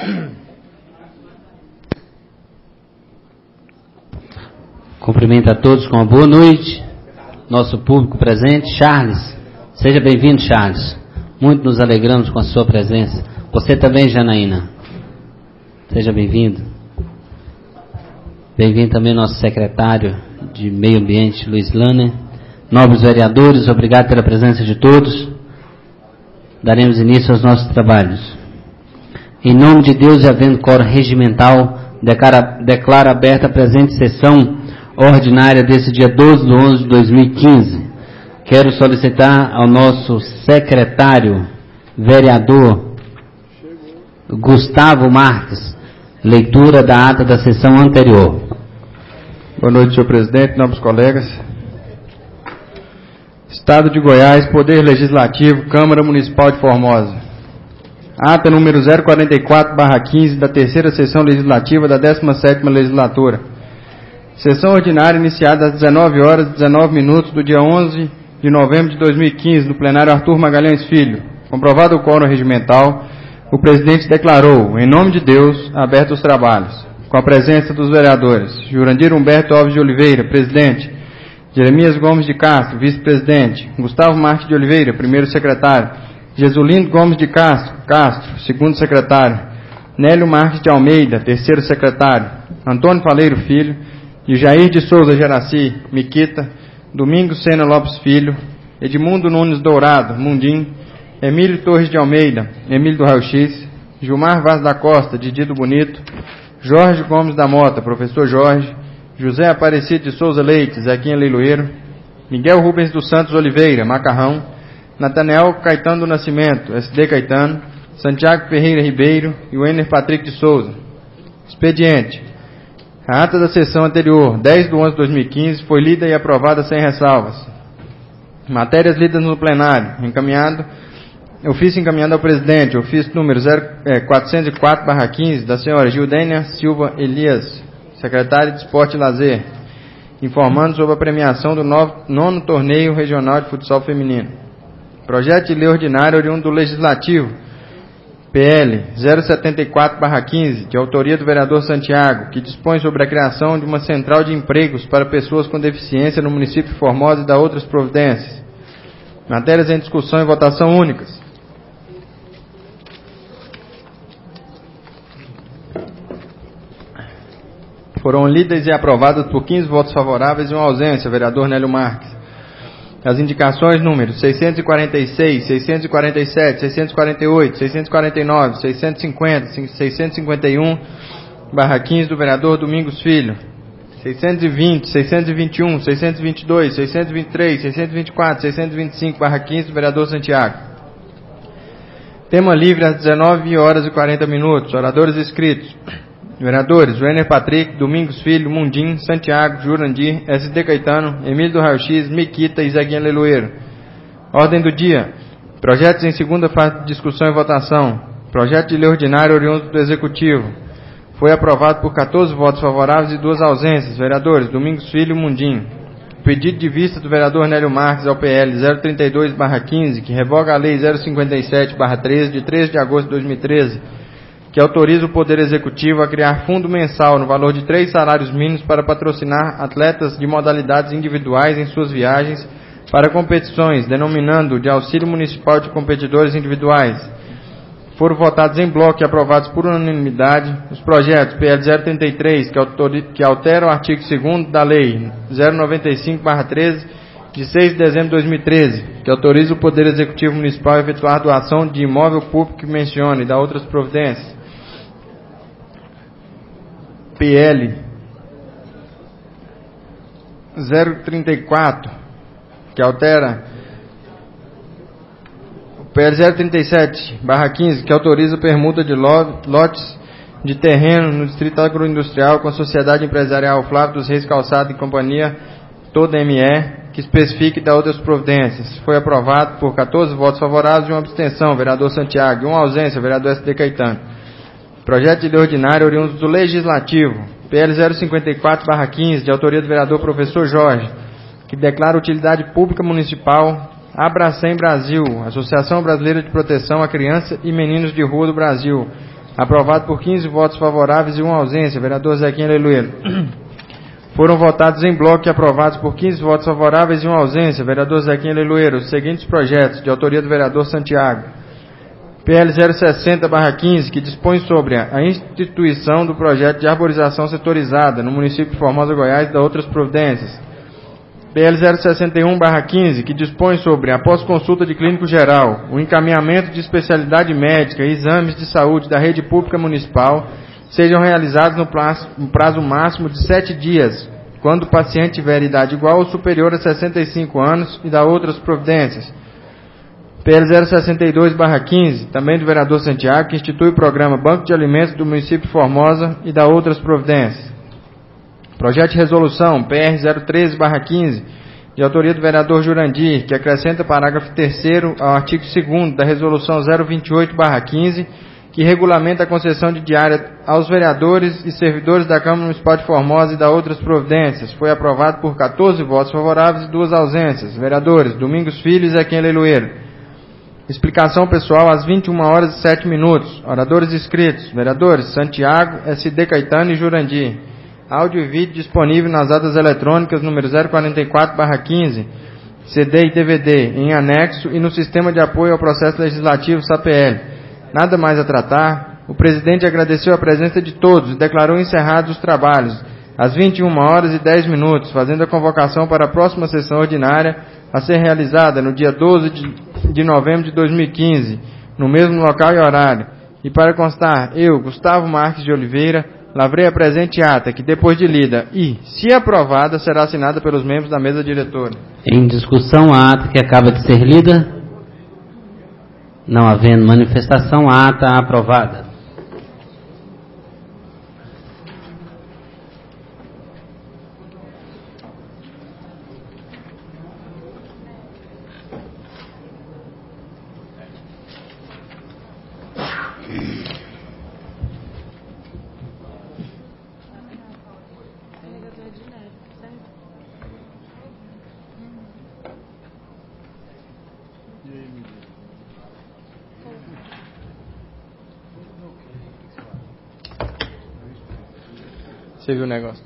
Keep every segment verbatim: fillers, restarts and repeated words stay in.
Cumprimento a todos com uma boa noite. Nosso público presente, Charles, seja bem-vindo, Charles. Muito nos alegramos com a sua presença. Você também, Janaína. Seja bem-vindo. Bem-vindo também nosso secretário de Meio Ambiente, Luiz Lanner. Nobres vereadores, obrigado pela presença de todos. Daremos início aos nossos trabalhos. Em nome de Deus e havendo quórum regimental, declara, declara aberta a presente sessão ordinária desse dia doze de onze de dois mil e quinze. Quero solicitar ao nosso secretário, vereador Gustavo Marques, leitura da ata da sessão anterior. Boa noite, senhor presidente, nobres colegas. Estado de Goiás, Poder Legislativo, Câmara Municipal de Formosa. Ata número zero quarenta e quatro barra quinze da terceira sessão legislativa da décima sétima legislatura. Sessão ordinária iniciada às dezenove horas e dezenove minutos do dia onze de novembro de dois mil e quinze, no plenário Arthur Magalhães Filho. Comprovado o quórum regimental, o presidente declarou, em nome de Deus, abertos os trabalhos. Com a presença dos vereadores Jurandir Humberto Alves de Oliveira, presidente; Jeremias Gomes de Castro, vice-presidente; Gustavo Marques de Oliveira, primeiro secretário; Jesulindo Gomes de Castro, Castro, segundo secretário; Nélio Marques de Almeida, terceiro secretário; Antônio Faleiro Filho; de Jair de Souza Geraci, Miquita; Domingos Sena Lopes Filho; Edmundo Nunes Dourado, Mundim; Emílio Torres de Almeida, Emílio do Raio X; Gilmar Vaz da Costa, Didi do Bonito; Jorge Gomes da Mota, professor Jorge; José Aparecido de Souza Leite, Zequinha Leiloeiro; Miguel Rubens dos Santos Oliveira, Macarrão; Natanael Caetano do Nascimento, S D Caetano; Santiago Ferreira Ribeiro e Wenner Patrick de Souza. Expediente. A ata da sessão anterior, dez de onze de dois mil e quinze, foi lida e aprovada sem ressalvas. Matérias lidas no plenário. Encaminhado. Ofício encaminhado ao presidente. Ofício número quatrocentos e quatro barra quinze, da senhora Gildênia Silva Elias, secretária de Esporte e Lazer, informando sobre a premiação do novo, nono torneio regional de futsal feminino. Projeto de lei ordinário oriundo do Legislativo, P L zero setenta e quatro barra quinze, de autoria do vereador Santiago, que dispõe sobre a criação de uma central de empregos para pessoas com deficiência no município de Formosa e da outras providências. Matérias em discussão e votação únicas. Foram lidas e aprovadas por quinze votos favoráveis e uma ausência, vereador Nélio Marques. As indicações números seiscentos e quarenta e seis, seiscentos e quarenta e sete, seiscentos e quarenta e oito, seiscentos e quarenta e nove, seiscentos e cinquenta, seiscentos e cinquenta e um, barra quinze do vereador Domingos Filho, seiscentos e vinte, seiscentos e vinte e um, seiscentos e vinte e dois, seiscentos e vinte e três, seiscentos e vinte e quatro, seiscentos e vinte e cinco, barra quinze do vereador Santiago. Tema livre às dezenove horas e quarenta minutos. Oradores inscritos. Vereadores Wenner Patrick, Domingos Filho, Mundim, Santiago, Jurandir, S D Caetano, Emílio do Raio X, Miquita e Zeguinha Leiloeiro. Ordem do dia. Projetos em segunda fase de discussão e votação. Projeto de lei ordinário oriundo do Executivo. Foi aprovado por quatorze votos favoráveis e duas ausências. Vereadores Domingos Filho e Mundim. Pedido de vista do vereador Nélio Marques ao P L zero trinta e dois barra quinze, que revoga a lei zero cinquenta e sete barra treze, de treze de agosto de dois mil e treze, que autoriza o Poder Executivo a criar fundo mensal no valor de três salários mínimos para patrocinar atletas de modalidades individuais em suas viagens para competições, denominando de Auxílio Municipal de Competidores Individuais. Foram votados em bloco e aprovados por unanimidade os projetos P L zero trinta e três, que, autori- que altera o artigo segundo da Lei zero noventa e cinco barra treze, de seis de dezembro de dois mil e treze, que autoriza o Poder Executivo Municipal a efetuar doação de imóvel público que mencione e dá outras providências. P L zero trinta e quatro, que altera o P L zero trinta e sete barra quinze, que autoriza a permuta de lotes de terreno no Distrito Agroindustrial com a Sociedade Empresarial Flávio dos Reis Calçado e Companhia, toda M E, que especifique da outras providências. Foi aprovado por quatorze votos favoráveis e uma abstenção, vereador Santiago, e uma ausência, vereador S D Caetano. Projeto de lei ordinário oriundo do Legislativo, P L zero cinquenta e quatro barra quinze, de autoria do vereador professor Jorge, que declara utilidade pública municipal Abracem Brasil, Associação Brasileira de Proteção a Criança e Meninos de Rua do Brasil, Aprovado por quinze votos favoráveis e uma ausência. Vereador Zequinha Leiloeiro. Foram votados em bloco e aprovados por quinze votos favoráveis e uma ausência. Vereador Zequinha Leiloeiro, os seguintes projetos, de autoria do vereador Santiago. P L zero sessenta barra quinze, que dispõe sobre a instituição do projeto de arborização setorizada no município de Formosa, Goiás, e da outras providências. P L zero sessenta e um barra quinze, que dispõe sobre, após consulta de clínico geral, o encaminhamento de especialidade médica e exames de saúde da rede pública municipal sejam realizados no prazo, no prazo máximo de sete dias, quando o paciente tiver idade igual ou superior a sessenta e cinco anos, e da outras providências. P L zero sessenta e dois barra quinze, também do vereador Santiago, que institui o programa Banco de Alimentos do município de Formosa e da outras providências. Projeto de resolução P R zero treze barra quinze, de autoria do vereador Jurandir, que acrescenta parágrafo terceiro ao artigo segundo da resolução zero vinte e oito barra quinze, que regulamenta a concessão de diária aos vereadores e servidores da Câmara Municipal de Formosa e da outras providências. Foi aprovado por quatorze votos favoráveis e duas ausências. Vereadores Domingos Filho e Zequinha Leiloeiro. Explicação pessoal às vinte e uma horas e sete minutos. Oradores inscritos. Vereadores Santiago, S D Caetano e Jurandir. Áudio e vídeo disponível nas atas eletrônicas número zero quarenta e quatro barra quinze, C D e D V D, em anexo e no Sistema de Apoio ao Processo Legislativo S A P L. Nada mais a tratar. O presidente agradeceu a presença de todos e declarou encerrados os trabalhos às vinte e uma horas e dez minutos, fazendo a convocação para a próxima sessão ordinária a ser realizada no dia doze de novembro de dois mil e quinze, no mesmo local e horário. E para constar, eu, Gustavo Marques de Oliveira, lavrei a presente ata, que depois de lida e, se aprovada, será assinada pelos membros da mesa diretora. Em discussão, a ata que acaba de ser lida. Não havendo manifestação, a ata aprovada. Você viu o negócio?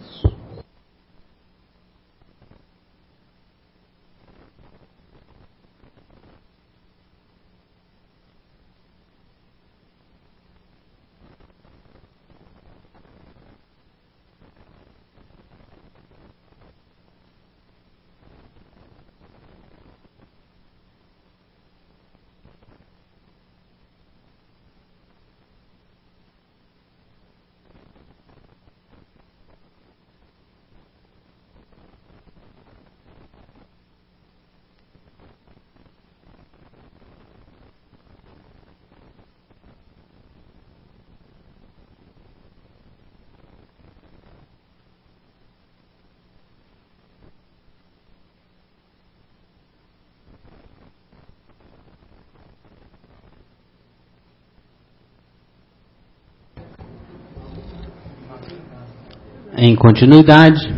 Em continuidade,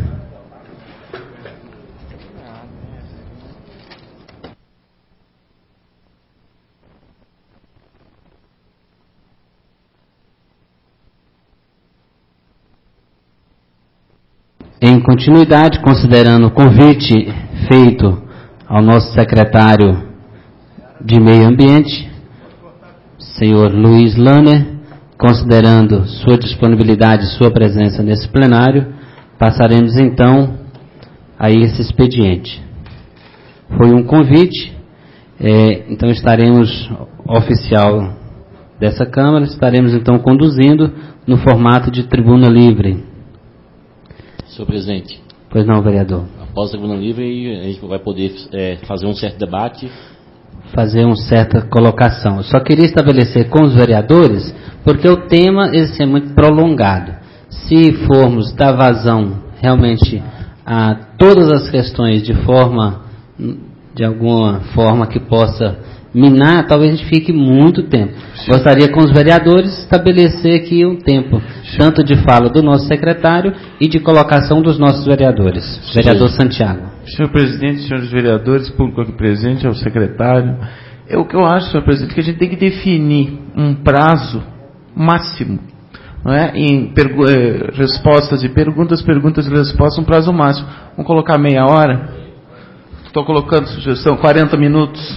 em continuidade, considerando o convite feito ao nosso secretário de Meio Ambiente, senhor Luiz Lanner, considerando sua disponibilidade e sua presença nesse plenário, passaremos então a esse expediente. Foi um convite, é, então estaremos, oficial dessa Câmara, estaremos então conduzindo no formato de tribuna livre. Senhor presidente. Pois não, vereador. Após a tribuna livre, a gente vai poder é, fazer um certo debate. Fazer uma certa colocação. Eu só queria estabelecer com os vereadores, porque o tema esse é muito prolongado. Se formos dar vazão realmente a todas as questões de forma, de alguma forma que possa minar, talvez a gente fique muito tempo. Sim. Gostaria com os vereadores estabelecer aqui um tempo, Sim. tanto de fala do nosso secretário e de colocação dos nossos vereadores. Sim. Vereador Santiago. Senhor presidente, senhores vereadores, público aqui presente, ao secretário, é o que eu acho, senhor presidente, que a gente tem que definir um prazo máximo. Não é? Em pergu- eh, respostas e perguntas, perguntas e respostas, um prazo máximo. Vamos colocar meia hora? Estou colocando sugestão, quarenta minutos.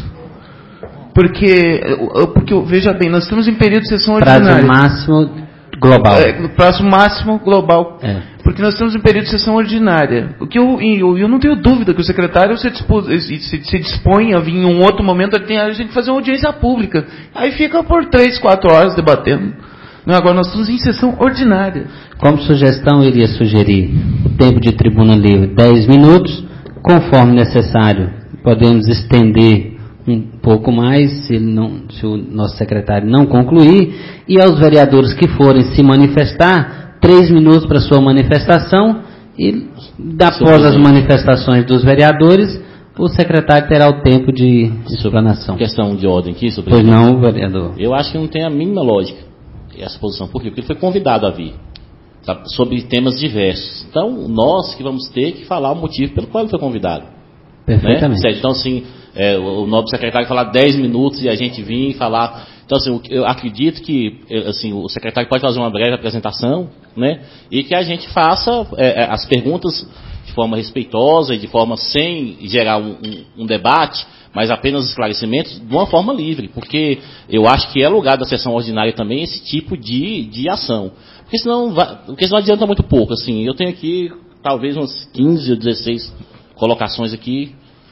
Porque, porque, veja bem, nós estamos em período de sessão ordinária. Prazo máximo global. É, prazo máximo global. É. Porque nós estamos em período de sessão ordinária. O que eu, eu, eu não tenho dúvida que o secretário se, dispôs, se, se dispõe a vir em um outro momento, ele tem a gente fazer uma audiência pública. Aí fica por três, quatro horas debatendo. Não, agora nós estamos em sessão ordinária. Como sugestão, eu iria sugerir o tempo de tribuna livre dez minutos, conforme necessário. Podemos estender um pouco mais, se, ele não, se o nosso secretário não concluir, e aos vereadores que forem se manifestar, três minutos para sua manifestação, e após as manifestações dos vereadores, o secretário terá o tempo de, de explanação. Questão de ordem aqui, sobre Pois não, vereador. Eu acho que não tem a mínima lógica essa posição. Por quê? Porque ele foi convidado a vir, tá, sobre temas diversos. Então, nós que vamos ter que falar o motivo pelo qual ele foi convidado. Perfeitamente. Né? Então, assim, é, o, o nobre secretário falar dez minutos e a gente vir e falar. Então, assim, eu acredito que assim, o secretário pode fazer uma breve apresentação, né? E que a gente faça é, as perguntas de forma respeitosa e de forma sem gerar um, um, um debate, mas apenas esclarecimentos de uma forma livre, porque eu acho que é lugar da sessão ordinária também esse tipo de, de ação. Porque senão, vai, porque senão adianta muito pouco. Assim, eu tenho aqui talvez umas quinze ou dezesseis colocações aqui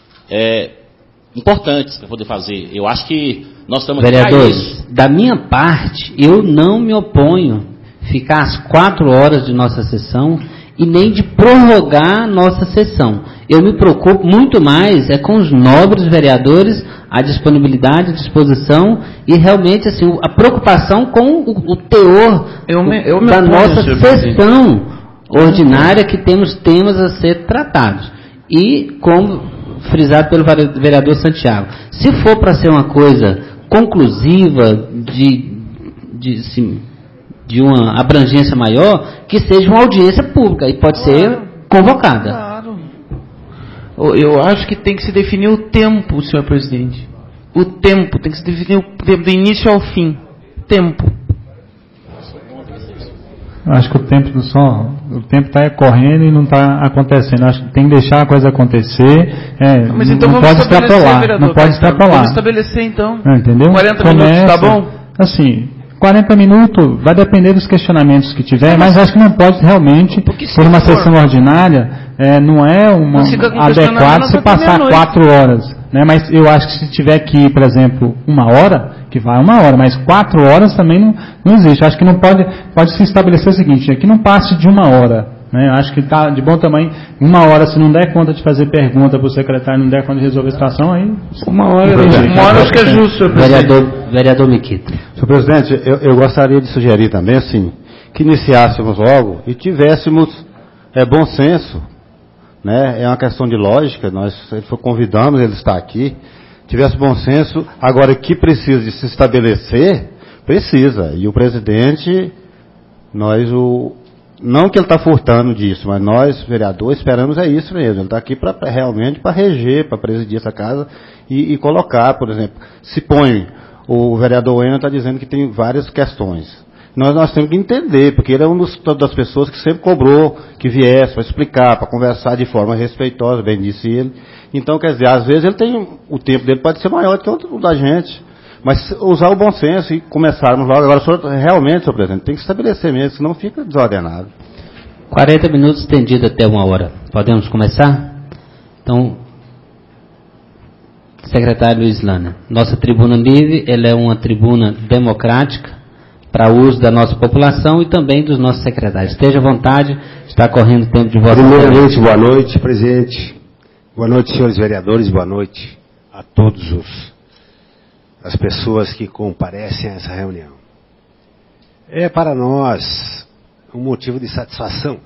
é, importantes para poder fazer. Eu acho que nós estamos aqui para isso. Vereadores, da minha parte, eu não me oponho ficar às quatro horas de nossa sessão e nem de prorrogar nossa sessão. Eu me preocupo muito mais é com os nobres vereadores, a disponibilidade, a disposição e realmente assim, a preocupação com o, o teor eu me, eu me da oponho, nossa sessão presidente. ordinária, que temos temas a ser tratados. E, como frisado pelo vereador Santiago, se for para ser uma coisa conclusiva, de, de, assim, de uma abrangência maior, que seja uma audiência pública e pode claro, ser convocada. Claro. Eu acho que tem que se definir o tempo, senhor presidente. O tempo, tem que se definir o tempo, do início ao fim. Tempo. Acho que o tempo só, o tempo está correndo e não está acontecendo. Acho que tem que deixar a coisa acontecer. É, mas então não vamos pode extrapolar. vereador, Não pode extrapolar. Vamos estabelecer então. Não, entendeu? quarenta Começa, minutos, tá bom? Assim, quarenta minutos vai depender dos questionamentos que tiver, mas acho que não pode realmente, por uma for, sessão ordinária, é, não é uma, adequado se passar quatro horas. Né? Mas eu acho que se tiver que ir, por exemplo, uma hora, que vai uma hora, mas quatro horas também não, não existe. Acho que não pode, pode se estabelecer o seguinte, é que não passe de uma hora. Né? Acho que está de bom tamanho. Uma hora, se não der conta de fazer pergunta para o secretário, não der conta de resolver a situação, aí... Uma hora, uma hora acho que é justo, senhor presidente. Vereador, vereador Miquita. Senhor presidente, eu, eu gostaria de sugerir também, assim, que iniciássemos logo e tivéssemos é, bom senso. Né? É uma questão de lógica, nós convidamos, ele está aqui, tivesse bom senso, agora que precisa de se estabelecer, precisa, e o presidente, nós o, não que ele está furtando disso, mas nós, vereadores, esperamos é isso mesmo, ele está aqui pra, realmente para reger, para presidir essa casa e, e colocar, por exemplo, se põe, o vereador Ena está dizendo que tem várias questões. Nós, nós temos que entender, porque ele é uma das pessoas que sempre cobrou que viesse para explicar, para conversar de forma respeitosa, bem disse ele. Então, quer dizer, às vezes ele tem, o tempo dele pode ser maior do que o da gente, mas usar o bom senso e começarmos logo. Agora, o senhor, realmente, senhor presidente, tem que estabelecer mesmo, senão fica desordenado. quarenta minutos estendido até uma hora. Podemos começar? Então, secretário Luiz Lana, nossa tribuna livre, ela é uma tribuna democrática, para uso da nossa população e também dos nossos secretários. Esteja à vontade, está correndo tempo de votação. Primeiramente, boa noite, presidente. Boa noite, senhores vereadores. Boa noite a todos os, as pessoas que comparecem a essa reunião. É para nós um motivo de satisfação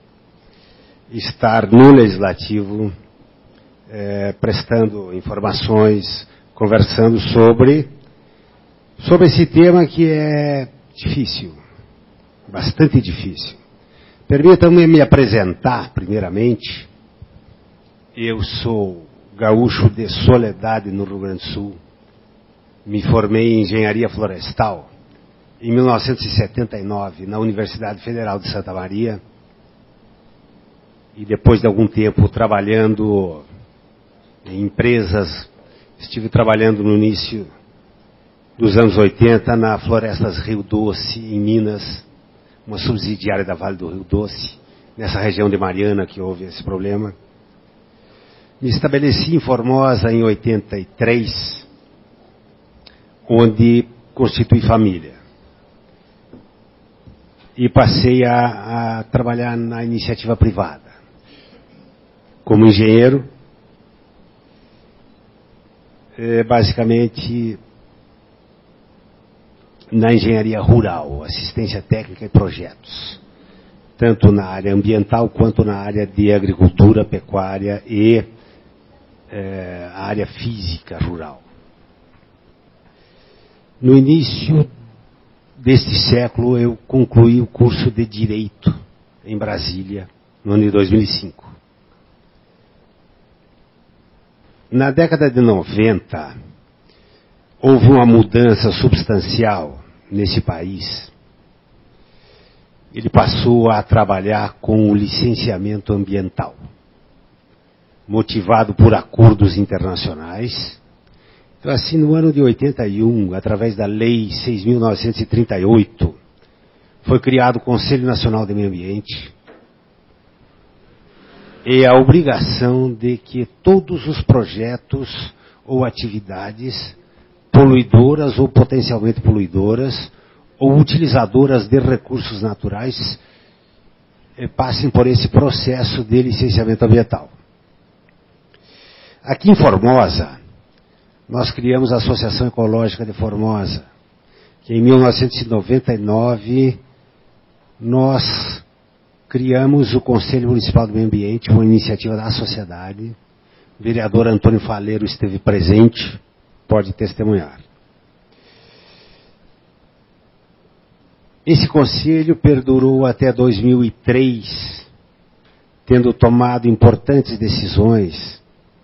estar no Legislativo é, prestando informações, conversando sobre, sobre esse tema que é difícil, bastante difícil. Permitam-me me apresentar, primeiramente. Eu sou gaúcho de Soledade, no Rio Grande do Sul. Me formei em engenharia florestal em mil novecentos e setenta e nove na Universidade Federal de Santa Maria, e depois de algum tempo trabalhando em empresas, estive trabalhando no início dos anos oitenta na Florestas Rio Doce, em Minas, uma subsidiária da Vale do Rio Doce, nessa região de Mariana que houve esse problema. Me estabeleci em Formosa em oitenta e três, onde constituí família. E passei a, a trabalhar na iniciativa privada, como engenheiro, é, basicamente na engenharia rural, assistência técnica e projetos, tanto na área ambiental quanto na área de agricultura, pecuária e é, área física rural. No início deste século, eu concluí o curso de Direito em Brasília, no ano de dois mil e cinco. Na década de noventa, houve uma mudança substancial nesse país. Ele passou a trabalhar com o licenciamento ambiental, motivado por acordos internacionais. Então, assim, no ano de oitenta e um, através da Lei seis mil novecentos e trinta e oito, foi criado o Conselho Nacional de Meio Ambiente, e a obrigação de que todos os projetos ou atividades poluidoras ou potencialmente poluidoras ou utilizadoras de recursos naturais eh, passem por esse processo de licenciamento ambiental. Aqui em Formosa, nós criamos a Associação Ecológica de Formosa, que em mil novecentos e noventa e nove nós criamos o Conselho Municipal do Meio Ambiente, uma iniciativa da sociedade. O vereador Antônio Faleiro esteve presente, pode testemunhar. Esse conselho perdurou até dois mil e três, tendo tomado importantes decisões,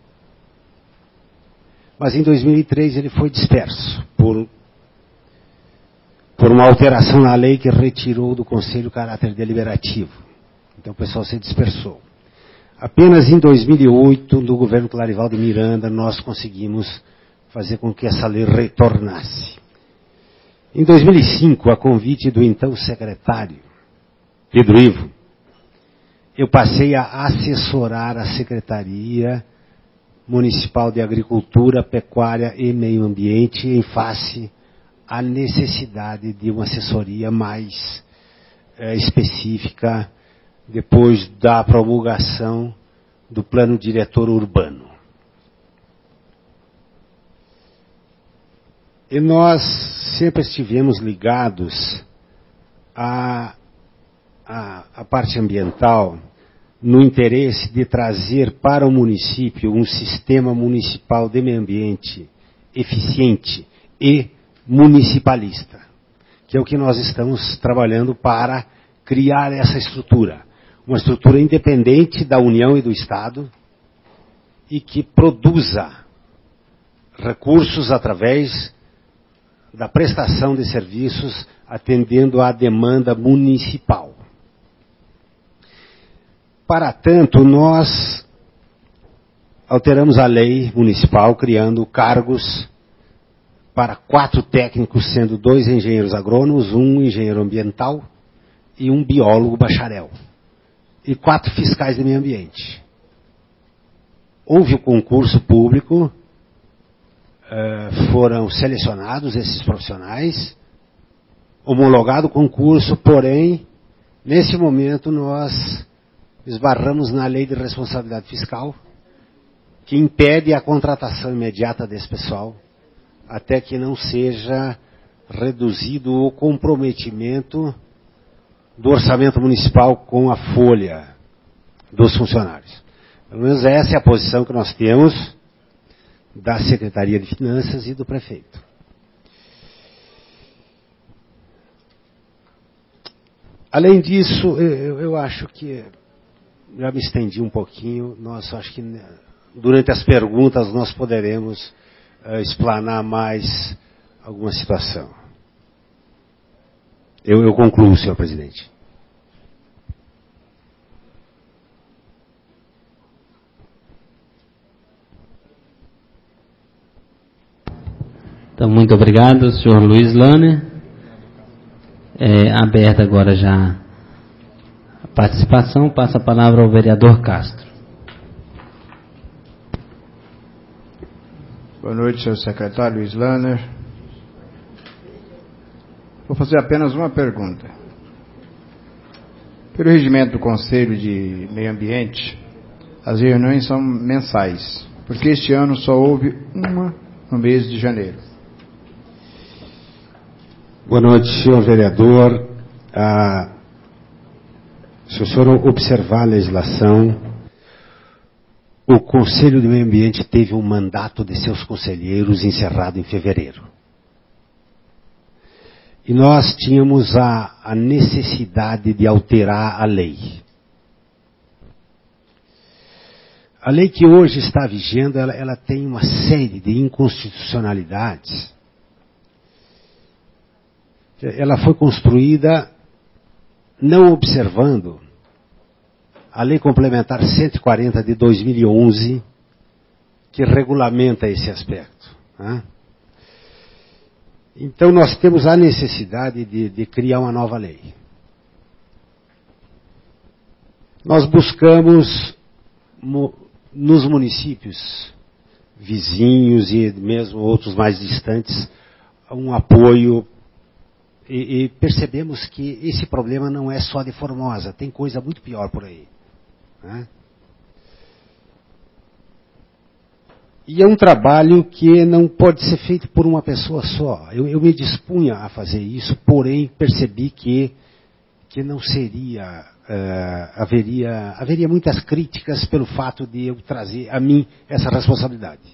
mas em dois mil e três ele foi disperso por, por uma alteração na lei que retirou do conselho o caráter deliberativo. Então o pessoal se dispersou. Apenas em dois mil e oito, no governo Clarival de Miranda, nós conseguimos fazer com que essa lei retornasse. Em dois mil e cinco, a convite do então secretário, Pedro Ivo, eu passei a assessorar a Secretaria Municipal de Agricultura, Pecuária e Meio Ambiente em face à necessidade de uma assessoria mais é, específica depois da promulgação do Plano Diretor Urbano. E nós sempre estivemos ligados à, à, à parte ambiental, no interesse de trazer para o município um sistema municipal de meio ambiente eficiente e municipalista, que é o que nós estamos trabalhando para criar essa estrutura. Uma estrutura independente da União e do Estado e que produza recursos através da prestação de serviços atendendo à demanda municipal. Para tanto, nós alteramos a lei municipal, criando cargos para quatro técnicos, sendo dois engenheiros agrônomos, um engenheiro ambiental e um biólogo bacharel. E quatro fiscais de meio ambiente. Houve o concurso público, foram selecionados esses profissionais, homologado o concurso, porém, nesse momento nós esbarramos na lei de responsabilidade fiscal, que impede a contratação imediata desse pessoal, até que não seja reduzido o comprometimento do orçamento municipal com a folha dos funcionários. Pelo menos essa é a posição que nós temos da Secretaria de Finanças e do prefeito. Além disso, eu, eu acho que já me estendi um pouquinho. Nós acho que durante as perguntas nós poderemos uh, explanar mais alguma situação. Eu, eu concluo, senhor presidente. Então, muito obrigado, senhor Luiz Lane. É, aberta agora já a participação, passa a palavra ao vereador Castro. Boa noite, senhor secretário Luiz Lanner. Vou fazer apenas uma pergunta. Pelo regimento do Conselho de Meio Ambiente, as reuniões são mensais, porque este ano só houve uma no mês de janeiro. Boa noite, senhor vereador. Ah, se o senhor observar a legislação, o Conselho de Meio Ambiente teve um mandato de seus conselheiros encerrado em fevereiro. E nós tínhamos a, a necessidade de alterar a lei. A lei que hoje está vigendo, ela, ela tem uma série de inconstitucionalidades. Ela foi construída não observando a Lei Complementar cento e quarenta de dois mil e onze, que regulamenta esse aspecto. Né? Então nós temos a necessidade de, de criar uma nova lei. Nós buscamos mo, nos municípios vizinhos e mesmo outros mais distantes um apoio. E, e percebemos que esse problema não é só de Formosa, tem coisa muito pior por aí. Né? E é um trabalho que não pode ser feito por uma pessoa só. Eu, eu me dispunha a fazer isso, porém percebi que, que não seria, uh, haveria, haveria muitas críticas pelo fato de eu trazer a mim essa responsabilidade.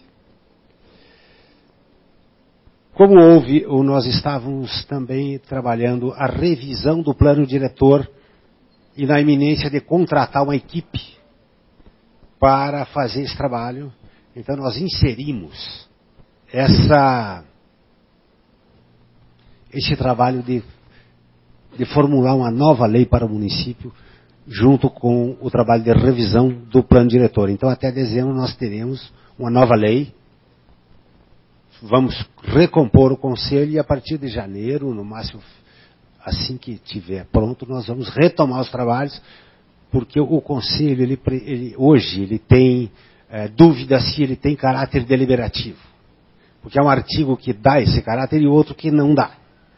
Como houve, nós estávamos também trabalhando a revisão do plano diretor e na iminência de contratar uma equipe para fazer esse trabalho. Então nós inserimos essa, esse trabalho de, de formular uma nova lei para o município junto com o trabalho de revisão do plano diretor. Então até dezembro nós teremos uma nova lei. Vamos recompor o conselho e a partir de janeiro, no máximo assim que estiver pronto, nós vamos retomar os trabalhos, porque o conselho, ele, ele, hoje, ele tem é, dúvida se ele tem caráter deliberativo. Porque é um artigo que dá esse caráter e outro que não dá.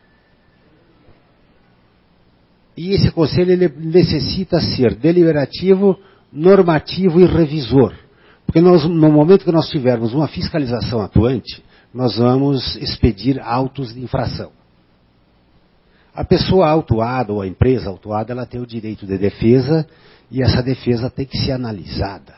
E esse conselho ele necessita ser deliberativo, normativo e revisor. Porque nós, no momento que nós tivermos uma fiscalização atuante, nós vamos expedir autos de infração. A pessoa autuada ou a empresa autuada, ela tem o direito de defesa e essa defesa tem que ser analisada.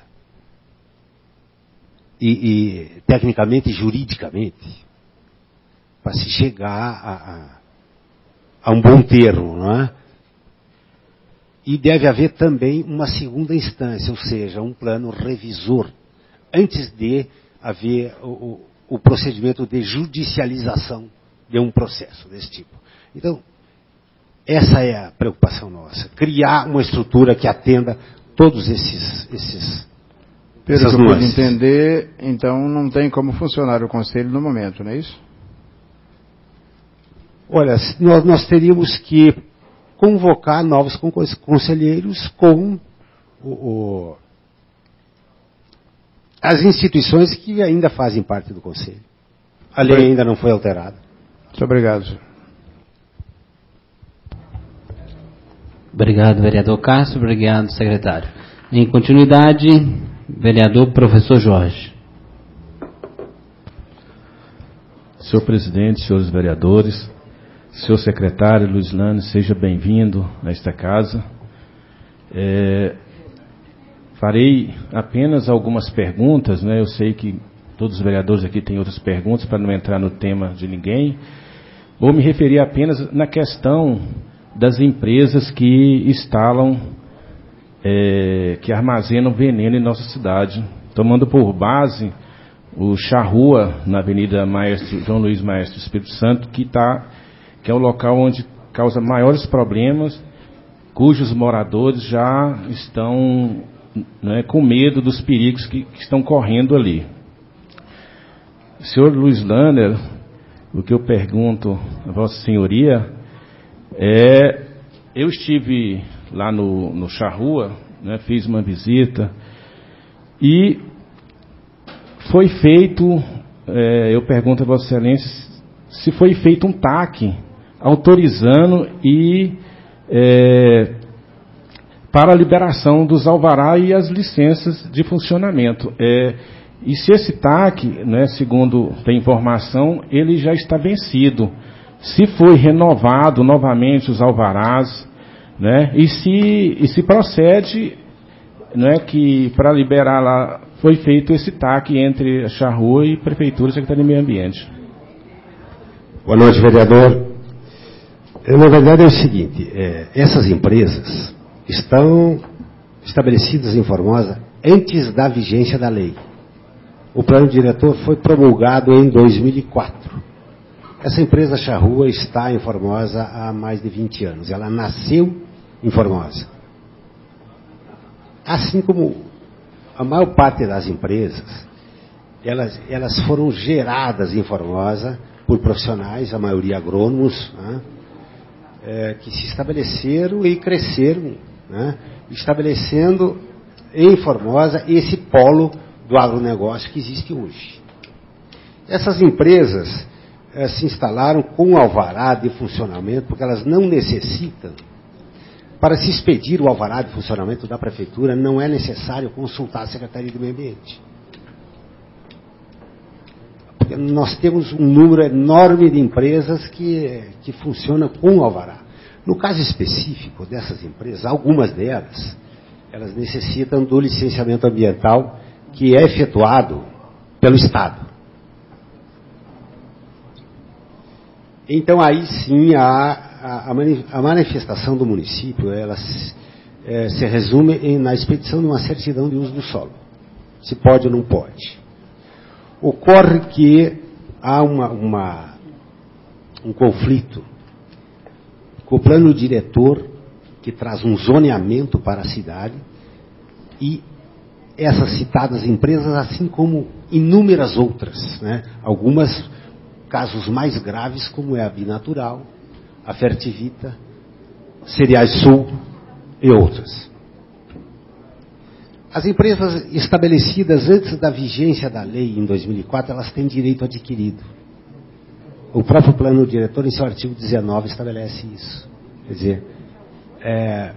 E, e tecnicamente e juridicamente, para se chegar a, a, a um bom termo, não é? E deve haver também uma segunda instância, ou seja, um plano revisor, antes de haver o, o, o procedimento de judicialização de um processo desse tipo. Então, essa é a preocupação nossa, criar uma estrutura que atenda todos esses... esses Pelo que eu pude entender, então não tem como funcionar o conselho no momento, não é isso? Olha, nós, nós teríamos que convocar novos conselheiros com o, o, as instituições que ainda fazem parte do conselho. A lei ainda não foi alterada. Muito obrigado, senhor. Obrigado, vereador Castro. Obrigado, secretário. Em continuidade, vereador professor Jorge. Senhor presidente, senhores vereadores, senhor secretário Luiz Lane, seja bem-vindo a esta casa. É, farei apenas algumas perguntas, né? Eu sei que todos os vereadores aqui têm outras perguntas, para não entrar no tema de ninguém. Vou me referir apenas na questão das empresas que instalam, é, que armazenam veneno em nossa cidade, tomando por base o Charrua, na Avenida Maestro, João Luiz Maestro Espírito Santo, que, tá, que é o local onde causa maiores problemas, cujos moradores já estão, né, com medo dos perigos que, que estão correndo ali. Senhor Luiz Lanner, o que eu pergunto a Vossa Senhoria é, eu estive lá no, no Charrua, né, fiz uma visita e foi feito, é, eu pergunto a Vossa Excelência se foi feito um T A C autorizando e é, para a liberação dos alvará e as licenças de funcionamento. É, e se esse T A C, né, segundo tem informação, ele já está vencido. Se foi renovado novamente os alvarás, né, e se, e se procede, né, que para liberar lá foi feito esse T A C entre a Charrua e Prefeitura e Secretaria de Meio Ambiente. Boa noite, vereador. Na verdade é o seguinte, é, essas empresas estão estabelecidas em Formosa antes da vigência da lei. O plano diretor foi promulgado em dois mil e quatro. Essa empresa Charrua está em Formosa há mais de vinte anos. Ela nasceu em Formosa. Assim como a maior parte das empresas, elas, elas foram geradas em Formosa por profissionais, a maioria agrônomos, né, é, que se estabeleceram e cresceram, né, estabelecendo em Formosa esse polo do agronegócio que existe hoje. Essas empresas é, se instalaram com alvará de funcionamento, porque elas não necessitam, para se expedir o alvará de funcionamento da Prefeitura, não é necessário consultar a Secretaria do Meio Ambiente. Porque nós temos um número enorme de empresas que, que funcionam com alvará. No caso específico dessas empresas, algumas delas, elas necessitam do licenciamento ambiental que é efetuado pelo Estado. Então, aí sim, a, a, a manifestação do município, ela se, é, se resume em, na expedição de uma certidão de uso do solo. Se pode ou não pode. Ocorre que há uma, uma, um conflito com o plano diretor, que traz um zoneamento para a cidade, e essas citadas empresas, assim como inúmeras outras, né? Algumas casos mais graves, como é a Binatural, a Fertivita, Cereais Sul e outras. As empresas estabelecidas antes da vigência da lei em dois mil e quatro, elas têm direito adquirido. O próprio plano diretor, em seu artigo dezenove, estabelece isso. Quer dizer, é,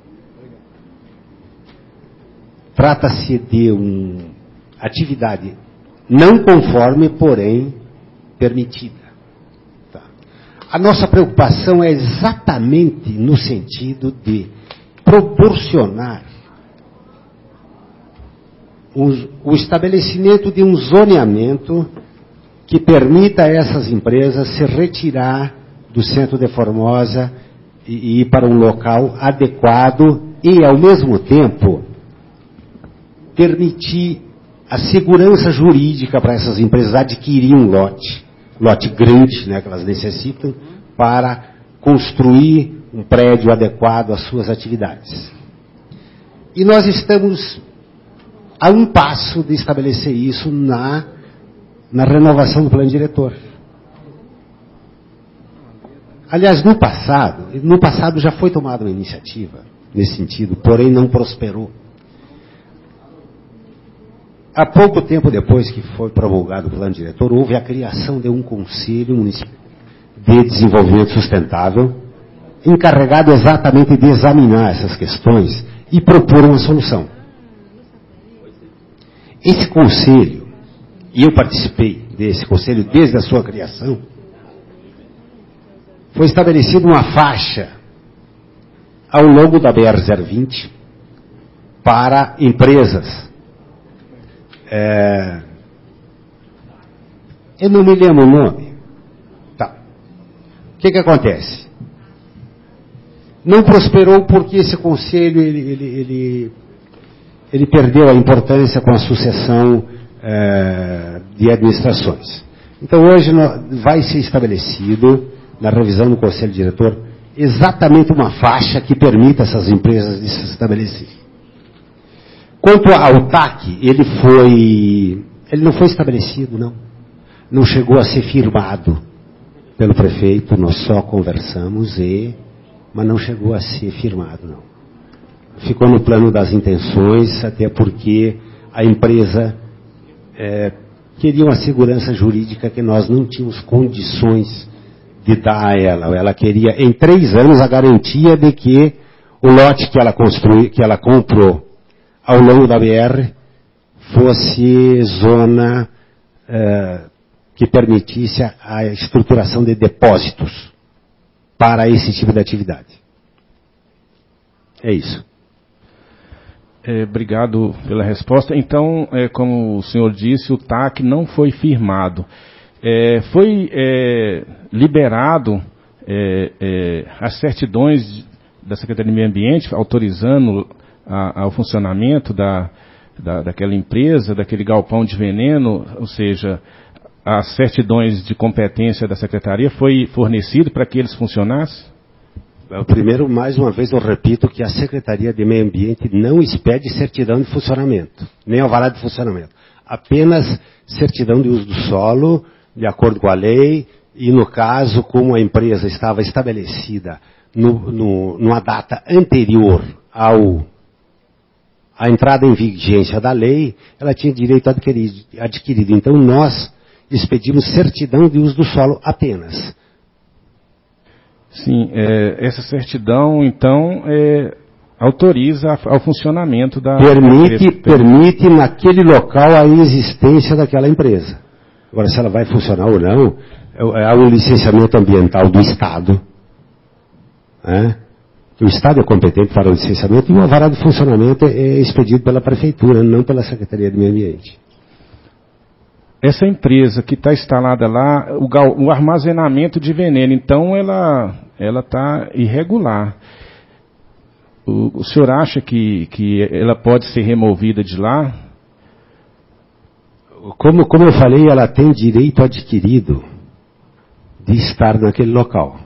trata-se de uma atividade não conforme, porém, permitida. Tá. A nossa preocupação é exatamente no sentido de proporcionar um, o estabelecimento de um zoneamento que permita a essas empresas se retirar do centro de Formosa e, e ir para um local adequado e, ao mesmo tempo, permitir a segurança jurídica para essas empresas adquirir um lote, lote grande, né, que elas necessitam, para construir um prédio adequado às suas atividades. E nós estamos a um passo de estabelecer isso na, na renovação do plano diretor. Aliás, no passado, no passado já foi tomada uma iniciativa nesse sentido, porém não prosperou. Há pouco tempo depois que foi promulgado o plano diretor, houve a criação de um Conselho Municipal de Desenvolvimento Sustentável, encarregado exatamente de examinar essas questões e propor uma solução. Esse conselho, e eu participei desse conselho desde a sua criação, foi estabelecida uma faixa ao longo da B R zero vinte para empresas. É, eu não me lembro o nome. Tá. O que que acontece? Não prosperou porque esse conselho ele, ele, ele, ele perdeu a importância com a sucessão é, de administrações. Então hoje vai ser estabelecido, na revisão do Conselho Diretor, exatamente uma faixa que permita essas empresas de se estabelecer. Quanto ao T A C, ele foi, ele não foi estabelecido, não. Não chegou a ser firmado pelo prefeito, nós só conversamos, e, mas não chegou a ser firmado, não. Ficou no plano das intenções, até porque a empresa é, queria uma segurança jurídica que nós não tínhamos condições de dar a ela. Ela queria, em três anos, a garantia de que o lote que ela construiu, que ela comprou ao longo da B R fosse zona é, que permitisse a, a estruturação de depósitos para esse tipo de atividade. É isso. É, obrigado pela resposta. Então, é, como o senhor disse, o T A C não foi firmado. É, foi é, liberado é, é, as certidões da Secretaria de Meio Ambiente, autorizando a, ao funcionamento da, da, daquela empresa, daquele galpão de veneno, ou seja, as certidões de competência da Secretaria foi fornecido para que eles funcionassem? Primeiro, mais uma vez, eu repito que a Secretaria de Meio Ambiente não expede certidão de funcionamento, nem alvará de funcionamento. Apenas certidão de uso do solo, de acordo com a lei, e no caso, como a empresa estava estabelecida no, no, numa data anterior ao, à entrada em vigência da lei, ela tinha direito adquirido. adquirido. Então, nós expedimos certidão de uso do solo apenas. Sim, é, essa certidão, então, é, autoriza ao funcionamento da... Permite, da permite naquele local a existência daquela empresa. Agora, se ela vai funcionar ou não, é um licenciamento ambiental do Estado. Né? O Estado é competente para o licenciamento e o alvará de funcionamento é expedido pela Prefeitura, não pela Secretaria de Meio Ambiente. Essa empresa que está instalada lá, o, gal, o armazenamento de veneno, então ela ela está irregular. O, o senhor acha que, que ela pode ser removida de lá? Como, como eu falei, ela tem direito adquirido de estar naquele local.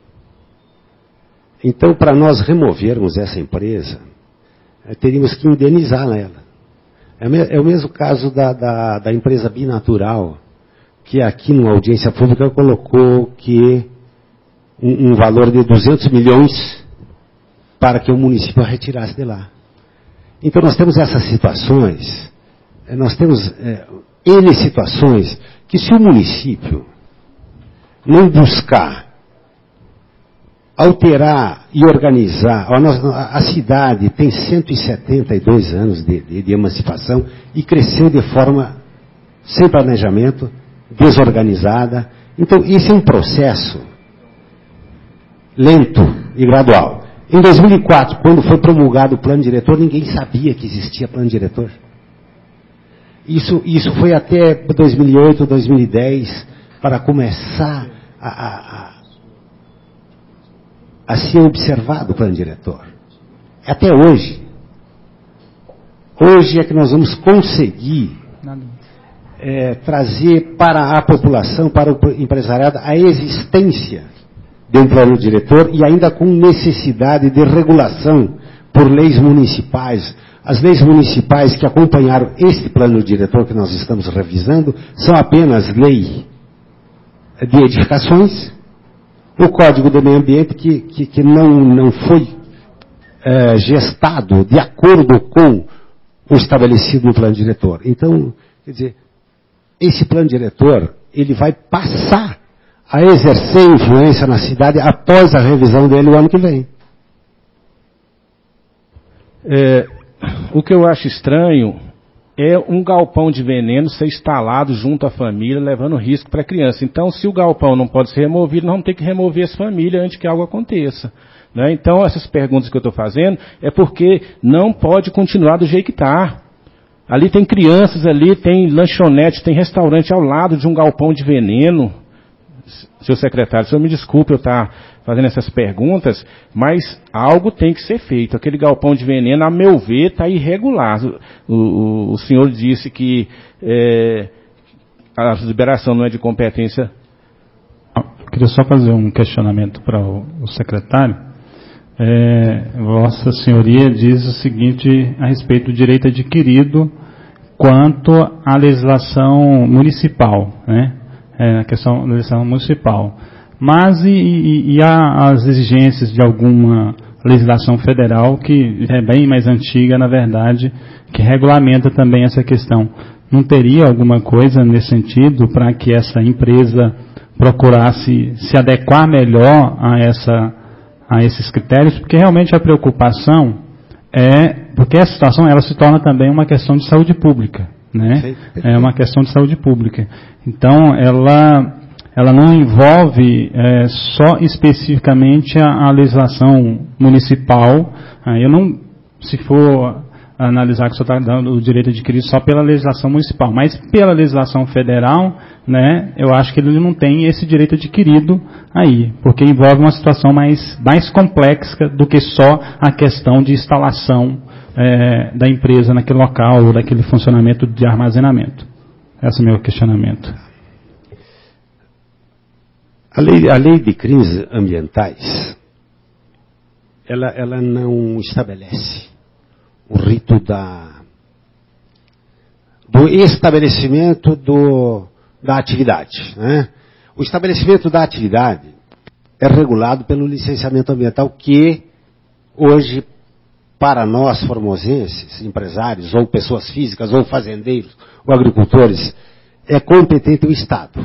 Então, para nós removermos essa empresa, teríamos que indenizar ela. É o mesmo caso da, da, da empresa Binatural, que aqui numa audiência pública colocou que um, um valor de duzentos milhões para que o município a retirasse de lá. Então nós temos essas situações, nós temos é, N situações que se o município não buscar alterar e organizar, a, a cidade tem cento e setenta e dois anos de, de, de emancipação e cresceu de forma sem planejamento, desorganizada. Então, esse é um processo lento e gradual. Em dois mil e quatro, quando foi promulgado o plano diretor, ninguém sabia que existia plano diretor. Isso, isso foi até dois mil e oito, dois mil e dez, para começar a... a, a a ser observado o plano diretor. Até hoje. Hoje é que nós vamos conseguir é, trazer para a população, para o empresariado, a existência de um plano diretor e ainda com necessidade de regulação por leis municipais. As leis municipais que acompanharam este plano diretor que nós estamos revisando são apenas lei de edificações, o Código do Meio Ambiente que, que, que não, não foi é, gestado de acordo com o estabelecido no plano diretor. Então, quer dizer, esse plano diretor, ele vai passar a exercer influência na cidade após a revisão dele o ano que vem. É, o que eu acho estranho é um galpão de veneno ser instalado junto à família, levando risco para a criança. Então, se o galpão não pode ser removido, nós vamos ter que remover essa família antes que algo aconteça. Né? Então, essas perguntas que eu estou fazendo é porque não pode continuar do jeito que está. Ali tem crianças, ali tem lanchonete, tem restaurante ao lado de um galpão de veneno. Seu secretário, o senhor me desculpe eu estar fazendo essas perguntas, mas algo tem que ser feito. Aquele galpão de veneno, a meu ver, está irregular. O, o, o senhor disse que é, a liberação não é de competência. Ok. queria só fazer um questionamento para o, o secretário. É, Vossa Senhoria diz o seguinte a respeito do direito adquirido quanto à legislação municipal, né? É, a questão da legislação municipal. Mas e, e, e há as exigências de alguma legislação federal que é bem mais antiga, na verdade, que regulamenta também essa questão. Não teria alguma coisa nesse sentido para que essa empresa procurasse se adequar melhor a, essa, a esses critérios? Porque realmente a preocupação é, porque essa situação ela se torna também uma questão de saúde pública, né? É uma questão de saúde pública. Então, ela, ela não envolve é, só especificamente a, a legislação municipal. Ah, eu não, se for analisar que o senhor está dando o direito adquirido só pela legislação municipal, mas pela legislação federal, né, eu acho que ele não tem esse direito adquirido aí, porque envolve uma situação mais, mais complexa do que só a questão de instalação é, da empresa naquele local, ou daquele funcionamento de armazenamento. Esse é o meu questionamento. A lei, a lei de crimes ambientais, ela, ela não estabelece o rito da, do estabelecimento do, da atividade, né? O estabelecimento da atividade é regulado pelo licenciamento ambiental, que hoje, para nós formosenses, empresários, ou pessoas físicas, ou fazendeiros, ou agricultores, é competente o Estado.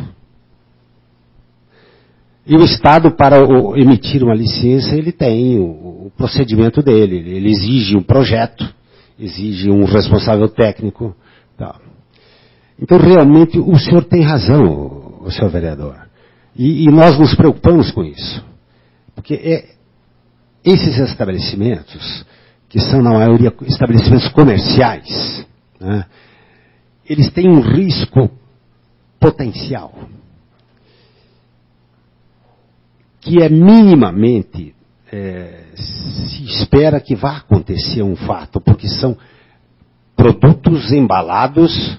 E o Estado, para o, emitir uma licença, ele tem o, o procedimento dele. Ele exige um projeto, exige um responsável técnico. Tá. Então, realmente, o senhor tem razão, o, o senhor vereador. E, e nós nos preocupamos com isso. Porque é, esses estabelecimentos, que são, na maioria, estabelecimentos comerciais, né, eles têm um risco potencial, que é minimamente, é, se espera que vá acontecer um fato, porque são produtos embalados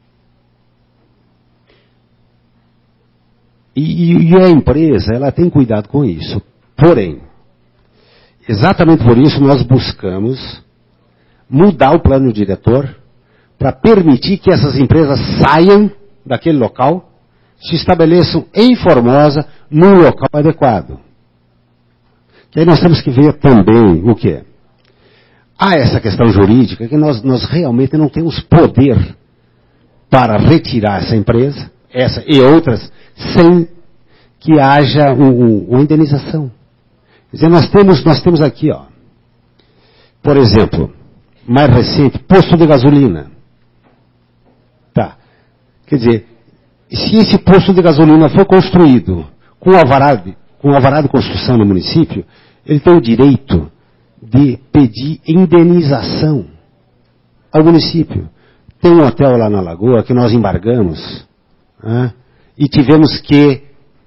e, e a empresa, ela tem cuidado com isso. Porém, exatamente por isso nós buscamos mudar o plano diretor para permitir que essas empresas saiam daquele local, se estabeleçam em Formosa, num local adequado. E aí nós temos que ver também o quê? Há essa questão jurídica, que nós, nós realmente não temos poder para retirar essa empresa, essa e outras, sem que haja um, um, uma indenização. Quer dizer, nós temos, nós temos aqui, ó, por exemplo, mais recente, posto de gasolina. Tá. Quer dizer, se esse posto de gasolina for construído com alvará de, com alvará de construção no município, ele tem o direito de pedir indenização ao município. Tem um hotel lá na Lagoa que nós embargamos, né, e tivemos que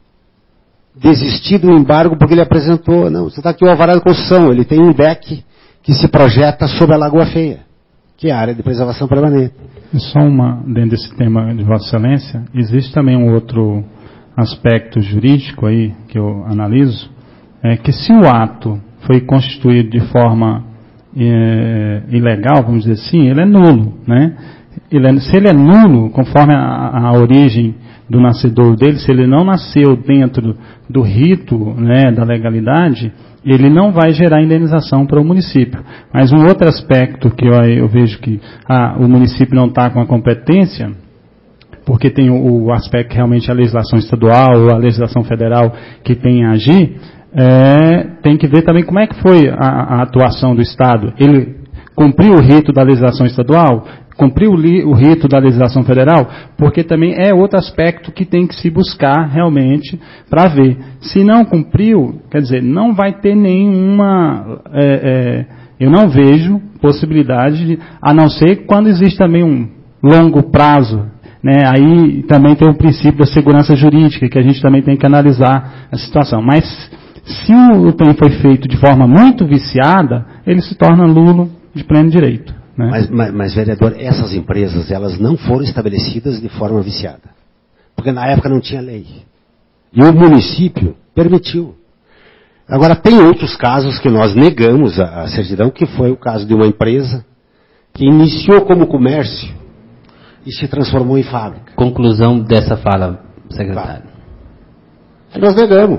desistir do embargo porque ele apresentou, não, você está aqui o alvará de construção, ele tem um deck que se projeta sobre a Lagoa Feia, que é a área de preservação permanente. Só uma, dentro desse tema de Vossa Excelência, existe também um outro aspecto jurídico aí que eu analiso, é que se o ato foi constituído de forma é, ilegal, vamos dizer assim, ele é nulo, né? Ele é, se ele é nulo, conforme a, a origem do nascedor dele, se ele não nasceu dentro do rito, né, da legalidade, ele não vai gerar indenização para o município. Mas um outro aspecto que eu, eu vejo que ah, o município não está com a competência, porque tem o, o aspecto que realmente a legislação estadual ou a legislação federal que tem a agir, é, tem que ver também como é que foi a, a atuação do Estado. Ele cumpriu o rito da legislação estadual? Cumpriu o, li, o rito da legislação federal? Porque também é outro aspecto que tem que se buscar realmente para ver. Se não cumpriu, quer dizer, não vai ter nenhuma... É, é, eu não vejo possibilidade, de, a não ser quando existe também um longo prazo, né? Aí também tem o princípio da segurança jurídica, que a gente também tem que analisar a situação. Mas se o trem foi feito de forma muito viciada, ele se torna nulo de pleno direito. Né? Mas, mas, mas, vereador, essas empresas, elas não foram estabelecidas de forma viciada. Porque na época não tinha lei. E o município permitiu. Agora, tem outros casos que nós negamos a, a certidão, que foi o caso de uma empresa que iniciou como comércio e se transformou em fábrica. Conclusão dessa fala, secretário. Aí nós negamos.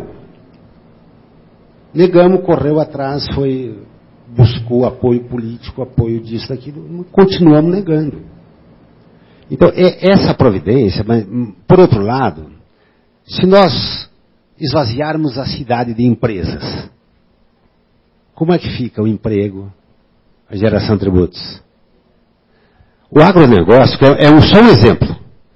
Negamos, correu atrás, foi, buscou apoio político, apoio disso, daquilo, continuamos negando. Então, é essa providência, mas, por outro lado, se nós esvaziarmos a cidade de empresas, como é que fica o emprego, a geração de tributos? O agronegócio, que é um, só um exemplo.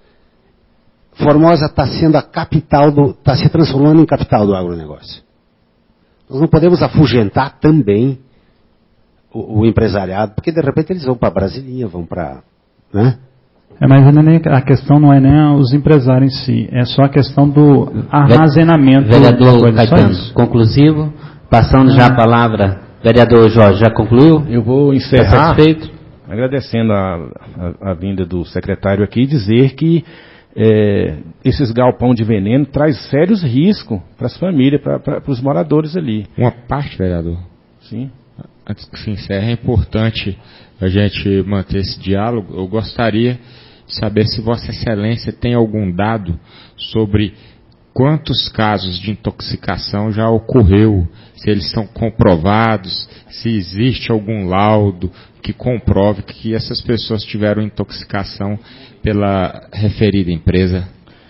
Formosa está sendo a capital, do, está se transformando em capital do agronegócio. Nós não podemos afugentar também o, o empresariado, porque de repente eles vão para Brasilinha, vão para... Né? É, mas não é nem, a questão não é nem os empresários em si, é só a questão do armazenamento. Vereador Caetano, conclusivo. Passando já a palavra, vereador Jorge, já concluiu? Eu vou encerrar, tá satisfeito? Agradecendo a, a, a vinda do secretário aqui e dizer que é, esses galpão de veneno traz sérios riscos para as famílias, para os moradores ali. Uma parte, vereador? Sim. Antes que se encerre, é importante a gente manter esse diálogo. Eu gostaria de saber se Vossa Excelência tem algum dado sobre quantos casos de intoxicação já ocorreu, se eles são comprovados, se existe algum laudo que comprove que essas pessoas tiveram intoxicação pela referida empresa.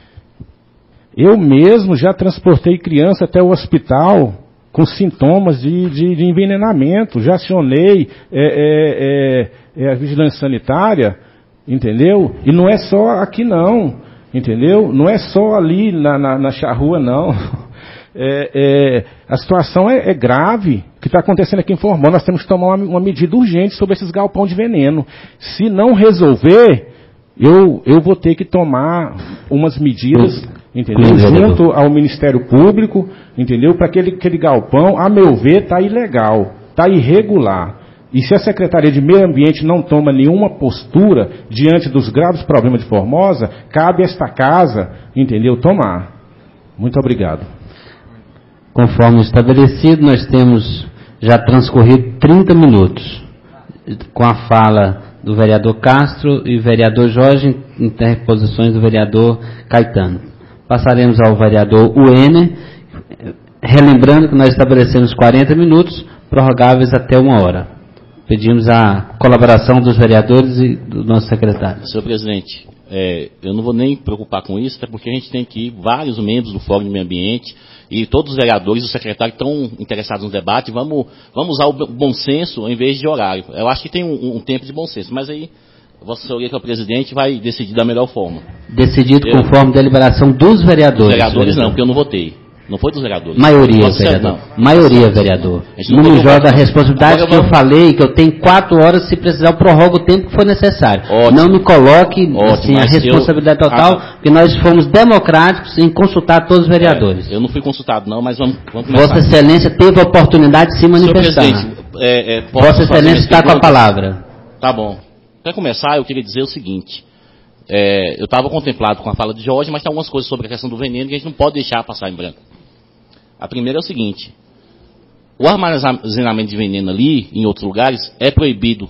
Eu mesmo já transportei criança até o hospital com sintomas de, de, de envenenamento, já acionei é, é, é, a vigilância sanitária, entendeu? E não é só aqui não, entendeu? Não é só ali na, na, na charrua não. É, é, a situação é, é grave, o que está acontecendo aqui em Formosa. Nós temos que tomar uma, uma medida urgente sobre esses galpão de veneno. Se não resolver, eu, eu vou ter que tomar umas medidas, entendeu? Junto ao Ministério Público, entendeu? Para aquele, aquele galpão, a meu ver, está ilegal, está irregular. E se a Secretaria de Meio Ambiente não toma nenhuma postura diante dos graves problemas de Formosa, cabe a esta casa, entendeu, tomar. Muito obrigado. Conforme estabelecido, nós temos já transcorrido trinta minutos com a fala do vereador Castro e vereador Jorge, interposições do vereador Caetano. Passaremos ao vereador Uene, relembrando que nós estabelecemos quarenta minutos, prorrogáveis até uma hora. Pedimos a colaboração dos vereadores e do nosso secretário. Senhor presidente, é, eu não vou nem preocupar com isso, até porque a gente tem aqui vários membros do Fórum de Meio Ambiente e todos os vereadores e o secretário estão interessados no debate. Vamos, vamos usar o bom senso em vez de horário. Eu acho que tem um, um tempo de bom senso, mas aí Vossa Senhoria, que é o presidente, vai decidir da melhor forma. Decidido eu, conforme deliberação dos vereadores. Dos vereadores vereador. Não, porque eu não votei. Não foi dos vereadores. Maioria, Nossa, vereador. Não. Maioria, vereador. Não me joga a responsabilidade que eu falei, que eu tenho quatro horas, se precisar eu prorrogo o tempo que for necessário. Ótimo. Não me coloque assim, a responsabilidade eu... total, ah, porque nós fomos democráticos em consultar todos os vereadores. É, eu não fui consultado não, mas vamos, vamos começar. Vossa Excelência teve a oportunidade de se manifestar. É, é, Vossa Excelência está com a palavra. Tá bom. Para começar, eu queria dizer o seguinte. É, eu estava contemplado com a fala de Jorge, mas tem algumas coisas sobre a questão do veneno que a gente não pode deixar passar em branco. A primeira é o seguinte, o armazenamento de veneno ali, em outros lugares, é proibido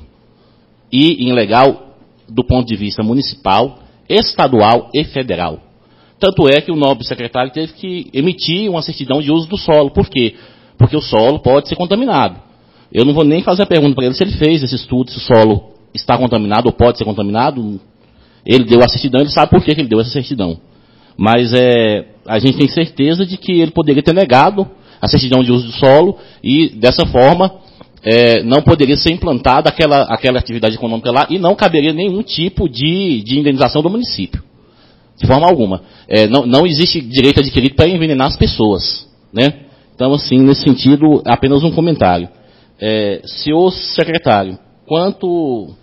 e ilegal do ponto de vista municipal, estadual e federal. Tanto é que o nobre secretário teve que emitir uma certidão de uso do solo. Por quê? Porque o solo pode ser contaminado. Eu não vou nem fazer a pergunta para ele se ele fez esse estudo, se o solo está contaminado ou pode ser contaminado. Ele deu a certidão, ele sabe por que ele deu essa certidão. Mas é, a gente tem certeza de que ele poderia ter negado a certidão de uso do solo e, dessa forma, é, não poderia ser implantada aquela, aquela atividade econômica lá e não caberia nenhum tipo de, de indenização do município. De forma alguma. É, não, não existe direito adquirido para envenenar as pessoas. Né? Então, assim, nesse sentido, apenas um comentário. É, senhor secretário, quanto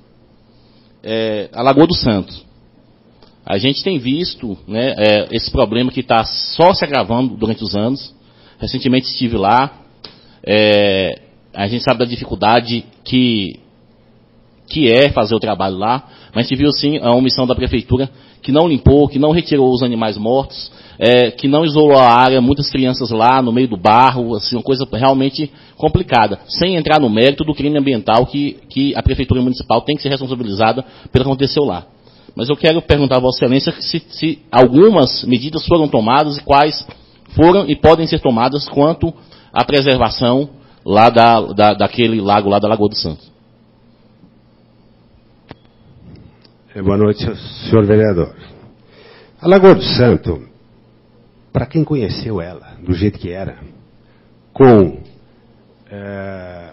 é, a Lagoa do Santos, a gente tem visto, né, é, esse problema que está só se agravando durante os anos. Recentemente estive lá. É, a gente sabe da dificuldade que, que é fazer o trabalho lá. Mas a gente viu, sim, a omissão da prefeitura, que não limpou, que não retirou os animais mortos, é, que não isolou a área, muitas crianças lá no meio do barro, assim, uma coisa realmente complicada, sem entrar no mérito do crime ambiental que, que a Prefeitura Municipal tem que ser responsabilizada pelo que aconteceu lá. Mas eu quero perguntar a Vossa Excelência se, se algumas medidas foram tomadas e quais foram e podem ser tomadas quanto à preservação lá da, da, daquele lago lá da Lagoa do Santo. Boa noite, senhor vereador. A Lagoa do Santo, para quem conheceu ela do jeito que era, com é,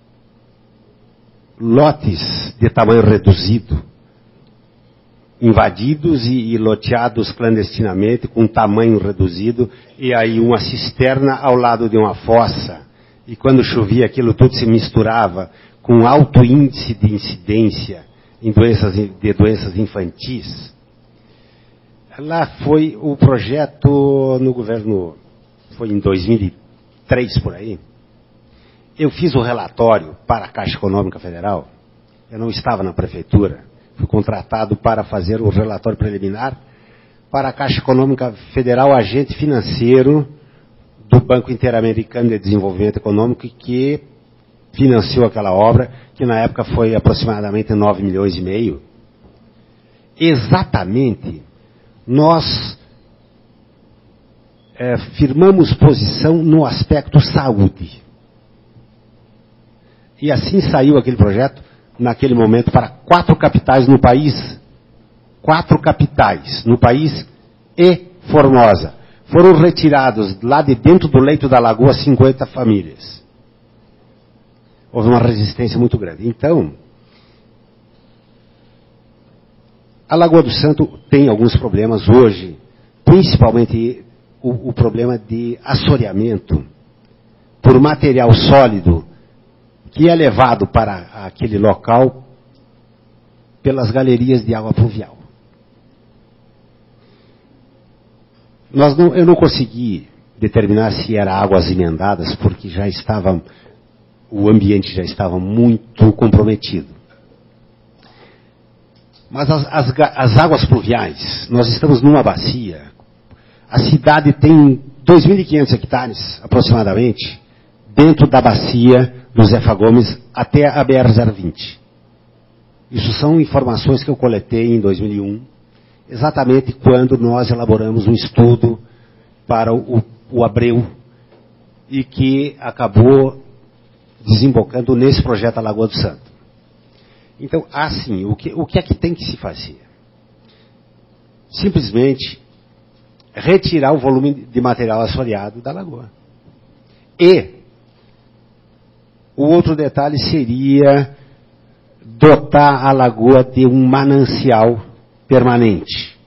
lotes de tamanho reduzido, invadidos e, e loteados clandestinamente, com tamanho reduzido, e aí uma cisterna ao lado de uma fossa, e quando chovia aquilo tudo se misturava com alto índice de incidência em doenças, de doenças infantis. Lá foi o projeto no governo, foi em dois mil e três por aí. Eu fiz o relatório para a Caixa Econômica Federal, eu não estava na prefeitura, fui contratado para fazer o relatório preliminar para a Caixa Econômica Federal, agente financeiro do Banco Interamericano de Desenvolvimento Econômico, que financiou aquela obra, que na época foi aproximadamente nove milhões e meio. Exatamente, nós é, firmamos posição no aspecto saúde. E assim saiu aquele projeto, naquele momento, para quatro capitais no país. Quatro capitais no país e Formosa. Foram retirados lá de dentro do leito da lagoa cinquenta famílias. Houve uma resistência muito grande. Então, a Lagoa do Santo tem alguns problemas hoje, principalmente o, o problema de assoreamento por material sólido que é levado para aquele local pelas galerias de água pluvial. Nós não, eu não consegui determinar se era águas emendadas, porque já estava, o ambiente já estava muito comprometido. Mas as, as, as águas pluviais, nós estamos numa bacia, a cidade tem dois mil e quinhentos hectares, aproximadamente, dentro da bacia do Zefa Gomes até a B R zero vinte. Isso são informações que eu coletei em dois mil e um, exatamente quando nós elaboramos um estudo para o, o Abreu, e que acabou desembocando nesse projeto da Lagoa do Santo. Então, assim, o que, o que é que tem que se fazer? Simplesmente retirar o volume de material assoreado da lagoa. E o outro detalhe seria dotar a lagoa de um manancial permanente.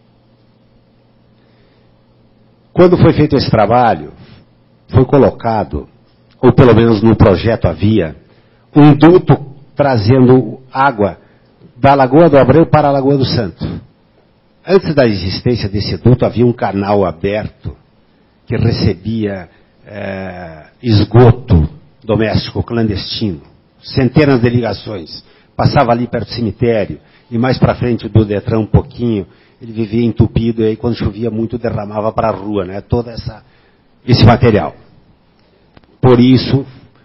Quando foi feito esse trabalho, foi colocado, ou pelo menos no projeto havia, um duto trazendo água da Lagoa do Abreu para a Lagoa do Santo. Antes da existência desse duto, havia um canal aberto que recebia é, esgoto doméstico clandestino, centenas de ligações. Passava ali perto do cemitério, e mais para frente do Detran um pouquinho, ele vivia entupido, e aí quando chovia muito derramava para a rua, né, todo essa, esse material. Por isso,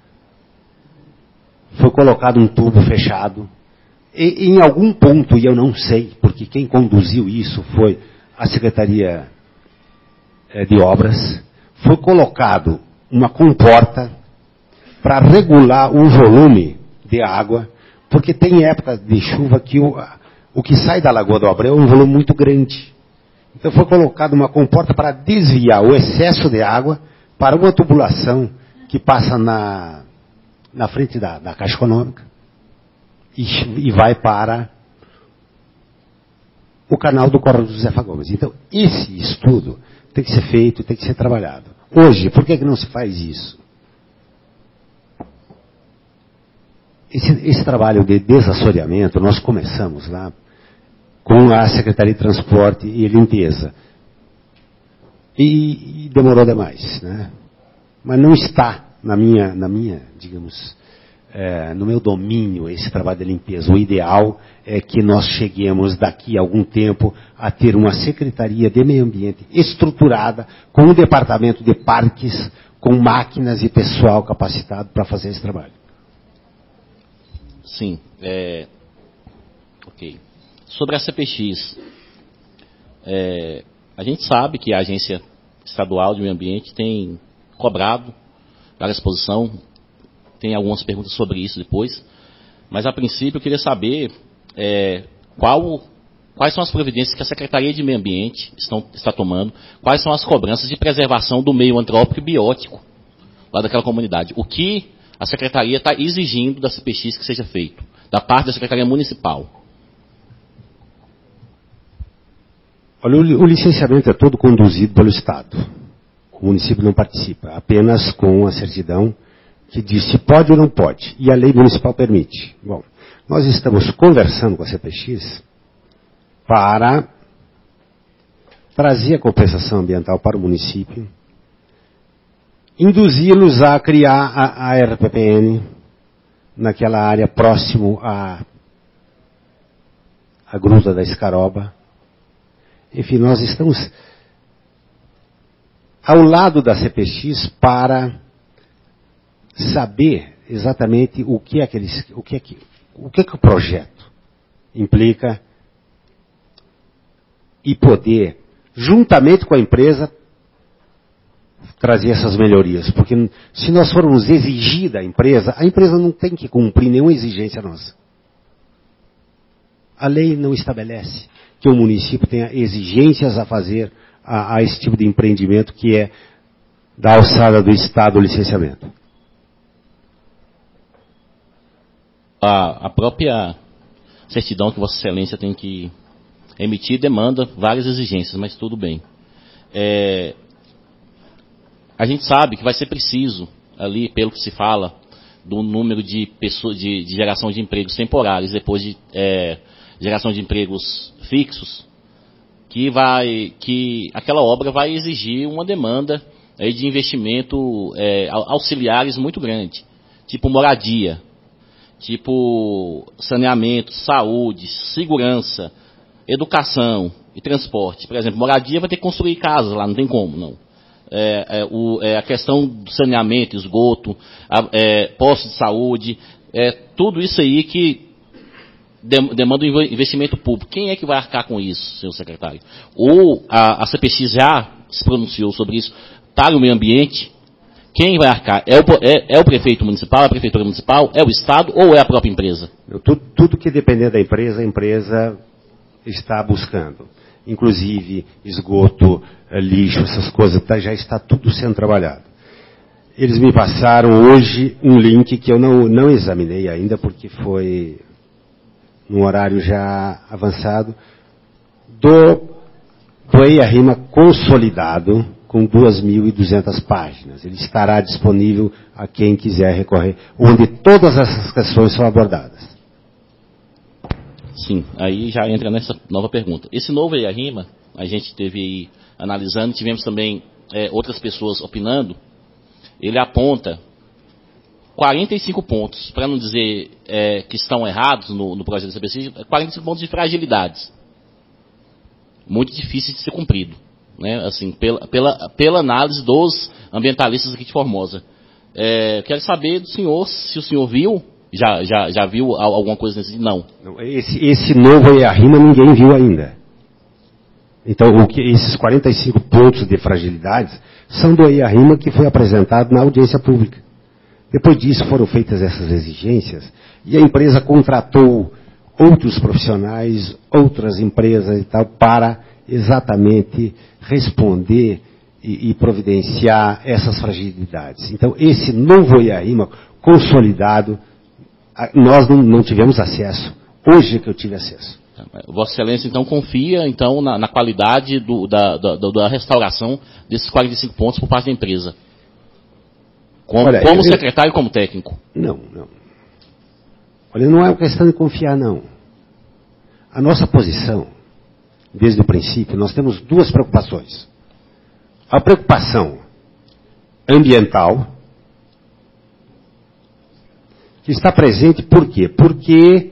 foi colocado um tubo fechado, e em algum ponto, e eu não sei, porque quem conduziu isso foi a Secretaria de Obras, foi colocado uma comporta para regular o volume de água, porque tem época de chuva que o, o que sai da Lagoa do Abreu é um volume muito grande. Então foi colocada uma comporta para desviar o excesso de água para uma tubulação que passa na, na frente da, da Caixa Econômica e, e vai para o canal do Córrego do Zefa Gomes. Então, esse estudo tem que ser feito, tem que ser trabalhado. Hoje, por que, que não se faz isso? Esse, esse trabalho de desassoreamento, nós começamos lá com a Secretaria de Transporte e Limpeza. E, e demorou demais, né? Mas não está na minha, na minha digamos, é, no meu domínio esse trabalho de limpeza. O ideal é que nós cheguemos daqui a algum tempo a ter uma Secretaria de Meio Ambiente estruturada, com um departamento de parques, com máquinas e pessoal capacitado para fazer esse trabalho. Sim. É... Ok. Sobre a C P X, é... a gente sabe que a Agência Estadual de Meio Ambiente tem cobrado para a exposição, tem algumas perguntas sobre isso depois, mas a princípio eu queria saber é, qual, quais são as providências que a Secretaria de Meio Ambiente estão, está tomando, quais são as cobranças de preservação do meio antrópico e biótico lá daquela comunidade. O que a Secretaria está exigindo da C P X que seja feito, da parte da Secretaria Municipal. Olha, o licenciamento é todo conduzido pelo Estado. O município não participa, apenas com a certidão que diz se pode ou não pode, e a lei municipal permite. Bom, nós estamos conversando com a C P X para trazer a compensação ambiental para o município, induzi-los a criar a, a R P P N naquela área próximo à, à Gruta da Escaroba. Enfim, nós estamos ao lado da C P X para saber exatamente o que é que eles, o que é que, o que é que o projeto implica e poder, juntamente com a empresa, trazer essas melhorias. Porque se nós formos exigir da empresa, a empresa não tem que cumprir nenhuma exigência nossa. A lei não estabelece que o município tenha exigências a fazer a, a esse tipo de empreendimento que é da alçada do Estado o licenciamento. A, a própria certidão que Vossa Excelência tem que emitir demanda várias exigências, mas tudo bem. É, a gente sabe que vai ser preciso, ali, pelo que se fala, do número de, pessoas, de, de geração de empregos temporários, depois de é, geração de empregos fixos, que, vai, que aquela obra vai exigir uma demanda aí, de investimento é, auxiliares muito grande, tipo moradia, tipo saneamento, saúde, segurança, educação e transporte. Por exemplo, moradia vai ter que construir casas lá, não tem como, não. É, é, o, é, a questão do saneamento, esgoto, a, é, postos de saúde, é, tudo isso aí que demanda um investimento público. Quem é que vai arcar com isso, senhor secretário? Ou a, a C P X já se pronunciou sobre isso para o meio ambiente? Quem vai arcar? É o, é, é o prefeito municipal, é a prefeitura municipal, é o Estado ou é a própria empresa? Tudo, tudo que depender da empresa, a empresa está buscando. Inclusive esgoto, lixo, essas coisas, tá, já está tudo sendo trabalhado. Eles me passaram hoje um link que eu não, não examinei ainda, porque foi num horário já avançado, do, do E I A RIMA consolidado, com duas mil e duzentas páginas. Ele estará disponível a quem quiser recorrer, onde todas essas questões são abordadas. Sim, aí já entra nessa nova pergunta. Esse novo E I A RIMA, a gente teve aí analisando, tivemos também é, outras pessoas opinando, ele aponta quarenta e cinco pontos, para não dizer é, que estão errados no, no projeto da C P C, quarenta e cinco pontos de fragilidades. Muito difícil de ser cumprido, né? Assim, pela, pela, pela análise dos ambientalistas aqui de Formosa. É, quero saber do senhor, se o senhor viu, já, já, já viu alguma coisa nesse? Não. Esse, esse novo E I A RIMA ninguém viu ainda. Então, o que, esses quarenta e cinco pontos de fragilidades são do E I A RIMA que foi apresentado na audiência pública. Depois disso foram feitas essas exigências e a empresa contratou outros profissionais, outras empresas e tal, para exatamente responder e, e providenciar essas fragilidades. Então, esse novo E I A RIMA consolidado, nós não, não tivemos acesso. Hoje é que eu tive acesso. Vossa Excelência, então, confia então, na, na qualidade do, da, da, da restauração desses quarenta e cinco pontos por parte da empresa? Como, Olha, como eu, secretário e como técnico? Não, não. Olha, não é uma questão de confiar, não. A nossa posição, desde o princípio, nós temos duas preocupações. A preocupação ambiental, que está presente por quê? Porque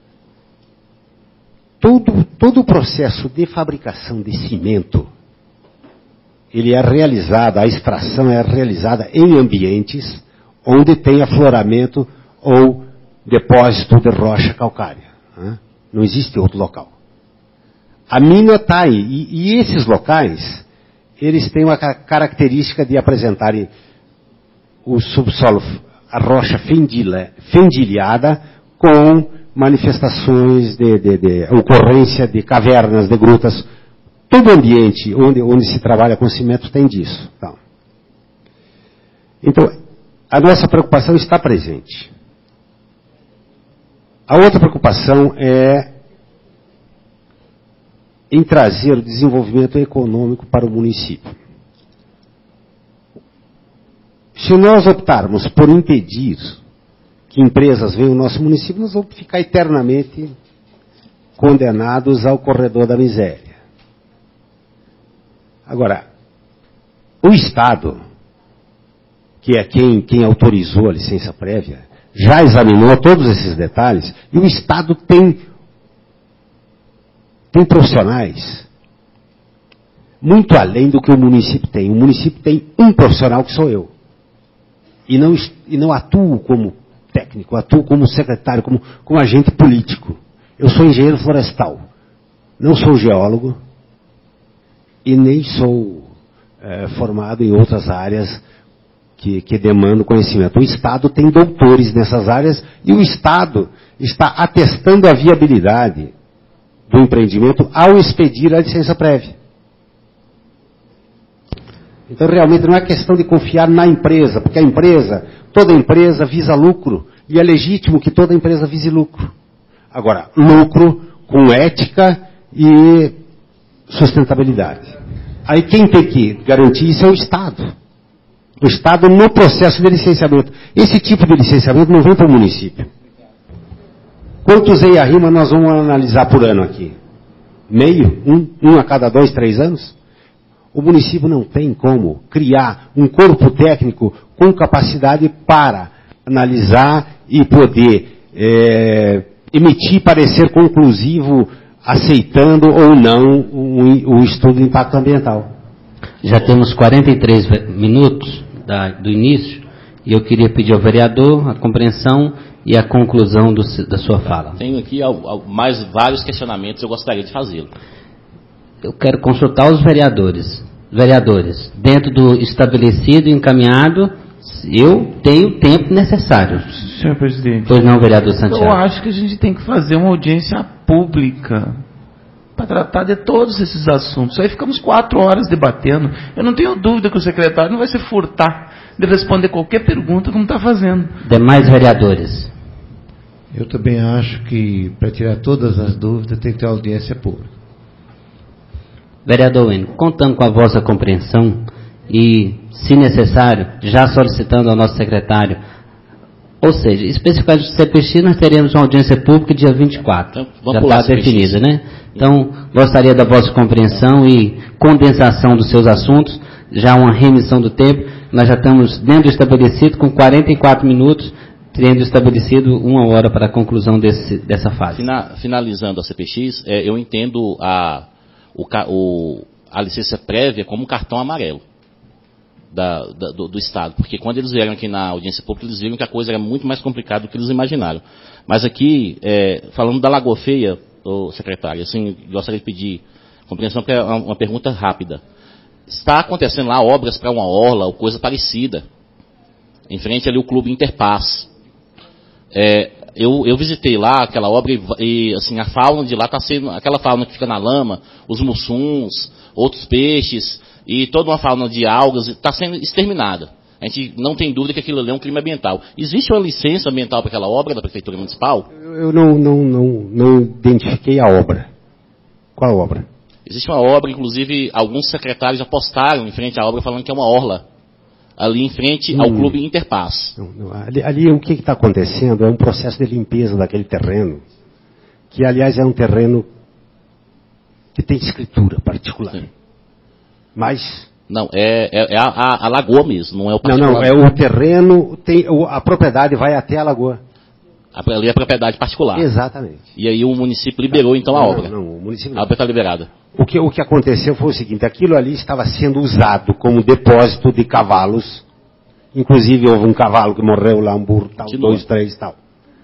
todo, todo o processo de fabricação de cimento, ele é realizado, a extração é realizada em ambientes onde tem afloramento ou depósito de rocha calcária. Né? Não existe outro local. A mina está aí, e, e esses locais, eles têm uma característica de apresentarem o subsolo, a rocha fendilha, fendilhada, com manifestações de, de, de ocorrência de cavernas, de grutas. Todo ambiente onde, onde se trabalha com cimento tem disso. Então, então, a nossa preocupação está presente. A outra preocupação é em trazer o desenvolvimento econômico para o município. Se nós optarmos por impedir que empresas venham ao nosso município, nós vamos ficar eternamente condenados ao corredor da miséria. Agora, o Estado, que é quem, quem autorizou a licença prévia, já examinou todos esses detalhes, e o Estado tem, tem profissionais muito além do que o município tem. O município tem um profissional que sou eu. E não, e não atuo como técnico, atuo como secretário, como, como agente político. Eu sou engenheiro florestal, não sou geólogo e nem sou é, formado em outras áreas que, que demandam conhecimento. O Estado tem doutores nessas áreas e o Estado está atestando a viabilidade do empreendimento ao expedir a licença prévia. Então, realmente, não é questão de confiar na empresa, porque a empresa, toda empresa visa lucro, e é legítimo que toda empresa vise lucro. Agora, lucro com ética e sustentabilidade. Aí quem tem que garantir isso é o Estado. O Estado no processo de licenciamento. Esse tipo de licenciamento não vem para o município. Quantos E I A RIMA nós vamos analisar por ano aqui? Meio? Um? Um a cada dois, três anos? O município não tem como criar um corpo técnico com capacidade para analisar e poder é, emitir parecer conclusivo aceitando ou não o, o estudo de impacto ambiental. Já temos quarenta e três minutos da, do início e eu queria pedir ao vereador a compreensão e a conclusão do, da sua fala. Tenho aqui mais vários questionamentos, eu gostaria de fazê-lo. Eu quero consultar os vereadores. Vereadores, dentro do estabelecido e encaminhado, eu tenho o tempo necessário. Senhor presidente. Pois não, vereador Santiago? Eu acho que a gente tem que fazer uma audiência pública para tratar de todos esses assuntos. Aí ficamos quatro horas debatendo. Eu não tenho dúvida que o secretário não vai se furtar de responder qualquer pergunta como está fazendo. Demais vereadores. Eu também acho que, para tirar todas as dúvidas, tem que ter audiência pública. Vereador Wino, contando com a vossa compreensão e, se necessário, já solicitando ao nosso secretário, ou seja, especificamente do C P X, nós teremos uma audiência pública dia vinte e quatro. Então, já está definida, né? Então, gostaria da vossa compreensão e condensação dos seus assuntos, já uma remissão do tempo. Nós já estamos dentro do estabelecido com quarenta e quatro minutos, tendo estabelecido uma hora para a conclusão desse, dessa fase. Finalizando a C P X, é, eu entendo a, o, o, a licença prévia como um cartão amarelo da, da, do, do Estado, porque quando eles vieram aqui na audiência pública, eles viram que a coisa era muito mais complicada do que eles imaginaram. Mas aqui, é, falando da Lagoa Feia, ô, secretário, assim, gostaria de pedir compreensão, porque é uma, uma pergunta rápida. Está acontecendo lá obras para uma orla ou coisa parecida, em frente ali o Clube Interpaz. É, eu, eu visitei lá aquela obra e, e assim, a fauna de lá está sendo, aquela fauna que fica na lama, os mussuns, outros peixes e toda uma fauna de algas está sendo exterminada. A gente não tem dúvida que aquilo ali é um crime ambiental. Existe uma licença ambiental para aquela obra da Prefeitura Municipal? Eu não, não, não, não identifiquei a obra. Qual obra? Existe uma obra, inclusive alguns secretários já postaram em frente à obra falando que é uma orla, ali em frente ao hum. Clube Interpaz. Não, não. Ali, ali o que está acontecendo é um processo de limpeza daquele terreno, que aliás é um terreno que tem escritura particular. Sim. Mas... Não, é, é, é a, a lagoa mesmo, não é o particular. Não, não, é o terreno, tem, a propriedade vai até a lagoa. Ali é propriedade particular. Exatamente. E aí o município liberou, então, a não, obra. Não, não, o município não. A obra está liberada. O que, o que aconteceu foi o seguinte, aquilo ali estava sendo usado como depósito de cavalos. Inclusive houve um cavalo que morreu lá, um burro, tal, Continua. dois, três, tal.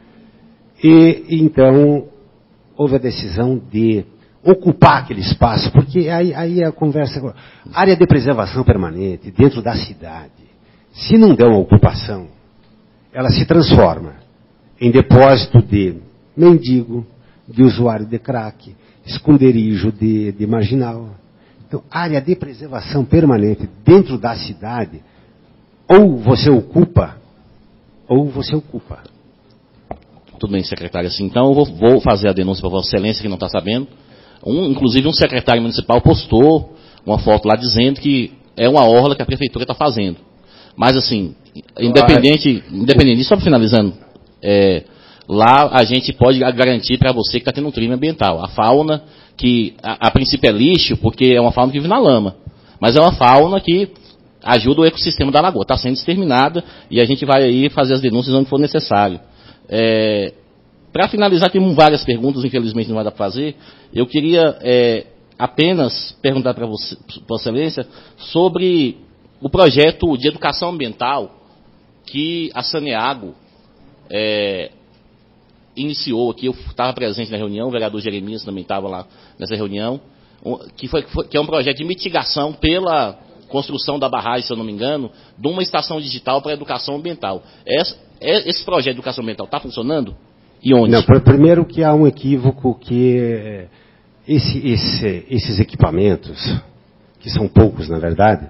E então houve a decisão de ocupar aquele espaço, porque aí, aí a conversa... Área de preservação permanente, dentro da cidade, se não der uma ocupação, ela se transforma em depósito de mendigo, de usuário de crack, esconderijo de, de marginal. Então, área de preservação permanente dentro da cidade, ou você ocupa, ou você ocupa. Tudo bem, secretário. Assim, então, eu vou, vou fazer a denúncia para Vossa Excelência, que não está sabendo. Um, inclusive, um secretário municipal postou uma foto lá dizendo que é uma orla que a prefeitura está fazendo. Mas, assim, independente, independente só finalizando, é, lá a gente pode garantir para você que está tendo um crime ambiental. A fauna, que a, a princípio é lixo, porque é uma fauna que vive na lama. Mas é uma fauna que ajuda o ecossistema da lagoa. Está sendo exterminada e a gente vai aí fazer as denúncias onde for necessário. É, para finalizar, tem várias perguntas, infelizmente não vai dar para fazer. Eu queria é, apenas perguntar para você, Vossa Excelência, sobre o projeto de educação ambiental que a Saneago é, iniciou aqui. Eu estava presente na reunião, o vereador Jeremias também estava lá nessa reunião, que, foi, que é um projeto de mitigação pela construção da barragem, se eu não me engano, de uma estação digital para a educação ambiental. Esse, esse projeto de educação ambiental está funcionando? E onde? Não, primeiro que há um equívoco que esse, esse, esses equipamentos, que são poucos na verdade,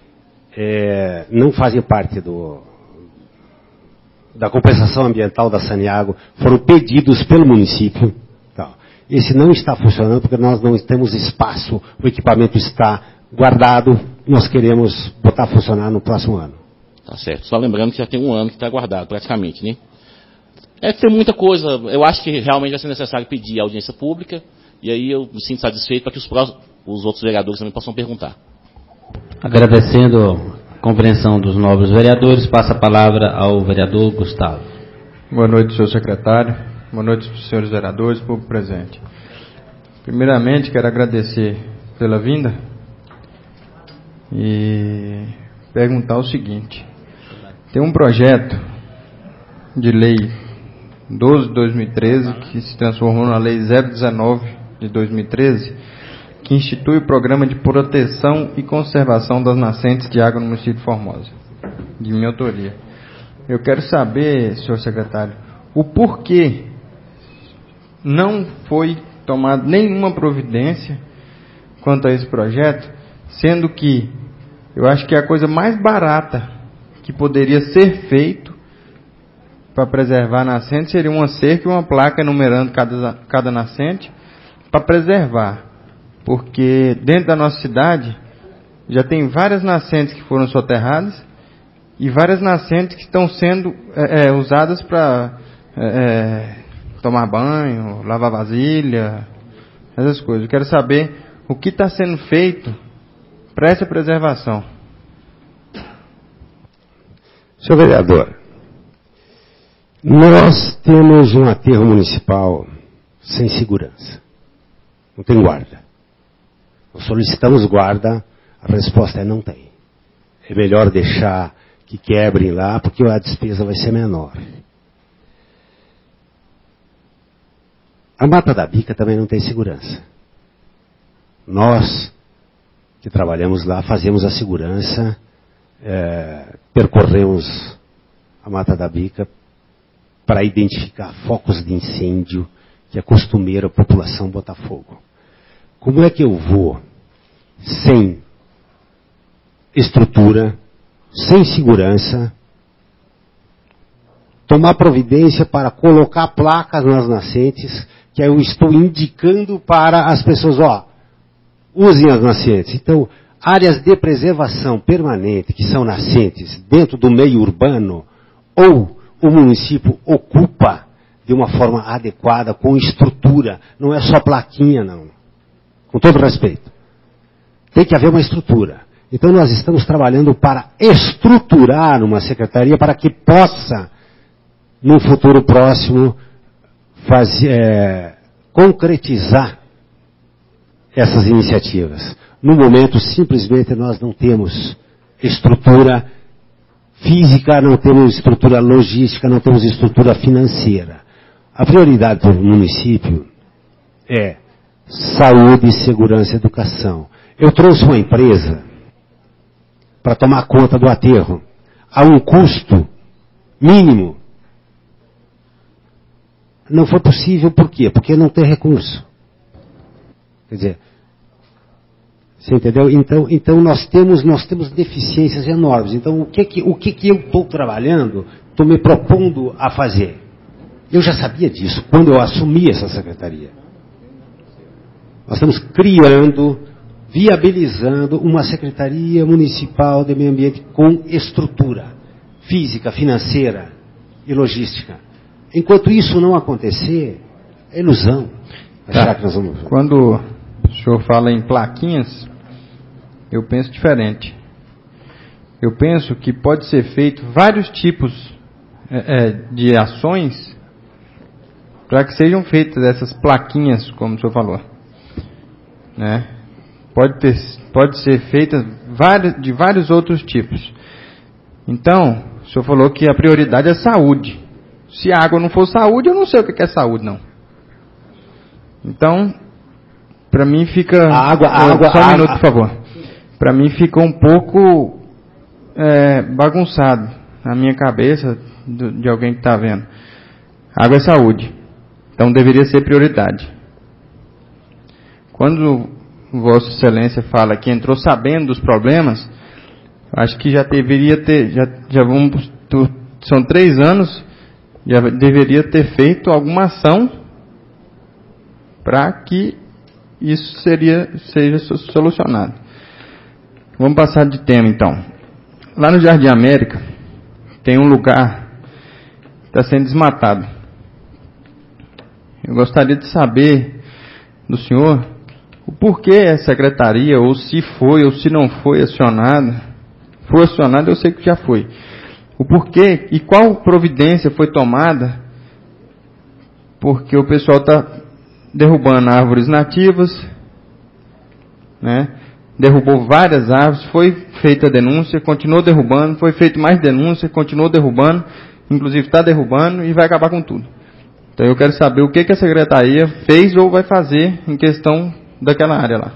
é, não fazem parte do, da compensação ambiental da Saneago, foram pedidos pelo município. Tá. Esse não está funcionando porque nós não temos espaço, o equipamento está guardado, nós queremos botar a funcionar no próximo ano. Tá certo. Só lembrando que já tem um ano que está guardado, praticamente, né? É, tem muita coisa. Eu acho que realmente vai ser necessário pedir audiência pública, e aí eu me sinto satisfeito para que os, próximos, os outros vereadores também possam perguntar. Agradecendo a compreensão dos novos vereadores, passa a palavra ao vereador Gustavo. Boa noite, senhor secretário. Boa noite, senhores vereadores, público presente. Primeiramente, quero agradecer pela vinda e perguntar o seguinte. Tem um projeto de lei doze de dois mil e treze, que se transformou na lei zero dezenove de dois mil e treze, que institui o programa de proteção e conservação das nascentes de água no município de Formosa, de minha autoria. Eu quero saber, senhor secretário, o porquê não foi tomada nenhuma providência quanto a esse projeto, sendo que eu acho que a coisa mais barata que poderia ser feito para preservar a nascente seria uma cerca e uma placa enumerando cada, cada nascente para preservar. Porque dentro da nossa cidade já tem várias nascentes que foram soterradas e várias nascentes que estão sendo é, é, usadas para é, tomar banho, lavar vasilha, essas coisas. Eu quero saber o que está sendo feito para essa preservação. Senhor vereador, nós temos um aterro municipal sem segurança. Não tem guarda. Nós solicitamos guarda, a resposta é não tem. É melhor deixar que quebrem lá, porque a despesa vai ser menor. A Mata da Bica também não tem segurança. Nós, que trabalhamos lá, fazemos a segurança, é, percorremos a Mata da Bica para identificar focos de incêndio que é costumeiro a população botar fogo. Como é que eu vou, sem estrutura, sem segurança, tomar providência para colocar placas nas nascentes, que eu estou indicando para as pessoas, ó, usem as nascentes. Então, áreas de preservação permanente, que são nascentes, dentro do meio urbano, ou o município ocupa de uma forma adequada, com estrutura, não é só plaquinha, não. Com todo respeito. Tem que haver uma estrutura. Então nós estamos trabalhando para estruturar uma secretaria para que possa num futuro próximo, fazer, é, concretizar essas iniciativas. No momento, simplesmente, nós não temos estrutura física, não temos estrutura logística, não temos estrutura financeira. A prioridade do município é saúde, segurança e educação. Eu trouxe uma empresa para tomar conta do aterro a um custo mínimo. Não foi possível, por quê? Porque não tem recurso. Quer dizer, você entendeu? Então, então nós temos, nós temos deficiências enormes. Então, o que que, o que, que eu estou trabalhando, estou me propondo a fazer? Eu já sabia disso quando eu assumi essa secretaria. Nós estamos criando, viabilizando uma Secretaria Municipal de Meio Ambiente com estrutura física, financeira e logística. Enquanto isso não acontecer, é ilusão. Tá. Que nós vamos... Quando o senhor fala em plaquinhas, eu penso diferente. Eu penso que pode ser feito vários tipos é, de ações para que sejam feitas essas plaquinhas, como o senhor falou. Né? Pode, ter, pode ser feita várias, de vários outros tipos. Então, o senhor falou que a prioridade é saúde. Se a água não for saúde, eu não sei o que é saúde, não. Então, para mim fica... A água, a água, só um a minuto, água. por favor. Para mim fica um pouco é, bagunçado na minha cabeça do, de alguém que está vendo. Água é saúde. Então, deveria ser prioridade. Quando Vossa Excelência fala que entrou sabendo dos problemas, acho que já deveria ter... Já, já vamos, são três anos... já deveria ter feito alguma ação para que isso seria, seja solucionado. Vamos passar de tema, então. Lá no Jardim América, tem um lugar que está sendo desmatado. Eu gostaria de saber do senhor o porquê a secretaria, ou se foi, ou se não foi acionada. Foi acionada, eu sei que já foi. O porquê e qual providência foi tomada, porque o pessoal está derrubando árvores nativas, né? Derrubou várias árvores, foi feita a denúncia, continuou derrubando, foi feita mais denúncia, continuou derrubando, inclusive está derrubando e vai acabar com tudo. Então eu quero saber o que, que a secretaria fez ou vai fazer em questão daquela área lá.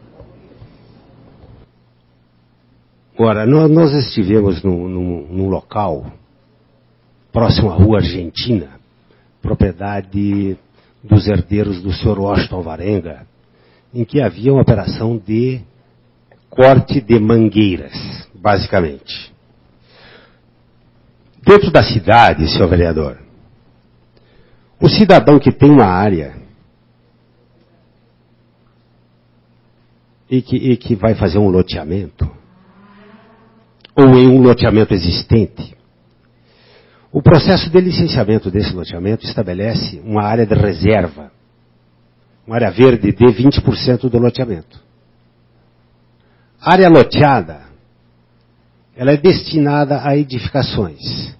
Ora, nós estivemos num, num, num local próximo à Rua Argentina, propriedade dos herdeiros do senhor Washington Alvarenga, em que havia uma operação de corte de mangueiras, basicamente. Dentro da cidade, senhor vereador, o cidadão que tem uma área e que, e que vai fazer um loteamento, ou em um loteamento existente, o processo de licenciamento desse loteamento estabelece uma área de reserva, uma área verde de vinte por cento do loteamento. A área loteada, ela é destinada a edificações.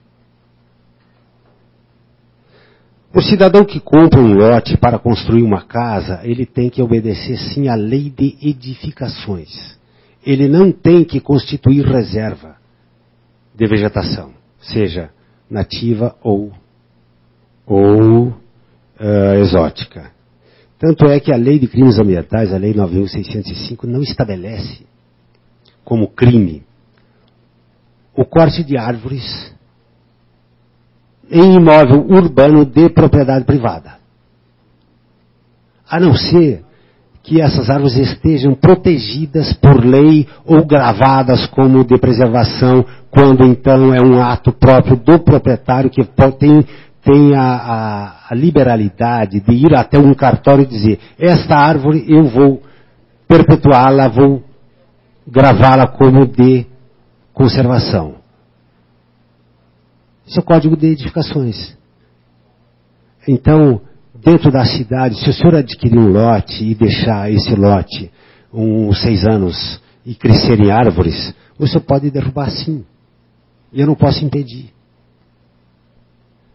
O cidadão que compra um lote para construir uma casa, ele tem que obedecer sim à lei de edificações. Ele não tem que constituir reserva de vegetação, seja nativa ou, ou uh, exótica. Tanto é que a lei de crimes ambientais, a lei nove mil seiscentos e cinco, não estabelece como crime o corte de árvores em imóvel urbano de propriedade privada. A não ser que essas árvores estejam protegidas por lei ou gravadas como de preservação, quando então é um ato próprio do proprietário que tem, tem a, a, a liberalidade de ir até um cartório e dizer: esta árvore eu vou perpetuá-la, vou gravá-la como de conservação. Isso é o Código de Edificações. Então, dentro da cidade, se o senhor adquirir um lote e deixar esse lote uns seis anos e crescer em árvores, o senhor pode derrubar sim. E eu não posso impedir.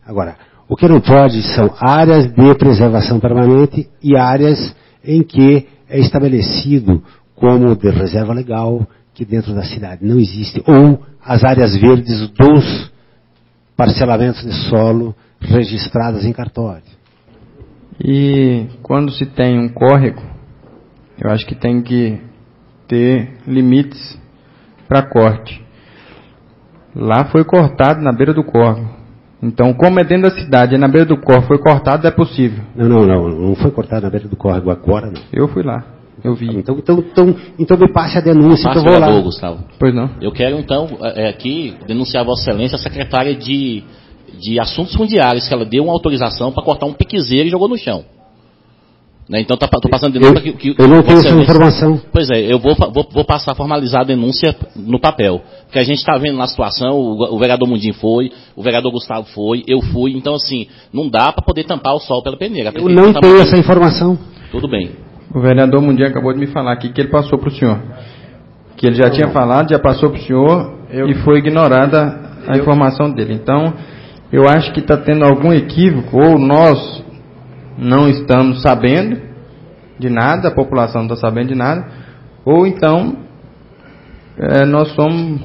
Agora, o que não pode são áreas de preservação permanente e áreas em que é estabelecido como de reserva legal, que dentro da cidade não existe, ou as áreas verdes dos parcelamentos de solo registradas em cartório. E quando se tem um córrego, eu acho que tem que ter limites para corte. Lá foi cortado na beira do córrego. Então, como é dentro da cidade, é na beira do córrego, foi cortado, é possível. Não, não, não, não foi cortado na beira do córrego agora, não. Eu fui lá, eu vi. Então, então, então, então me passe a denúncia, Passe que eu vou lá. Gustavo. Pois não. Eu quero, então, é, aqui, denunciar a Vossa Excelência, a secretária de, de Assuntos Fundiários, que ela deu uma autorização para cortar um piquezeiro e jogou no chão. Né? Então, estou tá, passando denúncia eu, que, que... Eu não tenho essa informação. Pois é, eu vou, vou, vou passar a formalizar a denúncia no papel. Porque a gente está vendo na situação, o, o vereador Mundim foi, o vereador Gustavo foi, eu fui. Então, assim, não dá para poder tampar o sol pela peneira. Eu não tá tenho muito... essa informação. Tudo bem. O vereador Mundim acabou de me falar aqui que ele passou para o senhor. Que ele já tinha falado, já passou para o senhor eu... e foi ignorada a eu... informação dele. Então, eu acho que está tendo algum equívoco, ou nós não estamos sabendo de nada, a população não está sabendo de nada, ou então é, nós somos,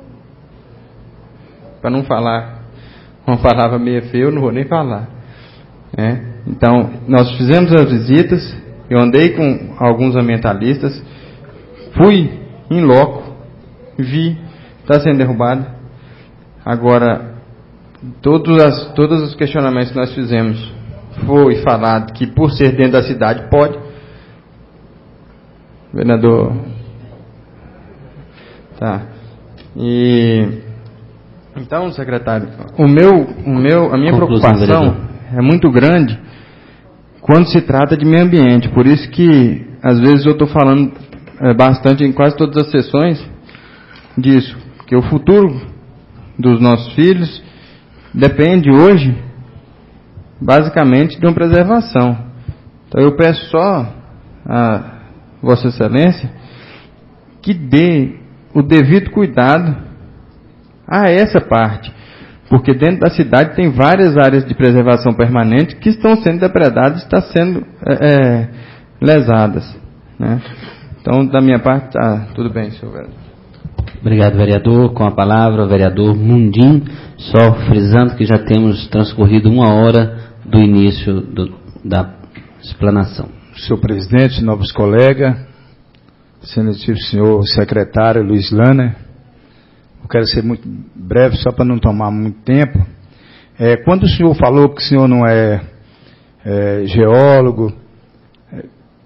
para não falar uma palavra meio feia, eu não vou nem falar. É. Então, nós fizemos as visitas, eu andei com alguns ambientalistas, fui em loco, vi, está sendo derrubado. Agora, todos, as, todos os questionamentos que nós fizemos, foi falado que por ser dentro da cidade pode. Vereador. Tá. E então, secretário, o meu, o meu, a minha Conclusão, preocupação vereador. é muito grande quando se trata de meio ambiente. Por isso que às vezes eu estou falando é, bastante em quase todas as sessões disso, que o futuro dos nossos filhos depende hoje basicamente de uma preservação. Então eu peço só a Vossa Excelência que dê o devido cuidado a essa parte, porque dentro da cidade tem várias áreas de preservação permanente que estão sendo depredadas e estão sendo é, é, lesadas, né? Então, da minha parte, tá tudo bem, senhor vereador. Obrigado, vereador. Com a palavra, o vereador Mundim, só frisando que já temos transcorrido uma hora do início do, da explanação. Senhor presidente, novos colegas, excelentíssimo senhor secretário Luiz Lanner, eu quero ser muito breve, só para não tomar muito tempo. É, quando o senhor falou que o senhor não é, é geólogo, é,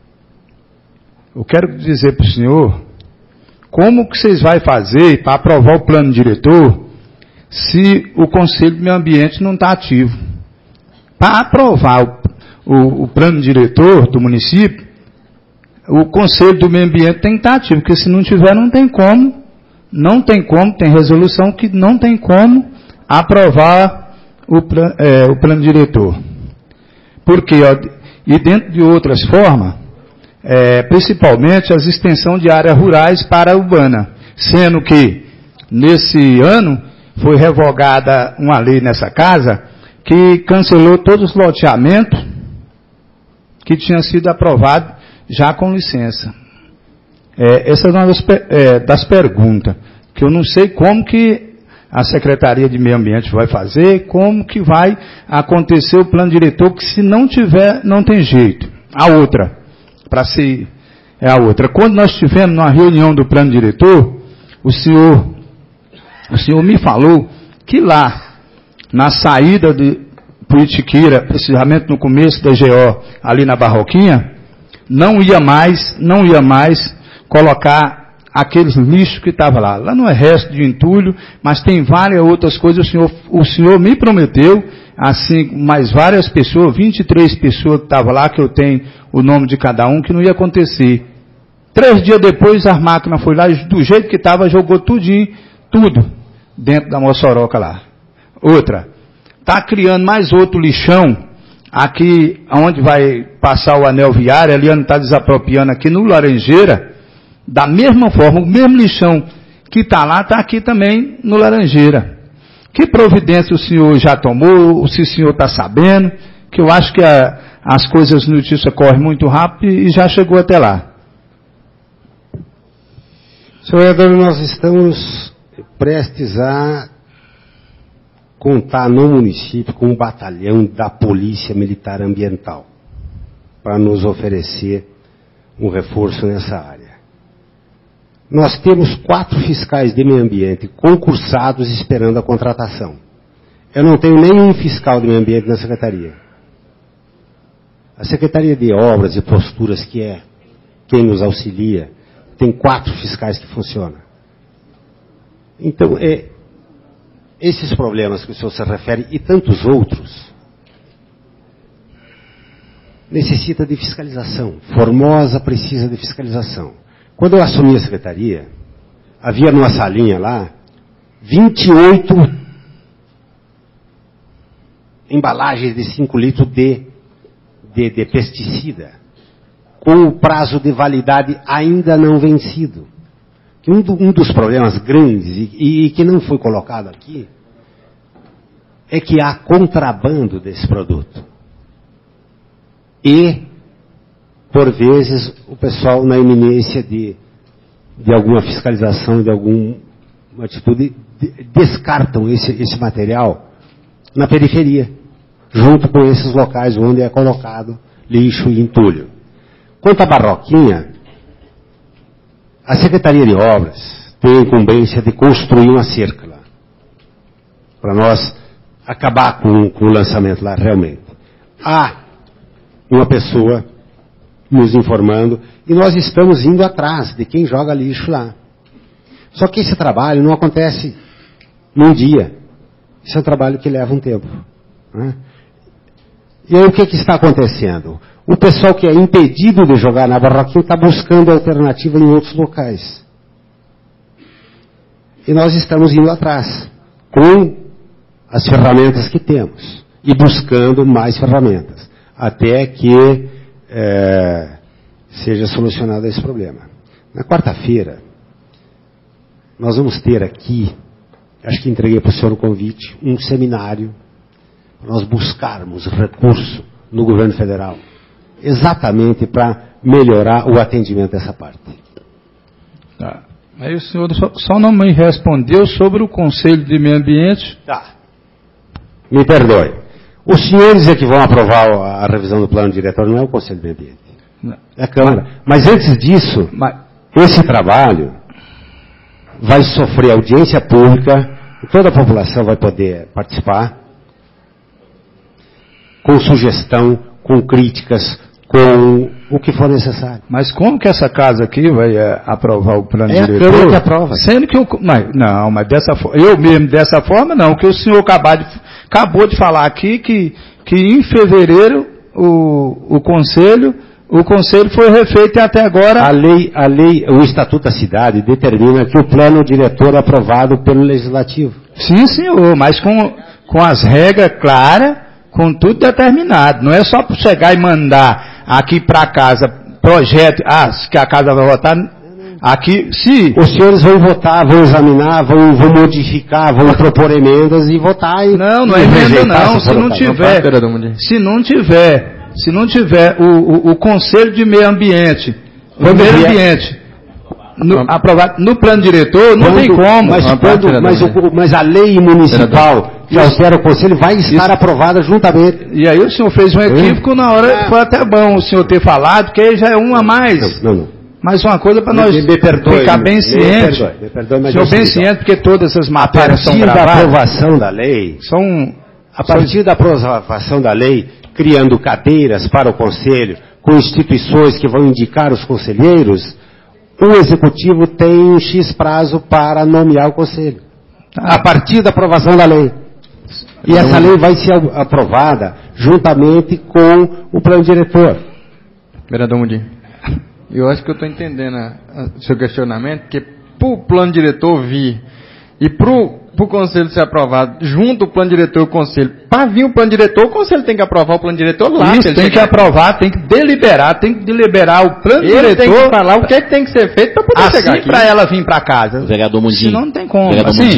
eu quero dizer para o senhor, como que vocês vão fazer para aprovar o plano diretor se o Conselho do Meio Ambiente não está ativo? Para aprovar o O, o plano diretor do município, o Conselho do Meio Ambiente tem que estar ativo, porque se não tiver, não tem como, não tem como, tem resolução que não tem como aprovar o, plan, é, o plano diretor. Porque, ó, e dentro de outras formas, é, principalmente as extensões de áreas rurais para a urbana, sendo que, nesse ano, foi revogada uma lei nessa casa que cancelou todos os loteamentos que tinha sido aprovado já com licença. É, essa é uma das, é, das perguntas, que eu não sei como que a Secretaria de Meio Ambiente vai fazer, como que vai acontecer o plano diretor, que se não tiver, não tem jeito. A outra, para se é a outra. Quando nós tivemos uma reunião do plano diretor, o senhor, o senhor me falou que lá, na saída de Poitiqueira, precisamente no começo da G O, ali na Barroquinha, não ia mais, não ia mais colocar aqueles lixos que estavam lá. Lá não é resto de entulho, mas tem várias outras coisas. O senhor, o senhor me prometeu, assim, mais várias pessoas, vinte e três pessoas que estavam lá, que eu tenho o nome de cada um, que não ia acontecer. Três dias depois, a máquina foi lá, do jeito que estava, jogou tudinho, tudo, dentro da Mossoroca lá. Outra, está criando mais outro lixão, aqui, onde vai passar o anel viário, ali onde está desapropriando aqui no Laranjeira, da mesma forma, o mesmo lixão que está lá, está aqui também no Laranjeira. Que providência o senhor já tomou, se o senhor está sabendo, que eu acho que a, as coisas no Justiça correm muito rápido e já chegou até lá. Senhor vereador, nós estamos prestes a contar no município com um batalhão da Polícia Militar Ambiental para nos oferecer um reforço nessa área. Nós temos quatro fiscais de meio ambiente concursados esperando a contratação. Eu não tenho nenhum fiscal de meio ambiente na secretaria. A Secretaria de Obras e Posturas, que é quem nos auxilia, tem quatro fiscais que funcionam. Então, é, esses problemas que o senhor se refere e tantos outros necessita de fiscalização. Formosa precisa de fiscalização. Quando eu assumi a secretaria, havia numa salinha lá vinte e oito embalagens de cinco litros de, de, de pesticida, com o prazo de validade ainda não vencido. Um, do, um dos problemas grandes, e, e que não foi colocado aqui, é que há contrabando desse produto. E, por vezes, o pessoal, na iminência de, de alguma fiscalização, de alguma atitude, de, descartam esse, esse material na periferia, junto com esses locais onde é colocado lixo e entulho. Quanto à Barroquinha, a Secretaria de Obras tem a incumbência de construir uma cerca lá, para nós acabar com, com o lançamento lá realmente. Há uma pessoa nos informando e nós estamos indo atrás de quem joga lixo lá. Só que esse trabalho não acontece num dia. Esse é um trabalho que leva um tempo, né? E aí o que, que está acontecendo? O pessoal que é impedido de jogar na Barroquinha está buscando alternativa em outros locais. E nós estamos indo atrás, com as ferramentas que temos, e buscando mais ferramentas, até que é, seja solucionado esse problema. Na quarta-feira, nós vamos ter aqui, acho que entreguei para o senhor o convite, um seminário, para nós buscarmos recurso no governo federal, exatamente para melhorar o atendimento dessa parte. Tá. Aí o senhor só, só não me respondeu sobre o Conselho de Meio Ambiente. Tá. Me perdoe. Os senhores é que vão aprovar a revisão do plano diretor, não é o Conselho de Meio Ambiente. Não. É a Câmara. Mas, Mas antes disso, Mas... esse trabalho vai sofrer audiência pública, toda a população vai poder participar, com sugestão, com críticas, com o que for necessário. Mas como que essa casa aqui vai é, aprovar o plano é diretor? É a Câmara que aprova. Sendo que eu... Mas, não, mas dessa forma... Eu mesmo, dessa forma, não. Que o senhor acabou de, acabou de falar aqui que, que em fevereiro o, o Conselho... O Conselho foi refeito e até agora... A lei, a lei, o Estatuto da Cidade determina que o plano diretor é aprovado pelo Legislativo. Sim, senhor, mas com, com as regras claras, com tudo determinado. Não é só para chegar e mandar aqui para casa projeto, ah, que a casa vai votar aqui, se... Os senhores vão votar, vão examinar, vão, vão modificar, vão propor emendas e votar e... Não, não é emenda não, se não tiver, se não tiver... Se não tiver o, o, o Conselho de Meio Ambiente, o Meio Ambiente no, aprovado no plano diretor, não quando, tem como. Mas, quando, mas, o, mas a lei municipal que altera o Conselho vai estar isso. aprovada juntamente. E aí o senhor fez um equívoco na hora, é. Foi até bom o senhor ter falado, que aí já é um a mais. Não, não, não. Mais uma coisa para nós me, me perdoe, ficar bem me, ciente. Me perdoe, me perdoe, mas senhor bem ciente, porque todas essas matérias são gravadas. A partir da aprovação da lei, são, a partir da aprovação da lei, criando cadeiras para o Conselho, com instituições que vão indicar os conselheiros, o Executivo tem um X prazo para nomear o Conselho. Ah. A partir da aprovação da lei. E então, essa lei vai ser aprovada juntamente com o plano diretor. Vereador Mundim, eu acho que eu estou entendendo o seu questionamento, porque para o plano diretor vir e para o Conselho ser aprovado, junto o plano diretor e o Conselho, para vir o plano diretor, o Conselho tem que aprovar o plano diretor lá. Isso, tem que aprovar, tem que deliberar, tem que deliberar o plano Ele diretor. tem que falar o que, é que tem que ser feito para poder assim chegar aqui. Para ela vir para casa. O vereador Mundinho. Senão não tem como. Vereador assim, Mundinho,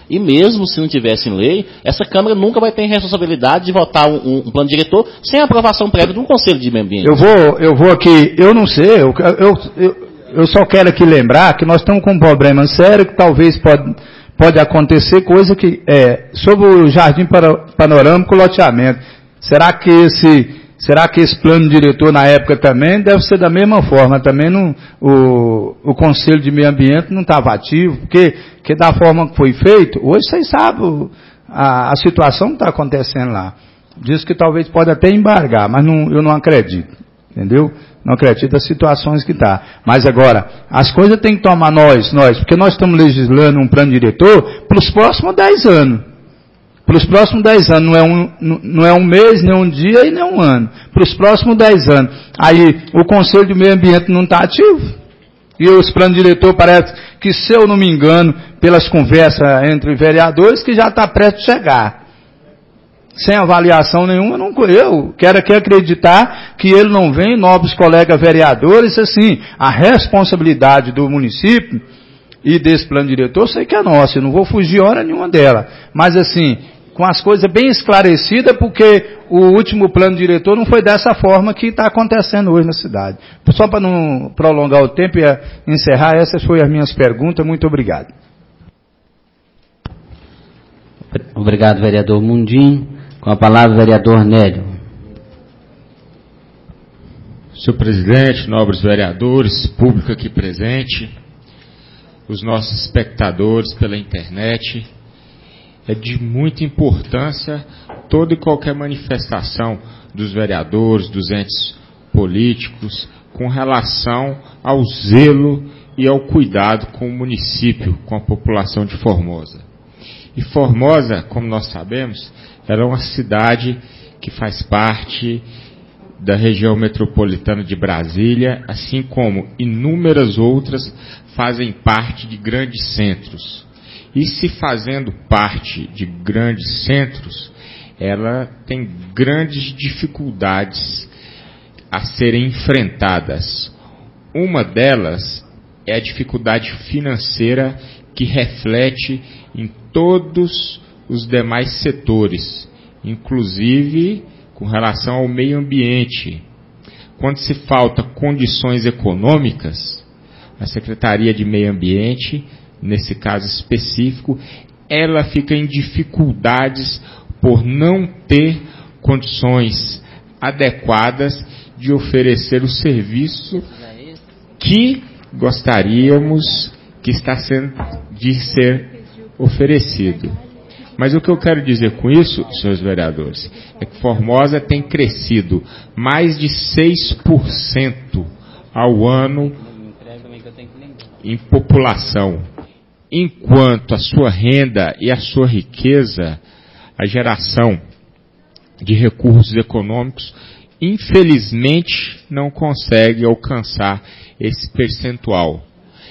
E mesmo se não tivesse em lei, essa Câmara nunca vai ter responsabilidade de votar um, um plano diretor sem a aprovação prévia de um Conselho de Meio Ambiente. Eu vou, eu vou aqui, eu não sei, eu, eu, eu, eu só quero aqui lembrar que nós estamos com um problema sério que talvez pode, pode acontecer, coisa que é sobre o Jardim Panorâmico loteamento. Será que esse... Será que esse plano diretor na época também deve ser da mesma forma? Também não, o, o Conselho de Meio Ambiente não estava ativo, porque, porque da forma que foi feito, hoje vocês sabem a, a situação que está acontecendo lá. Diz que talvez pode até embargar, mas não, eu não acredito, entendeu? Não acredito das situações que está. Mas agora, as coisas tem que tomar nós, nós, porque nós estamos legislando um plano diretor para os próximos dez anos. Para os próximos dez anos, não é, um, não é um mês, nem um dia e nem um ano. Para os próximos dez anos. Aí, o Conselho de Meio Ambiente não está ativo. E os planos diretores parece que, se eu não me engano, pelas conversas entre vereadores, que já está prestes a chegar. Sem avaliação nenhuma, eu, não, eu quero aqui acreditar que ele não vem, nobres colegas vereadores, assim, a responsabilidade do município e desse plano diretor, eu sei que é nossa, eu não vou fugir hora nenhuma dela. Mas assim, com as coisas bem esclarecidas, porque o último plano diretor não foi dessa forma que está acontecendo hoje na cidade. Só para não prolongar o tempo e encerrar, essas foram as minhas perguntas. Muito obrigado. Obrigado, vereador Mundim. Com a palavra, vereador Nélio. Senhor presidente, nobres vereadores, público aqui presente, os nossos espectadores pela internet, é de muita importância toda e qualquer manifestação dos vereadores, dos entes políticos, com relação ao zelo e ao cuidado com o município, com a população de Formosa. E Formosa, como nós sabemos, ela é uma cidade que faz parte da região metropolitana de Brasília, assim como inúmeras outras fazem parte de grandes centros. E se fazendo parte de grandes centros, ela tem grandes dificuldades a serem enfrentadas. Uma delas é a dificuldade financeira que reflete em todos os demais setores, inclusive com relação ao meio ambiente. Quando se falta condições econômicas, a Secretaria de Meio Ambiente, nesse caso específico, ela fica em dificuldades por não ter condições adequadas de oferecer o serviço que gostaríamos que está sendo de ser oferecido. Mas o que eu quero dizer com isso, senhores vereadores, é que Formosa tem crescido mais de seis por cento ao ano em população, enquanto a sua renda e a sua riqueza, a geração de recursos econômicos, infelizmente não consegue alcançar esse percentual.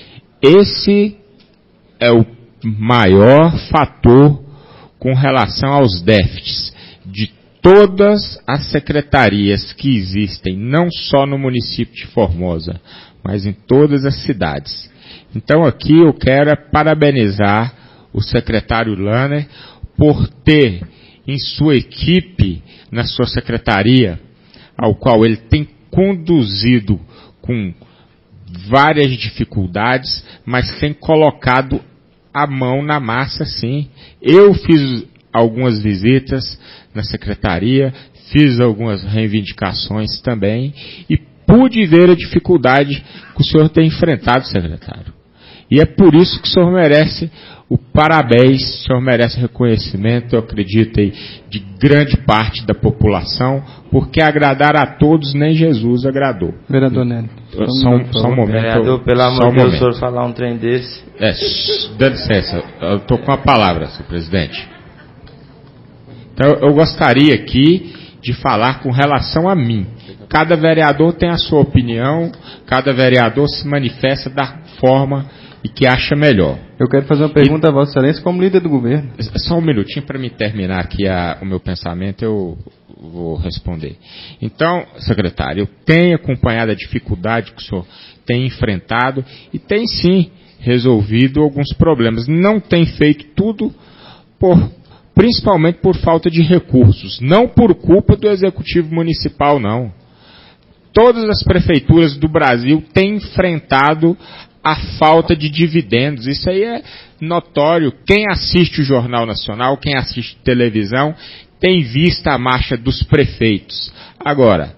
Esse é o maior fator com relação aos déficits de todas as secretarias que existem, não só no município de Formosa, mas em todas as cidades. Então aqui eu quero parabenizar o secretário Lanner por ter em sua equipe, na sua secretaria, ao qual ele tem conduzido com várias dificuldades, mas tem colocado a mão na massa, sim. Eu fiz algumas visitas na secretaria, fiz algumas reivindicações também e pude ver a dificuldade que o senhor tem enfrentado, secretário. E é por isso que o senhor merece o parabéns, o senhor merece reconhecimento, eu acredito, aí, de grande parte da população, porque agradar a todos nem Jesus agradou. Vereador Nélio. Só um, só um momento. Vereador, pelo amor de Deus, o senhor falar um trem desse. É, dá licença, eu estou com a palavra, senhor presidente. Então, eu gostaria aqui de falar com relação a mim. Cada vereador tem a sua opinião, cada vereador se manifesta da forma e que acha melhor. Eu quero fazer uma pergunta e, a Vossa Excelência como líder do governo. Só um minutinho para me terminar aqui a, o meu pensamento, eu vou responder. Então, secretário, eu tenho acompanhado a dificuldade que o senhor tem enfrentado e tem sim resolvido alguns problemas. Não tem feito tudo, por, principalmente por falta de recursos. Não por culpa do Executivo Municipal, não. Todas as prefeituras do Brasil têm enfrentado a falta de dividendos. Isso aí é notório. Quem assiste o Jornal Nacional, quem assiste televisão, tem visto a marcha dos prefeitos. Agora,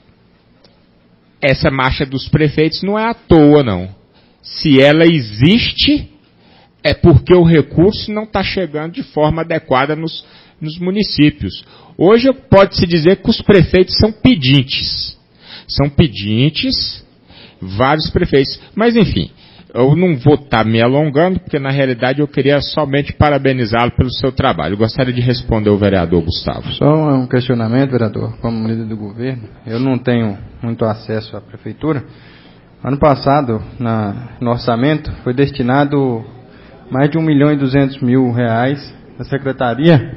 essa marcha dos prefeitos não é à toa, não. Se ela existe, é porque o recurso não está chegando de forma adequada nos, nos municípios. Hoje pode-se dizer que os prefeitos são pedintes. São pedintes, vários prefeitos. Mas, enfim, eu não vou estar me alongando, porque, na realidade, eu queria somente parabenizá-lo pelo seu trabalho. Eu gostaria de responder ao vereador Gustavo. Só um questionamento, vereador, como líder do governo. Eu não tenho muito acesso à prefeitura. Ano passado, na, no orçamento, foi destinado mais de um milhão e duzentos mil reais da secretaria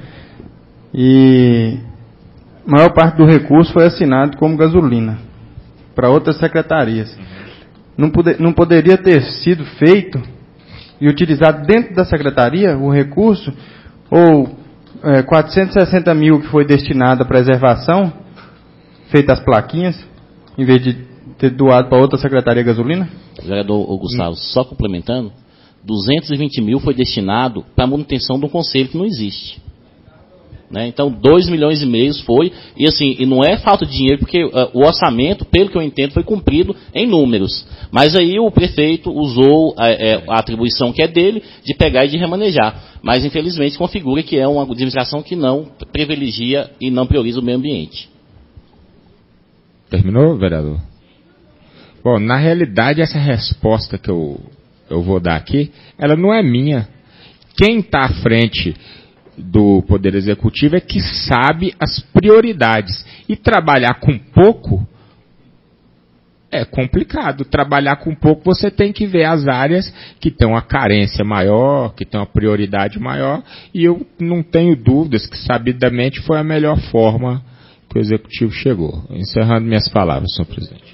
e a maior parte do recurso foi assinado como gasolina para outras secretarias. Não, poder, não poderia ter sido feito e utilizado dentro da secretaria o recurso, ou é, quatrocentos e sessenta mil que foi destinado à preservação, feito as plaquinhas, em vez de ter doado para outra secretaria gasolina? Vereador Gustavo, hum. só complementando, duzentos e vinte mil foi destinado para a manutenção de um conselho que não existe. Né? Então, dois milhões e meio foi, e assim, e não é falta de dinheiro, porque uh, o orçamento, pelo que eu entendo, foi cumprido em números. Mas aí o prefeito usou a, a, a atribuição que é dele, de pegar e de remanejar. Mas, infelizmente, configura que é uma administração que não privilegia e não prioriza o meio ambiente. Terminou, vereador? Bom, na realidade, essa resposta que eu, eu vou dar aqui, ela não é minha. Quem está à frente do Poder Executivo é que sabe as prioridades. E trabalhar com pouco é complicado. Trabalhar com pouco, você tem que ver as áreas que têm uma carência maior, que têm uma prioridade maior, e eu não tenho dúvidas que, sabidamente, foi a melhor forma que o Executivo chegou. Encerrando minhas palavras, senhor presidente.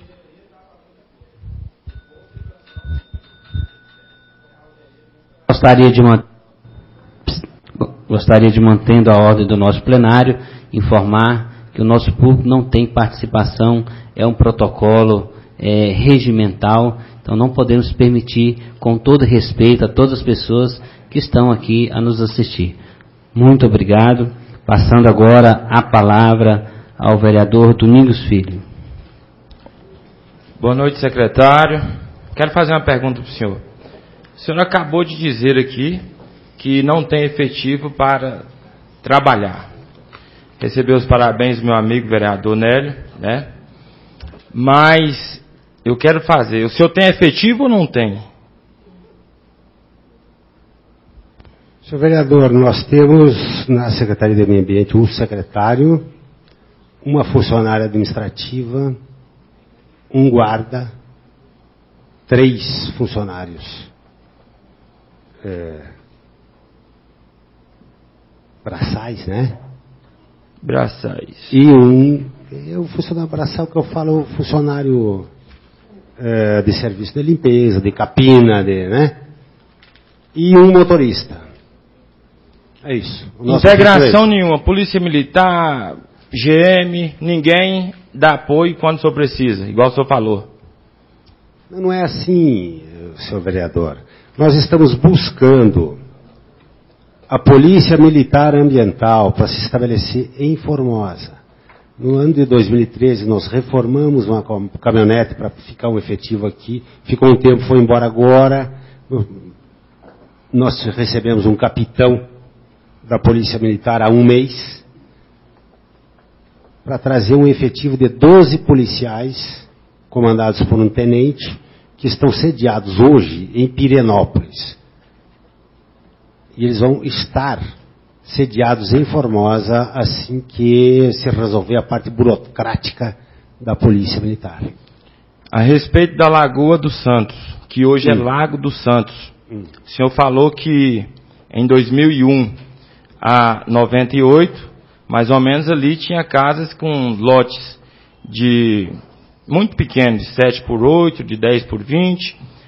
Gostaria de manter Gostaria de, mantendo a ordem do nosso plenário, informar que o nosso público não tem participação, é um protocolo é, regimental, então não podemos permitir, com todo respeito a todas as pessoas que estão aqui a nos assistir. Muito obrigado. Passando agora a palavra ao vereador Domingos Filho. Boa noite, secretário. Quero fazer uma pergunta para o senhor. O senhor acabou de dizer aqui que não tem efetivo para trabalhar. Recebeu os parabéns do meu amigo vereador Nélio, né? Mas eu quero fazer, o senhor tem efetivo ou não tem? Senhor vereador, nós temos na Secretaria do Meio Ambiente um secretário, uma funcionária administrativa, um guarda, três funcionários. É, braçais, né? Braçais. E um, eu funcionário braçal que eu falo, funcionário é, de serviço de limpeza, de capina, de, né? E um motorista. É isso. Integração é nenhuma. Polícia Militar, G M, ninguém dá apoio quando o senhor precisa, igual o senhor falou. Não é assim, senhor vereador. Nós estamos buscando a Polícia Militar Ambiental para se estabelecer em Formosa. No ano de dois mil e treze, nós reformamos uma caminhonete para ficar um efetivo aqui. Ficou um tempo, foi embora agora. Nós recebemos um capitão da Polícia Militar há um mês para trazer um efetivo de doze policiais, comandados por um tenente, que estão sediados hoje em Pirenópolis. E eles vão estar sediados em Formosa assim que se resolver a parte burocrática da Polícia Militar. A respeito da Lagoa dos Santos, que hoje hum. é Lago dos Santos, hum. o senhor falou que em dois mil e um a noventa e oito, mais ou menos ali tinha casas com lotes de muito pequenos, de sete por oito, de dez por vinte,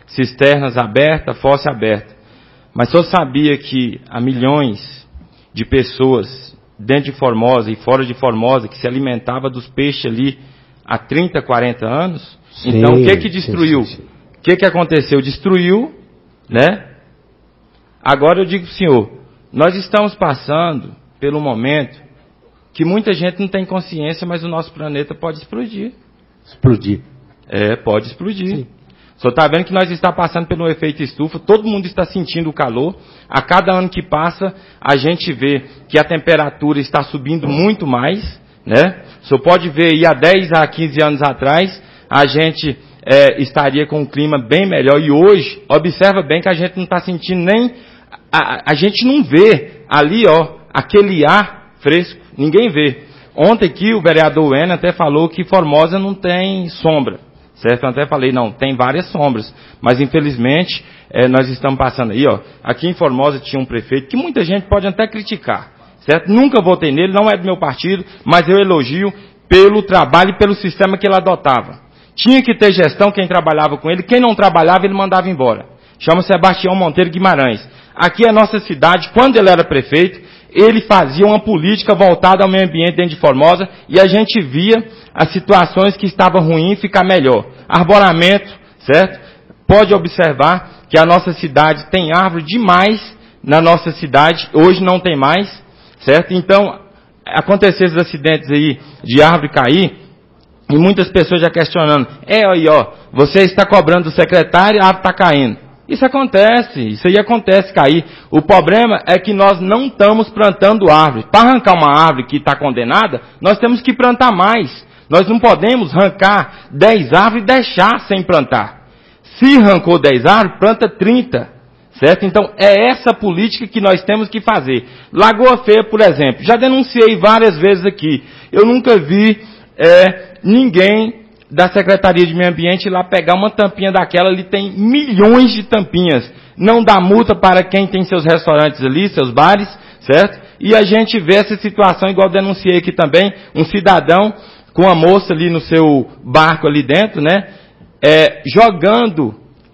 cisternas abertas, fossa aberta. Mas o senhor sabia que há milhões de pessoas dentro de Formosa e fora de Formosa que se alimentava dos peixes ali há trinta, quarenta anos? Sim, então, o que que destruiu? O que que aconteceu? Destruiu, né? Agora eu digo para o senhor, nós estamos passando pelo momento que muita gente não tem consciência, mas o nosso planeta pode explodir. Explodir. É, pode explodir. Sim. O senhor está vendo que nós estamos passando pelo efeito estufa, todo mundo está sentindo o calor. A cada ano que passa, a gente vê que a temperatura está subindo muito mais, né? O senhor pode ver aí há dez a quinze anos atrás, a gente é, estaria com um clima bem melhor. E hoje, observa bem que a gente não está sentindo nem... A, a gente não vê ali, ó, aquele ar fresco. Ninguém vê. Ontem aqui o vereador Wena até falou que Formosa não tem sombra. Certo? Eu até falei, não, tem várias sombras. Mas infelizmente, é, nós estamos passando aí, ó. Aqui em Formosa tinha um prefeito que muita gente pode até criticar. Certo? Nunca votei nele, não é do meu partido, mas eu elogio pelo trabalho e pelo sistema que ele adotava. Tinha que ter gestão quem trabalhava com ele, quem não trabalhava ele mandava embora. Chama Sebastião Monteiro Guimarães. Aqui é a nossa cidade, quando ele era prefeito, ele fazia uma política voltada ao meio ambiente dentro de Formosa e a gente via as situações que estavam ruins ficar melhor. Arboramento, certo? Pode observar que a nossa cidade tem árvore demais na nossa cidade, hoje não tem mais, certo? Então, aconteceu esses acidentes aí de árvore cair e muitas pessoas já questionando, é aí ó, você está cobrando do secretário, a árvore está caindo. Isso acontece, isso aí acontece cair. O problema é que nós não estamos plantando árvores. Para arrancar uma árvore que está condenada, nós temos que plantar mais. Nós não podemos arrancar dez árvores e deixar sem plantar. Se arrancou dez árvores, planta trinta. Certo? Então, é essa política que nós temos que fazer. Lagoa Feia, por exemplo, já denunciei várias vezes aqui. Eu nunca vi é, ninguém da Secretaria de Meio Ambiente lá pegar uma tampinha daquela, ali tem milhões de tampinhas. Não dá multa para quem tem seus restaurantes ali, seus bares, certo? E a gente vê essa situação, igual denunciei aqui também, um cidadão com a moça ali no seu barco ali dentro, né? É, jogando,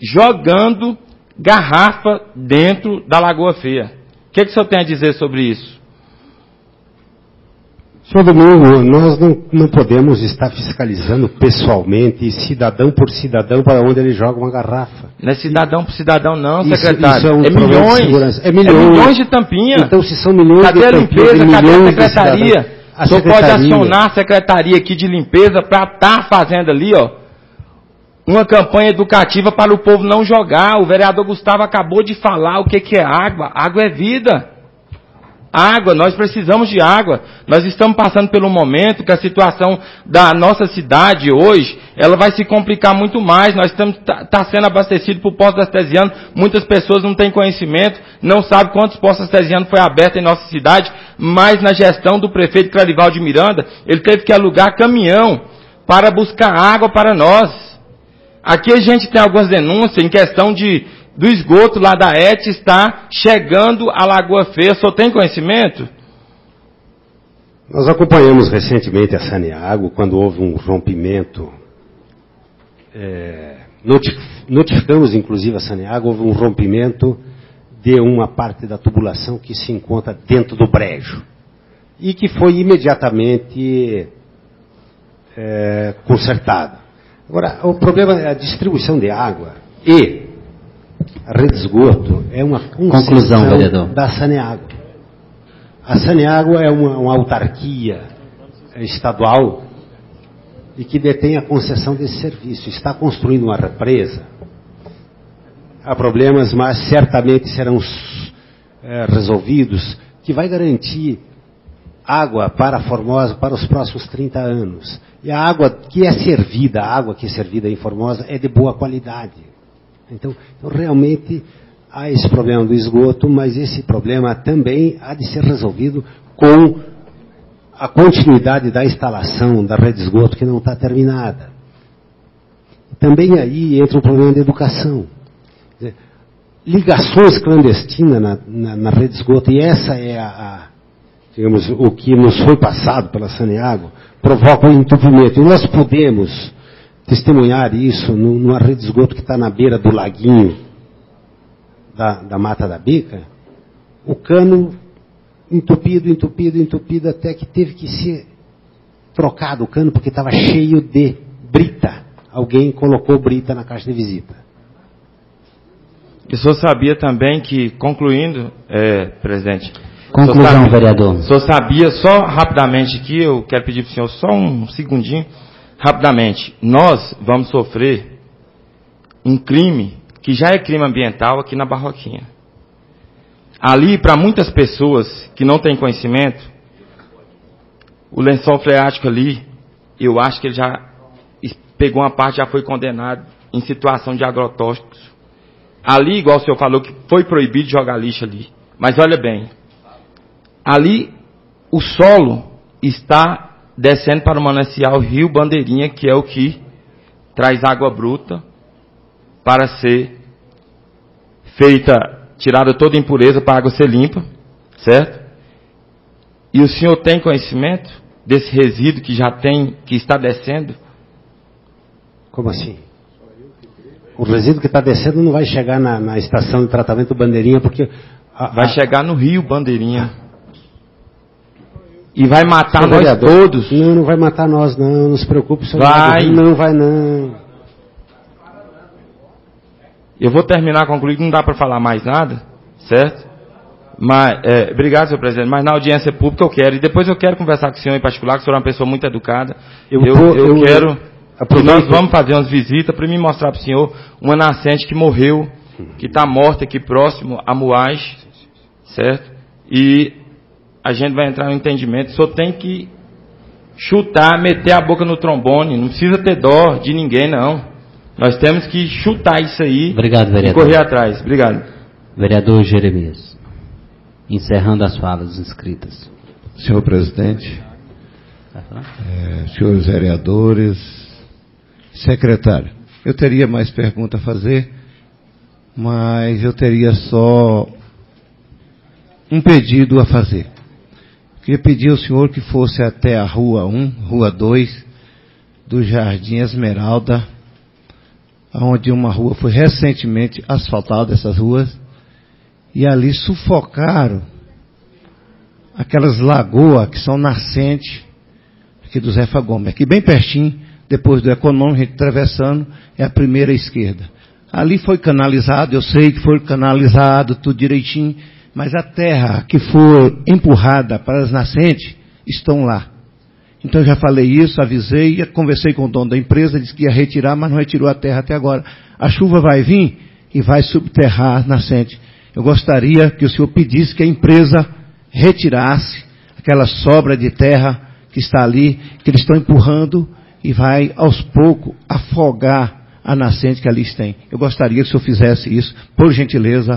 jogando garrafa dentro da Lagoa Feia. O que, que o senhor tem a dizer sobre isso? Senhor Domingo, nós não, não podemos estar fiscalizando pessoalmente, cidadão por cidadão, para onde ele joga uma garrafa. Não é cidadão por cidadão não, isso, secretário. Isso é, um é, milhões, é milhões. É milhões de tampinha. Então, se são milhões cadê de tampinha, cadê a limpeza, cadê a secretaria? A o senhor secretaria. pode acionar a secretaria aqui de limpeza para estar fazendo ali, ó, uma campanha educativa para o povo não jogar. O vereador Gustavo acabou de falar o que, que é água. Água é vida. Água, nós precisamos de água. Nós estamos passando pelo momento que a situação da nossa cidade hoje, ela vai se complicar muito mais. Nós estamos tá, tá sendo abastecido por poços artesianos. Muitas pessoas não têm conhecimento, não sabem quantos poços artesianos foi aberto em nossa cidade, mas na gestão do prefeito Clarival de Miranda, ele teve que alugar caminhão para buscar água para nós. Aqui a gente tem algumas denúncias em questão de do esgoto lá da E T está chegando à Lagoa Feia. Só tem conhecimento? Nós acompanhamos recentemente a Saneago, quando houve um rompimento. É, notificamos, inclusive, a Saneago, houve um rompimento de uma parte da tubulação que se encontra dentro do brejo. E que foi imediatamente é, consertado. Agora, o problema é a distribuição de água e a rede de esgoto é uma conclusão da Saneago. A Saneago é uma, uma autarquia estadual e que detém a concessão desse serviço. Está construindo uma represa. Há problemas, mas certamente serão é, resolvidos, que vai garantir água para Formosa para os próximos trinta anos. E a água que é servida, a água que é servida em Formosa é de boa qualidade. Então, então, realmente, há esse problema do esgoto, mas esse problema também há de ser resolvido com a continuidade da instalação da rede de esgoto que não está terminada. Também aí entra o problema da educação. Quer dizer, ligações clandestinas na, na, na rede de esgoto, e essa é a, a, digamos, o que nos foi passado pela Saneago, provoca um entupimento. E nós podemos testemunhar isso numa rede de esgoto que está na beira do laguinho da, da Mata da Bica, o cano entupido, entupido, entupido, até que teve que ser trocado o cano porque estava cheio de brita. Alguém colocou brita na caixa de visita. E o senhor sabia também que, concluindo, é, presidente... Conclusão, sabia, vereador. O senhor sabia, só rapidamente aqui, eu quero pedir para o senhor só um segundinho, rapidamente, nós vamos sofrer um crime que já é crime ambiental aqui na Barroquinha. Ali, para muitas pessoas que não têm conhecimento, o lençol freático ali, eu acho que ele já pegou uma parte, já foi condenado em situação de agrotóxicos. Ali, igual o senhor falou, que foi proibido jogar lixo ali. Mas olha bem, ali o solo está descendo para o manancial Rio Bandeirinha, que é o que traz água bruta para ser feita, tirada toda a impureza para a água ser limpa, certo? E o senhor tem conhecimento desse resíduo que já tem, que está descendo? Como assim? O resíduo que está descendo não vai chegar na, na estação de tratamento Bandeirinha, porque... A, vai a... chegar no Rio Bandeirinha. E vai matar Seu nós vereador, todos. Não, não vai matar nós, não. Não se preocupe. Seu vai. Vereador. Não vai, não. Eu vou terminar, concluir, não dá para falar mais nada, certo? Mas, é, obrigado, senhor presidente, mas na audiência pública eu quero, e depois eu quero conversar com o senhor em particular, que o senhor é uma pessoa muito educada. Eu, eu, eu, eu quero... que nós vamos fazer umas visitas para me mostrar para o senhor uma nascente que morreu, que está morta aqui próximo a Moais, certo? E a gente vai entrar no entendimento. O senhor tem que chutar, meter a boca no trombone, não precisa ter dó de ninguém, não. Nós temos que chutar isso aí. Obrigado, vereador. E correr atrás. Obrigado. Vereador Jeremias, encerrando as falas inscritas. Senhor presidente, é, senhores vereadores, secretário, eu teria mais perguntas a fazer, mas eu teria só um pedido a fazer. Queria pedir ao senhor que fosse até a Rua um, Rua dois, do Jardim Esmeralda, onde uma rua foi recentemente asfaltada, essas ruas, e ali sufocaram aquelas lagoas que são nascentes aqui do Zefa Gomes, aqui bem pertinho, depois do Econômico, a gente atravessando, é a primeira esquerda. Ali foi canalizado, eu sei que foi canalizado, tudo direitinho, mas a terra que for empurrada para as nascentes estão lá. Então eu já falei isso, avisei, conversei com o dono da empresa, disse que ia retirar, mas não retirou a terra até agora. A chuva vai vir e vai subterrar as nascentes. Eu gostaria que o senhor pedisse que a empresa retirasse aquela sobra de terra que está ali, que eles estão empurrando e vai aos poucos afogar a nascente que ali tem. Eu gostaria que o senhor fizesse isso, por gentileza,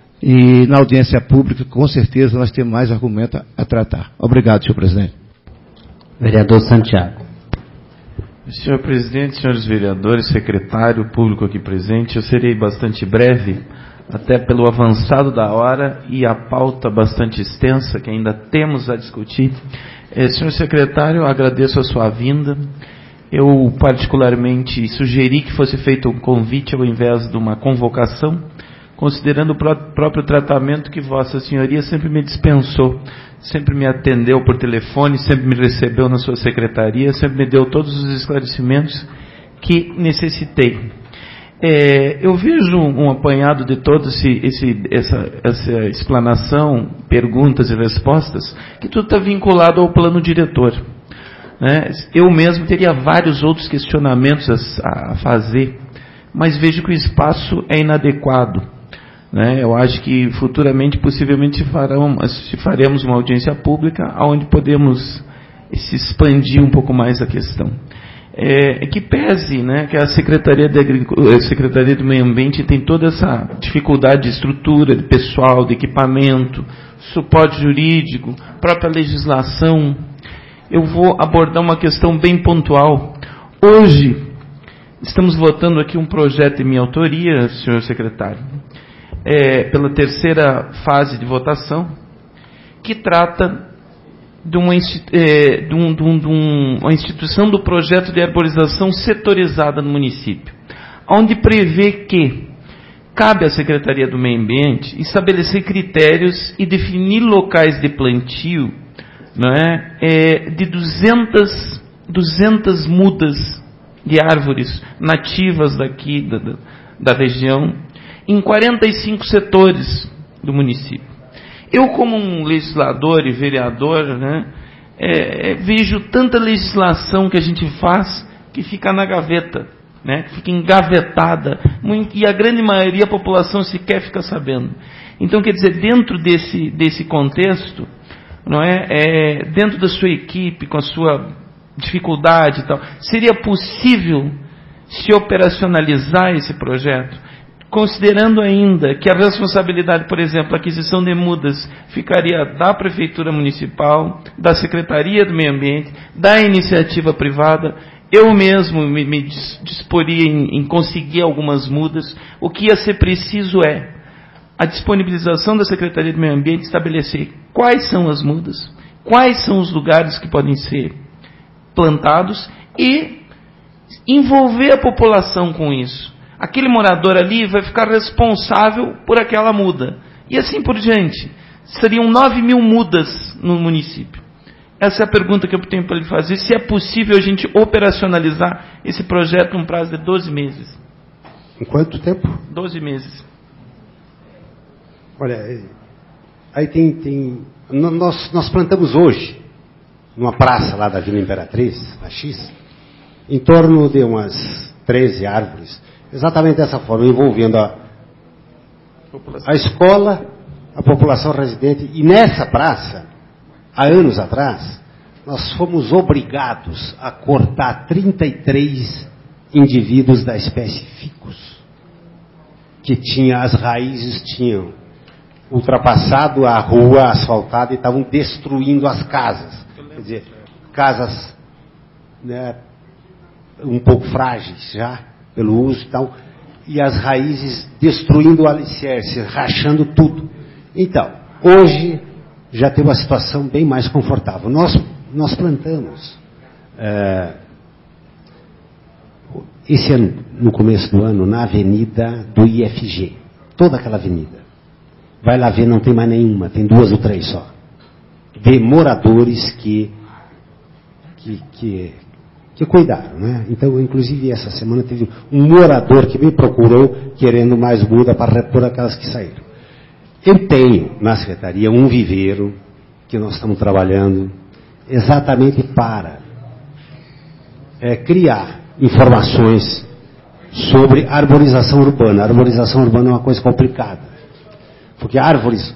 e na audiência pública, com certeza, nós temos mais argumento a tratar. Obrigado, senhor presidente. Vereador Santiago. Senhor presidente, senhores vereadores, secretário, público aqui presente, eu serei bastante breve, até pelo avançado da hora e a pauta bastante extensa que ainda temos a discutir. Eh, senhor secretário, eu agradeço a sua vinda. Eu particularmente sugeri que fosse feito um convite ao invés de uma convocação, considerando o pró- próprio tratamento que Vossa Senhoria sempre me dispensou, sempre me atendeu por telefone, sempre me recebeu na sua secretaria, sempre me deu todos os esclarecimentos que necessitei. É, eu vejo um apanhado de toda essa, essa explanação, perguntas e respostas, que tudo está vinculado ao plano diretor. Né? Eu mesmo teria vários outros questionamentos a, a fazer, mas vejo que o espaço é inadequado. Né? Eu acho que futuramente, possivelmente, farão, se faremos uma audiência pública onde podemos se expandir um pouco mais a questão. É, que pese, né, que a Secretaria, de Agricultura, a Secretaria do Meio Ambiente tem toda essa dificuldade de estrutura, de pessoal, de equipamento, suporte jurídico, própria legislação. Eu vou abordar uma questão bem pontual. Hoje, estamos votando aqui um projeto de minha autoria, senhor secretário, é, pela terceira fase de votação, que trata de uma, é, de um, de um, de um, uma instituição do projeto de arborização setorizada no município, onde prevê que cabe à Secretaria do Meio Ambiente estabelecer critérios e definir locais de plantio, não é, é, de duzentas, duzentas mudas de árvores nativas daqui da, da, da região, em quarenta e cinco setores do município. Eu, como um legislador e vereador, né, é, vejo tanta legislação que a gente faz que fica na gaveta, né, que fica engavetada, e a grande maioria da população sequer fica sabendo. Então, quer dizer, dentro desse, desse contexto, não é, é, dentro da sua equipe, com a sua dificuldade e tal, seria possível se operacionalizar esse projeto? Considerando ainda que a responsabilidade, por exemplo, a aquisição de mudas ficaria da Prefeitura Municipal, da Secretaria do Meio Ambiente, da iniciativa privada, eu mesmo me, me disporia em, em conseguir algumas mudas. O que ia ser preciso é a disponibilização da Secretaria do Meio Ambiente estabelecer quais são as mudas, quais são os lugares que podem ser plantados e envolver a população com isso. Aquele morador ali vai ficar responsável por aquela muda. E assim por diante. Seriam nove mil mudas no município. Essa é a pergunta que eu tenho para lhe fazer. Se é possível a gente operacionalizar esse projeto num prazo de doze meses. Em quanto tempo? doze meses. Olha, aí tem... tem nós, nós plantamos hoje, numa praça lá da Vila Imperatriz, na X, em torno de umas treze árvores, exatamente dessa forma, envolvendo a, a escola, a população residente. E nessa praça, há anos atrás, nós fomos obrigados a cortar trinta e três indivíduos da espécie ficus, que tinha, as raízes tinham ultrapassado a rua asfaltada e estavam destruindo as casas. Quer dizer, casas, né, um pouco frágeis já, pelo uso e tal, e as raízes destruindo o alicerce, rachando tudo. Então, hoje já tem uma situação bem mais confortável. Nós, nós plantamos, é, esse ano, no começo do ano, na avenida do I F G, toda aquela avenida. Vai lá ver, não tem mais nenhuma, tem duas ou três só. De moradores que, que, que que cuidaram, né? Então, inclusive, essa semana teve um morador que me procurou querendo mais muda para repor aquelas que saíram. Eu tenho na Secretaria um viveiro que nós estamos trabalhando exatamente para é, criar informações sobre arborização urbana. A arborização urbana é uma coisa complicada, porque árvores,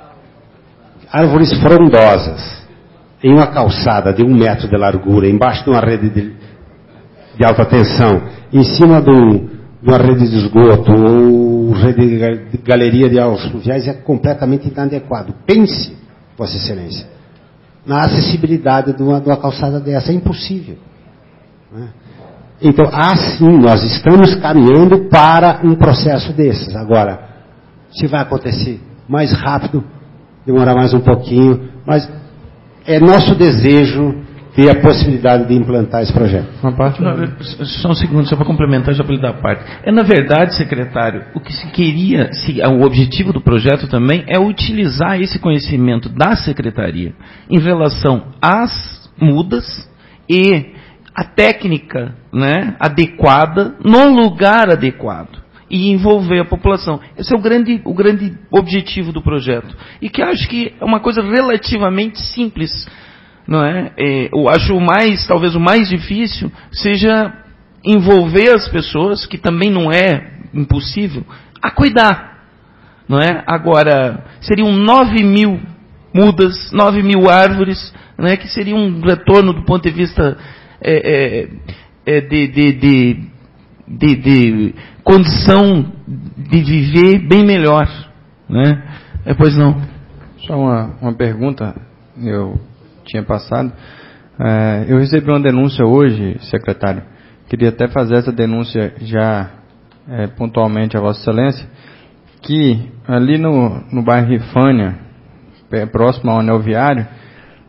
árvores frondosas, em uma calçada de um metro de largura, embaixo de uma rede de, de alta tensão, em cima de, um, de uma rede de esgoto ou rede de galeria de águas fluviais, é completamente inadequado. Pense, Vossa Excelência, na acessibilidade de uma, de uma calçada dessa. É impossível, né? Então, assim, nós estamos caminhando para um processo desses. Agora, se vai acontecer mais rápido, demorar mais um pouquinho, mas é nosso desejo ter a possibilidade de implantar esse projeto. Uma parte? Não, só um segundo, só para complementar, já para lhe dar parte. É, na verdade, secretário, o que se queria, se, o objetivo do projeto também é utilizar esse conhecimento da secretaria em relação às mudas e a técnica, né, adequada no lugar adequado. E envolver a população. Esse é o grande, o grande objetivo do projeto. E que acho que é uma coisa relativamente simples, não é? É, eu acho o mais, talvez o mais difícil, seja envolver as pessoas, que também não é impossível, a cuidar, não é? Agora, seriam nove mil mudas, nove mil árvores, não é? Que seria um retorno do ponto de vista é, é, é, de... de, de De, de condição de viver bem melhor, né? É, pois não. Só uma, uma pergunta, eu tinha passado. É, eu recebi uma denúncia hoje, secretário. Queria até fazer essa denúncia já é, pontualmente a Vossa Excelência, que ali no, no bairro Rifânia, próximo ao anel viário,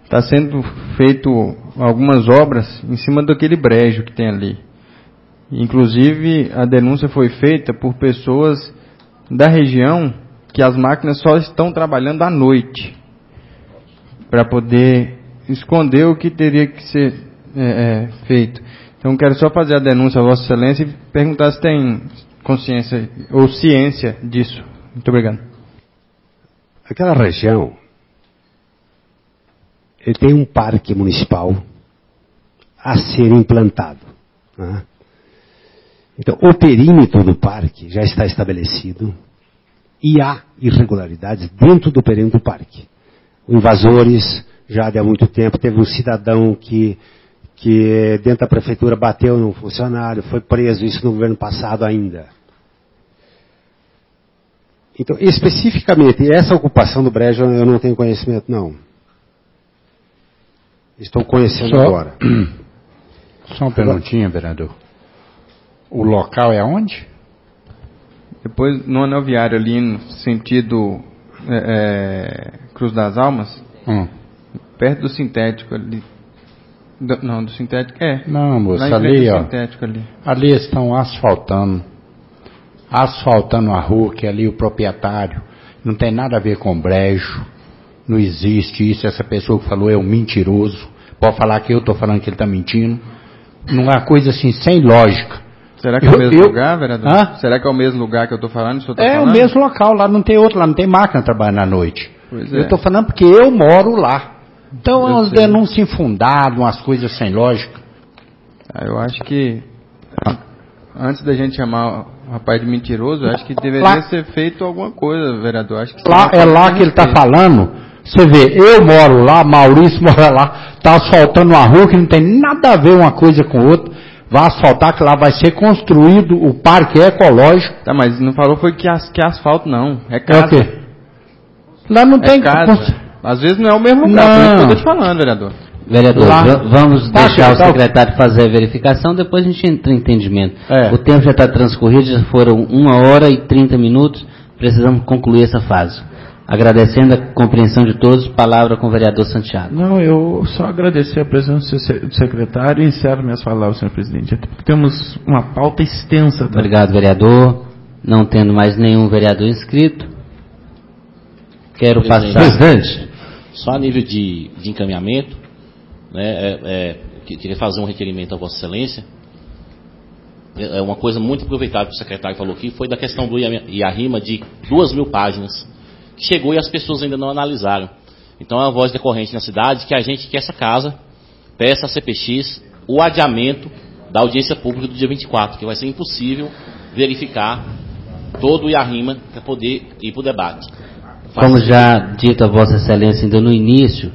está sendo feito algumas obras em cima daquele brejo que tem ali. Inclusive, a denúncia foi feita por pessoas da região que as máquinas só estão trabalhando à noite para poder esconder o que teria que ser é, é, feito. Então, quero só fazer a denúncia a Vossa Excelência e perguntar se tem consciência ou ciência disso. Muito obrigado. Aquela região, ele tem um parque municipal a ser implantado, né? Então, o perímetro do parque já está estabelecido e há irregularidades dentro do perímetro do parque. Invasores, já de há muito tempo, teve um cidadão que, que dentro da prefeitura bateu num funcionário, foi preso, isso no governo passado ainda. Então, especificamente, essa ocupação do brejo eu não tenho conhecimento, não. Estou conhecendo só, agora. Só uma perguntinha, vereador. O local é onde? Depois, no anel viário ali, no sentido é, é, Cruz das Almas, hum. perto do sintético ali. Do, não, do sintético, é. Não, moço, ali, ó. Ali. ali estão asfaltando. Asfaltando a rua, que ali o proprietário. Não tem nada a ver com brejo. Não existe isso. Essa pessoa que falou é um mentiroso. Pode falar que eu estou falando que ele está mentindo. Não é coisa assim, sem lógica. Será que é o mesmo eu, lugar, vereador? Hã? Será que é o mesmo lugar que eu estou falando? Tá é falando? o mesmo local, lá não tem outro, lá não tem máquina trabalhando à noite. Pois eu é. estou falando porque eu moro lá. Então, eu umas sei. denúncias infundadas, umas coisas sem lógica. Ah, eu acho que, antes da gente chamar o rapaz de mentiroso, eu acho que deveria lá, ser feito alguma coisa, vereador. Acho que lá, é lá que ele está falando. Você vê, eu moro lá, Maurício mora lá, está asfaltando uma rua que não tem nada a ver uma coisa com outra. Vai asfaltar, que lá vai ser construído o parque ecológico. Tá, mas não falou foi que, as, que asfalto não, é casa. É o quê? Lá não é tem casa. Cons... Às vezes não é o mesmo lugar, por isso que eu tô te falando, vereador. Vereador, lá, vamos tá, deixar tá, o secretário fazer a verificação, depois a gente entra em entendimento. É. O tempo já está transcorrido, já foram uma hora e trinta minutos, precisamos concluir essa fase. Agradecendo a compreensão de todos, palavra com o vereador Santiago. Não, eu só agradecer a presença do secretário e encerro minhas palavras, senhor presidente. Até porque temos uma pauta extensa. Tá? Obrigado, vereador. Não tendo mais nenhum vereador inscrito, quero presidente, passar... Presidente, só a nível de, de encaminhamento, né, é, é, queria fazer um requerimento a Vossa Excelência. É uma coisa muito aproveitável que o secretário falou aqui, foi da questão do IARIMA de duas mil páginas. Chegou e as pessoas ainda não analisaram. Então é uma voz decorrente na cidade que a gente, que essa casa, peça à C P X o adiamento da audiência pública do dia vinte e quatro, que vai ser impossível verificar todo o IARIMA para poder ir para o debate. Como já dito a Vossa Excelência ainda no início,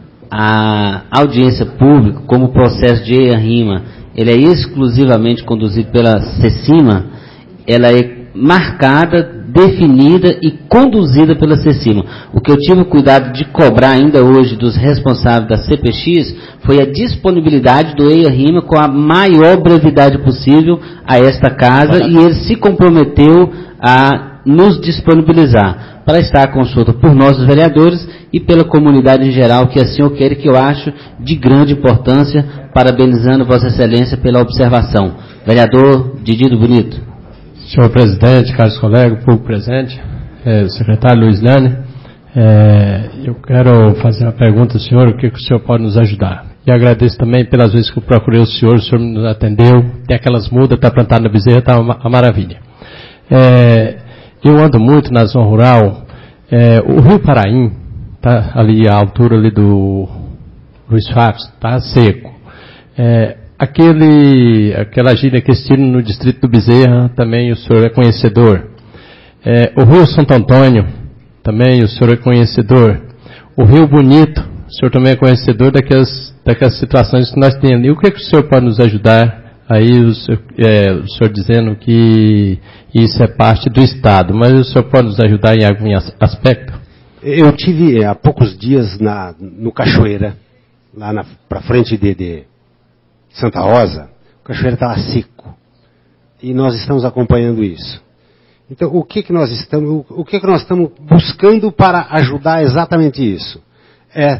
a audiência pública, como processo de IARIMA, ele é exclusivamente conduzido pela CECIMA, ela é marcada, definida e conduzida pela CECIMA. O que eu tive o cuidado de cobrar ainda hoje dos responsáveis da C P X foi a disponibilidade do IARIMA com a maior brevidade possível a esta casa, e ele se comprometeu a nos disponibilizar para estar à consulta por nós, os vereadores, e pela comunidade em geral, que assim eu quero, que eu acho de grande importância, parabenizando Vossa Excelência pela observação. Vereador Didi do Bonito. Senhor presidente, caros colegas, público presente, é, secretário Luiz Lane, é, eu quero fazer uma pergunta ao senhor, o que, que o senhor pode nos ajudar? E agradeço também pelas vezes que eu procurei o senhor, o senhor nos atendeu, tem aquelas mudas, está plantado na bezerra, está uma, uma maravilha. É, eu ando muito na zona rural, é, o Rio Paraim, tá ali à altura ali do Luiz Fábio, está seco. É, Aquele, aquela gíria que estilo no distrito do Bezerra, também o senhor é conhecedor. É, o Rio Santo Antônio, também o senhor é conhecedor. O Rio Bonito, o senhor também é conhecedor daquelas, daquelas situações que nós temos ali. O que, é que o senhor pode nos ajudar? Aí o senhor, é, o senhor dizendo que isso é parte do Estado, mas o senhor pode nos ajudar em algum aspecto? Eu tive há poucos dias na, no Cachoeira, lá para frente de... de Santa Rosa, o cachoeiro estava seco. E nós estamos acompanhando isso. Então, o que que nós estamos, o que que nós estamos buscando para ajudar exatamente isso? É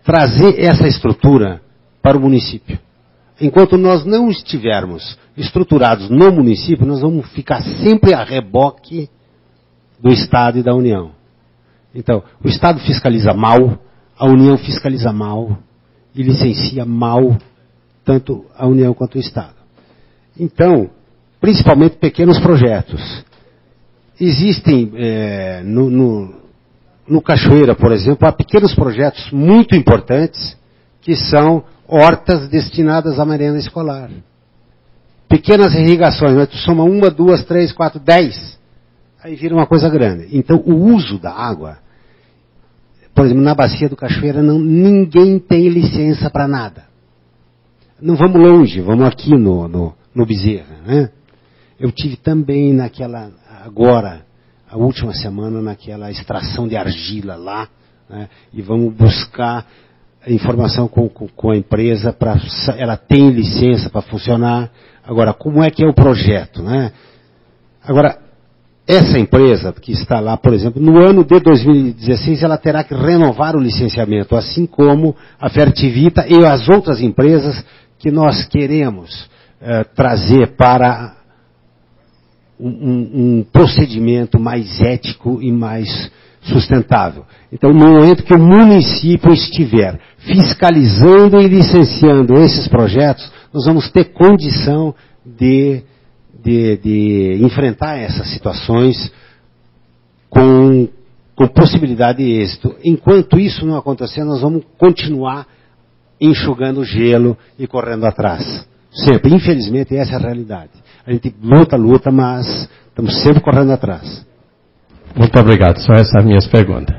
trazer essa estrutura para o município. Enquanto nós não estivermos estruturados no município, nós vamos ficar sempre a reboque do Estado e da União. Então, o Estado fiscaliza mal, a União fiscaliza mal e licencia mal tanto a União quanto o Estado. Então, principalmente pequenos projetos. Existem é, no, no, no Cachoeira, por exemplo, há pequenos projetos muito importantes que são hortas destinadas à merenda escolar. Pequenas irrigações, mas tu soma uma, duas, três, quatro, dez, aí vira uma coisa grande. Então, o uso da água, por exemplo, na bacia do Cachoeira, não, ninguém tem licença para nada. Não vamos longe, vamos aqui no, no, no Bezerra, né? Eu tive também naquela, agora, a última semana, naquela extração de argila lá, né? E vamos buscar informação com, com, com a empresa, pra, ela tem licença para funcionar. Agora, como é que é o projeto, né? Agora, essa empresa que está lá, por exemplo, no ano de dois mil e dezesseis, ela terá que renovar o licenciamento, assim como a Fertivita e as outras empresas que nós queremos eh, trazer para um, um, um procedimento mais ético e mais sustentável. Então, no momento que o município estiver fiscalizando e licenciando esses projetos, nós vamos ter condição de, de, de enfrentar essas situações com, com possibilidade de êxito. Enquanto isso não acontecer, nós vamos continuar enxugando gelo e correndo atrás. Sempre. Infelizmente, essa é a realidade. A gente luta, luta, mas estamos sempre correndo atrás. Muito obrigado. São essas as minhas perguntas.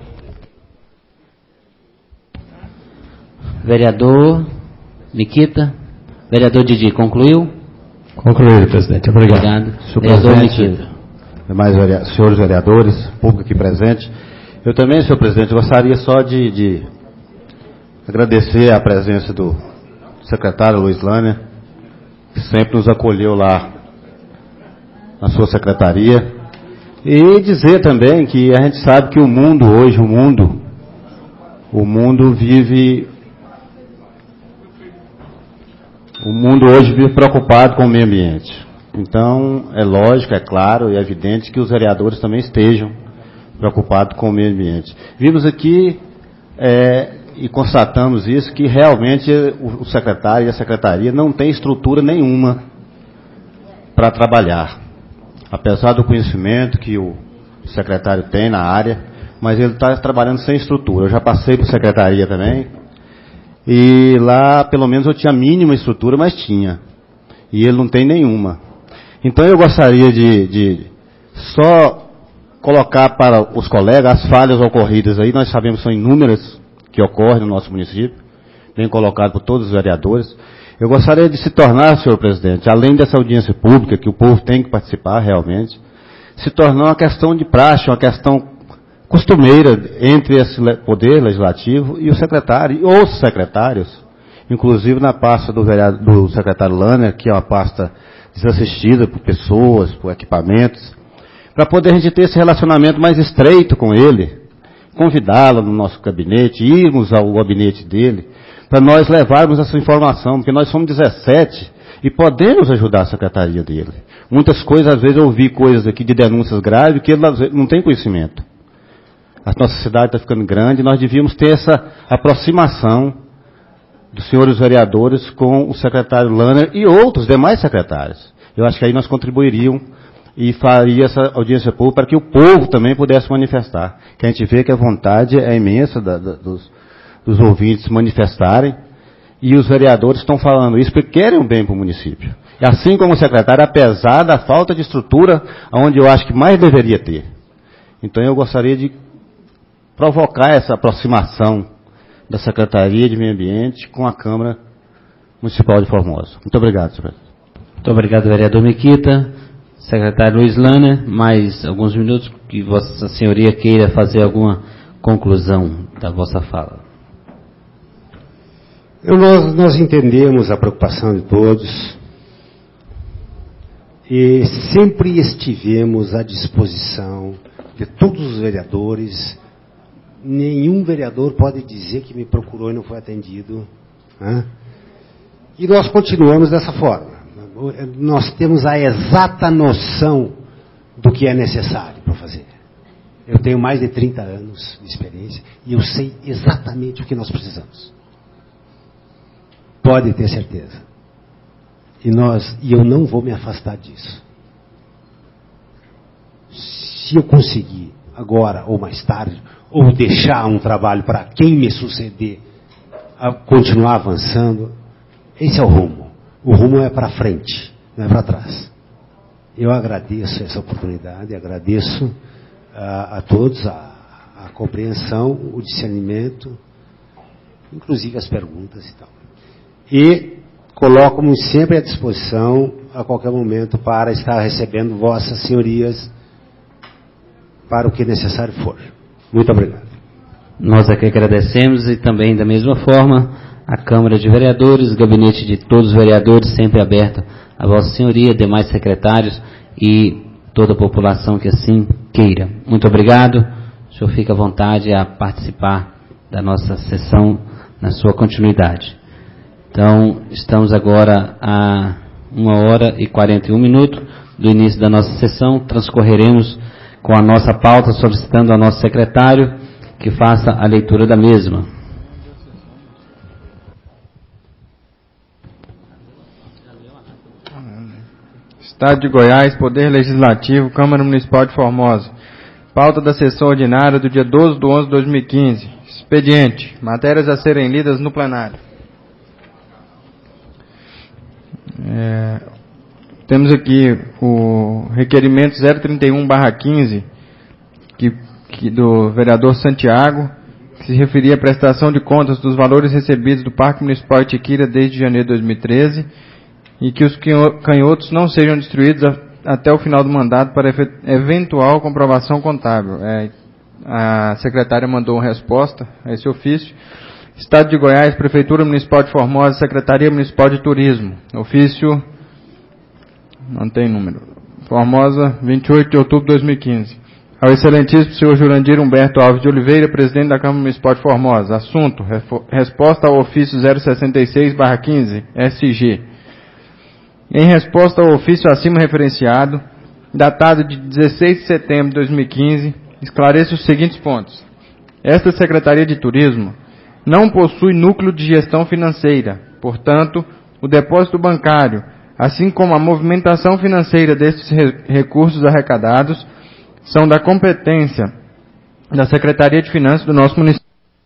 Vereador Miquita. Vereador Didi, concluiu? Concluído, presidente. Obrigado. Obrigado. Senhor Vereador presidente, Miquita. Demais vereadores, senhores vereadores, público aqui presente. Eu também, senhor presidente, gostaria só de, de agradecer a presença do secretário Luiz Lânia, que sempre nos acolheu lá na sua secretaria. E dizer também que a gente sabe que o mundo hoje, o mundo, o mundo vive, o mundo hoje vive preocupado com o meio ambiente. Então, é lógico, é claro e é evidente que os vereadores também estejam preocupados com o meio ambiente. Vimos aqui é, e constatamos isso, que realmente o, o secretário e a secretaria não tem estrutura nenhuma para trabalhar. Apesar do conhecimento que o secretário tem na área, mas ele está trabalhando sem estrutura. Eu já passei por secretaria também, e lá pelo menos eu tinha a mínima estrutura, mas tinha. E ele não tem nenhuma. Então eu gostaria de, de só colocar para os colegas as falhas ocorridas aí, nós sabemos que são inúmeras que ocorrem no nosso município, bem colocado por todos os vereadores. Eu gostaria de se tornar, senhor presidente, além dessa audiência pública, que o povo tem que participar realmente, se tornar uma questão de praxe, uma questão costumeira entre esse poder legislativo e o secretário, e os secretários, inclusive na pasta do, vereador, do secretário Lânia, que é uma pasta desassistida por pessoas, por equipamentos, para poder a gente ter esse relacionamento mais estreito com ele, convidá-lo no nosso gabinete, irmos ao gabinete dele, para nós levarmos essa informação, porque nós somos dezessete e podemos ajudar a secretaria dele. Muitas coisas, às vezes eu ouvi coisas aqui de denúncias graves que ele não tem conhecimento. A nossa cidade está ficando grande, nós devíamos ter essa aproximação dos senhores vereadores com o secretário Lânia e outros demais secretários. Eu acho que aí nós contribuiríamos e faria essa audiência pública para que o povo também pudesse manifestar. Que a gente vê que a vontade é imensa da, da, dos os ouvintes manifestarem, e os vereadores estão falando isso porque querem o bem para o município. E assim como o secretário, apesar da falta de estrutura, onde eu acho que mais deveria ter. Então eu gostaria de provocar essa aproximação da Secretaria de Meio Ambiente com a Câmara Municipal de Formosa. Muito obrigado, senhor presidente. Muito obrigado, vereador Miquita. Secretário Luiz Lânia, mais alguns minutos que Vossa Senhoria queira fazer alguma conclusão da vossa fala. Eu, nós, nós entendemos a preocupação de todos e sempre estivemos à disposição de todos os vereadores nenhum vereador pode dizer que me procurou e não foi atendido. Né? E nós continuamos dessa forma. Nós temos a exata noção do que é necessário para fazer. Eu tenho mais de trinta anos de experiência e eu sei exatamente o que nós precisamos. Pode ter certeza. E, nós, e eu não vou me afastar disso. Se eu conseguir, agora ou mais tarde, ou deixar um trabalho para quem me suceder, a continuar avançando, esse é o rumo. O rumo é para frente, não é para trás. Eu agradeço essa oportunidade, agradeço a, a todos a, a compreensão, o discernimento, inclusive as perguntas e tal. E coloco-me sempre à disposição, a qualquer momento, para estar recebendo vossas senhorias para o que necessário for. Muito obrigado. Nós aqui agradecemos e também, da mesma forma, a Câmara de Vereadores, o gabinete de todos os vereadores, sempre aberto a Vossa Senhoria, demais secretários e toda a população que assim queira. Muito obrigado. O senhor fica à vontade a participar da nossa sessão na sua continuidade. Então, estamos agora a uma hora e quarenta e um minutos do início da nossa sessão. Transcorreremos com a nossa pauta, solicitando ao nosso secretário que faça a leitura da mesma. Estado de Goiás, Poder Legislativo, Câmara Municipal de Formosa. Pauta da sessão ordinária do dia doze de onze de dois mil e quinze. Expediente. Matérias a serem lidas no plenário. É, temos aqui o requerimento zero trinta e um barra quinze, que, que do vereador Santiago, que se referia à prestação de contas dos valores recebidos do Parque Municipal Itiquira desde janeiro de dois mil e treze, e que os canhotos não sejam destruídos a, até o final do mandato para eventual comprovação contábil. É, a secretária mandou uma resposta a esse ofício. Estado de Goiás, Prefeitura Municipal de Formosa, Secretaria Municipal de Turismo. Ofício, não tem número. Formosa, vinte e oito de outubro de dois mil e quinze. Ao excelentíssimo senhor Jurandir Humberto Alves de Oliveira, presidente da Câmara Municipal de Formosa. Assunto, resposta ao ofício zero sessenta e seis barra quinze, S G. Em resposta ao ofício acima referenciado, datado de dezesseis de setembro de dois mil e quinze, esclareço os seguintes pontos. Esta Secretaria de Turismo não possui núcleo de gestão financeira, portanto, o depósito bancário, assim como a movimentação financeira destes recursos arrecadados, são da competência da Secretaria de Finanças do nosso município.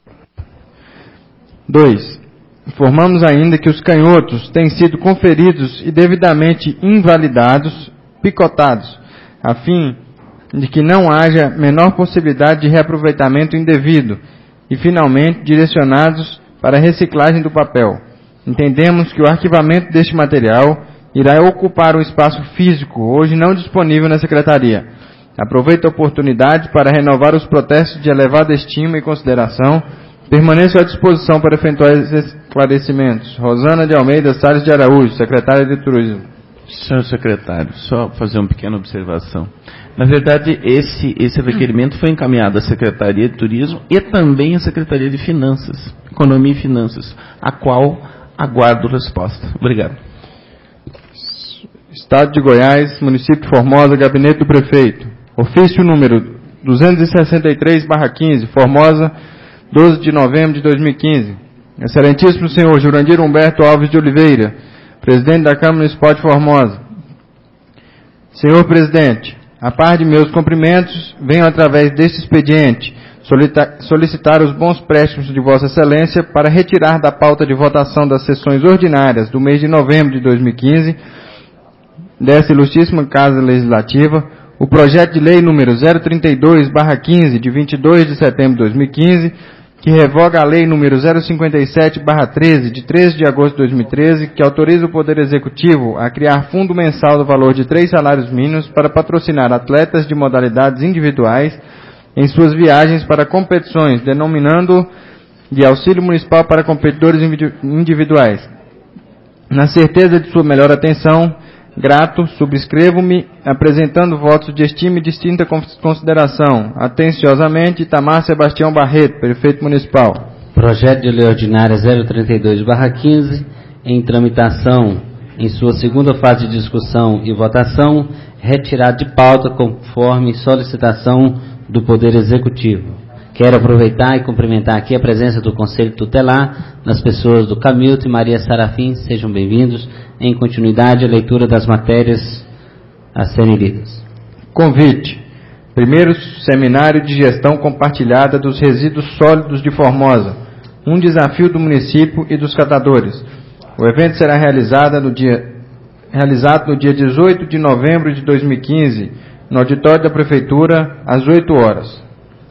dois. Informamos ainda que os canhotos têm sido conferidos e devidamente invalidados, picotados, a fim de que não haja menor possibilidade de reaproveitamento indevido e, finalmente, direcionados para a reciclagem do papel. Entendemos que o arquivamento deste material irá ocupar um espaço físico hoje não disponível na Secretaria. Aproveito a oportunidade para renovar os protestos de elevada estima e consideração. Permaneço à disposição para eventuais esclarecimentos. Rosana de Almeida Salles de Araújo, secretária de Turismo. Senhor secretário, só fazer uma pequena observação. Na verdade, esse, esse requerimento foi encaminhado à Secretaria de Turismo e também à Secretaria de Finanças, Economia e Finanças, a qual aguardo resposta. Obrigado. Estado de Goiás, Município de Formosa, Gabinete do Prefeito. Ofício número duzentos e sessenta e três barra quinze, Formosa, doze de novembro de dois mil e quinze. Excelentíssimo senhor Jurandir Humberto Alves de Oliveira, presidente da Câmara Municipal de Formosa. Senhor presidente, a par de meus cumprimentos, venho através deste expediente solicitar os bons préstimos de Vossa Excelência para retirar da pauta de votação das sessões ordinárias do mês de novembro de dois mil e quinze, desta ilustríssima Casa Legislativa, o projeto de lei número zero trinta e dois barra quinze, de vinte e dois de setembro de dois mil e quinze, que revoga a lei número zero cinquenta e sete barra treze, de treze de agosto de dois mil e treze, que autoriza o Poder Executivo a criar fundo mensal do valor de três salários mínimos para patrocinar atletas de modalidades individuais em suas viagens para competições, denominando de auxílio municipal para competidores individuais. Na certeza de sua melhor atenção, Grato, subscrevo-me, apresentando votos de estima e distinta consideração. Atenciosamente, Itamar Sebastião Barreto, Prefeito Municipal. Projeto de Lei Ordinária zero trinta e dois barra quinze, em tramitação em sua segunda fase de discussão e votação, retirado de pauta conforme solicitação do Poder Executivo. Quero aproveitar e cumprimentar aqui a presença do Conselho Tutelar, nas pessoas do Camilton e Maria Sarafim. Sejam bem-vindos. Em continuidade, a leitura das matérias a serem lidas. Convite. Primeiro Seminário de Gestão Compartilhada dos Resíduos Sólidos de Formosa. Um desafio do município e dos catadores. O evento será realizado no dia, realizado no dia dezoito de novembro de dois mil e quinze, no auditório da Prefeitura, às oito horas.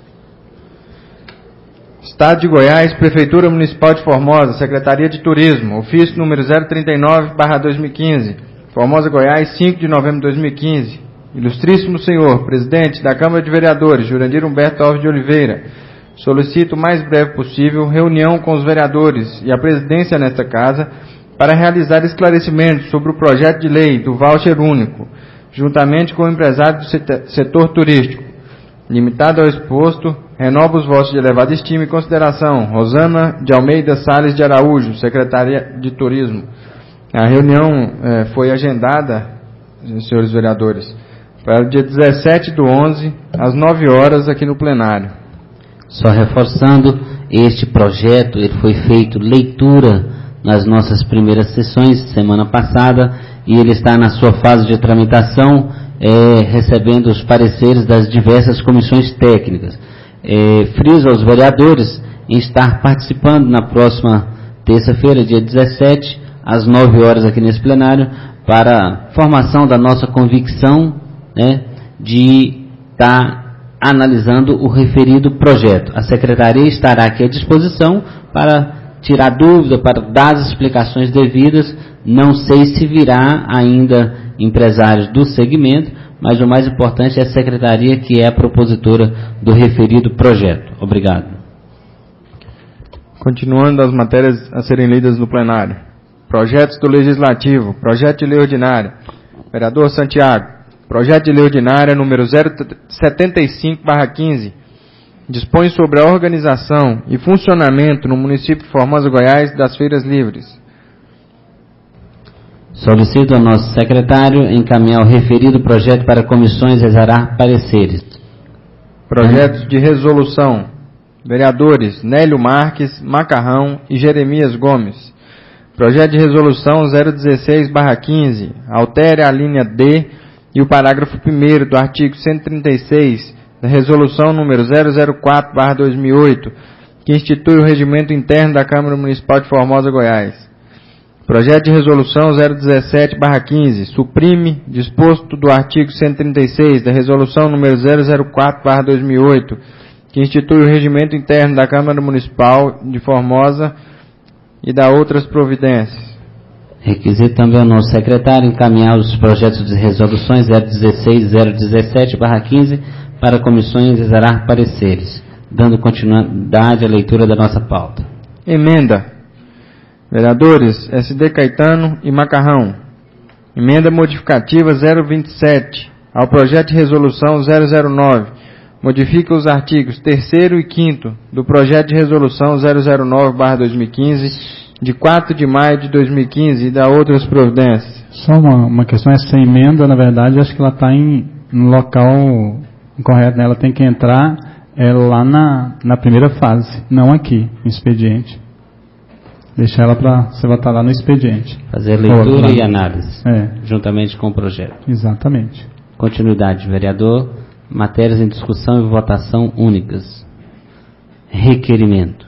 Estado de Goiás, Prefeitura Municipal de Formosa, Secretaria de Turismo, ofício número zero trinta e nove barra dois mil e quinze, Formosa, Goiás, cinco de novembro de dois mil e quinze. Ilustríssimo Senhor, Presidente da Câmara de Vereadores, Jurandir Humberto Alves de Oliveira, solicito o mais breve possível reunião com os vereadores e a presidência nesta casa para realizar esclarecimentos sobre o projeto de lei do voucher único, juntamente com o empresário do setor turístico. Limitado ao exposto, renovo os votos de elevada estima e consideração. Rosana de Almeida Salles de Araújo, Secretaria de Turismo. A reunião eh, foi agendada, senhores vereadores, para o dia dezessete do onze, às nove horas, aqui no plenário. Só reforçando, este projeto ele foi feito leitura nas nossas primeiras sessões, semana passada, e ele está na sua fase de tramitação, É, recebendo os pareceres das diversas comissões técnicas. É, friso aos vereadores em estar participando na próxima terça-feira, dia dezessete, às nove horas aqui nesse plenário, para formação da nossa convicção, né, de estar tá analisando o referido projeto. A Secretaria estará aqui à disposição para tirar dúvida, para dar as explicações devidas. Não sei se virá ainda empresários do segmento, mas o mais importante é a Secretaria, que é a propositora do referido projeto. Obrigado. Continuando as matérias a serem lidas no plenário. Projetos do Legislativo. Projeto de Lei Ordinária. Vereador Santiago. Projeto de Lei Ordinária número zero setenta e cinco barra quinze. Dispõe sobre a organização e funcionamento no município de Formosa, Goiás, das feiras livres. Solicito ao nosso secretário encaminhar o referido projeto para comissões e exarar pareceres. Projetos de resolução. Vereadores Nélio Marques, Macarrão e Jeremias Gomes. Projeto de resolução zero dezesseis barra quinze. Altere a linha D e o parágrafo primeiro do artigo cento e trinta e seis da resolução número zero zero quatro barra dois mil e oito, que institui o regimento interno da Câmara Municipal de Formosa, Goiás. Projeto de resolução zero dezessete barra quinze, suprime disposto do artigo cento e trinta e seis da resolução número zero zero quatro barra dois mil e oito, que institui o regimento interno da Câmara Municipal de Formosa e dá outras providências. Requisito também ao nosso secretário encaminhar os projetos de resoluções zero dezesseis e zero dezessete barra quinze para comissões e exarar pareceres, dando continuidade à leitura da nossa pauta. Emenda. Vereadores S D Caetano e Macarrão. Emenda modificativa zero vinte e sete ao projeto de resolução zero zero nove. Modifica os artigos terceiro e quinto do projeto de resolução zero zero nove barra dois mil e quinze, de quatro de maio de dois mil e quinze, e dá outras providências. Só uma, uma questão, essa emenda, na verdade, acho que ela está em no local incorreto, né? Ela tem que entrar é, lá na, na primeira fase, não aqui, no expediente. Deixar ela para você votar lá no expediente. Fazer leitura e análise, é. Juntamente com o projeto. Exatamente. Continuidade, vereador. Matérias em discussão e votação únicas. Requerimento.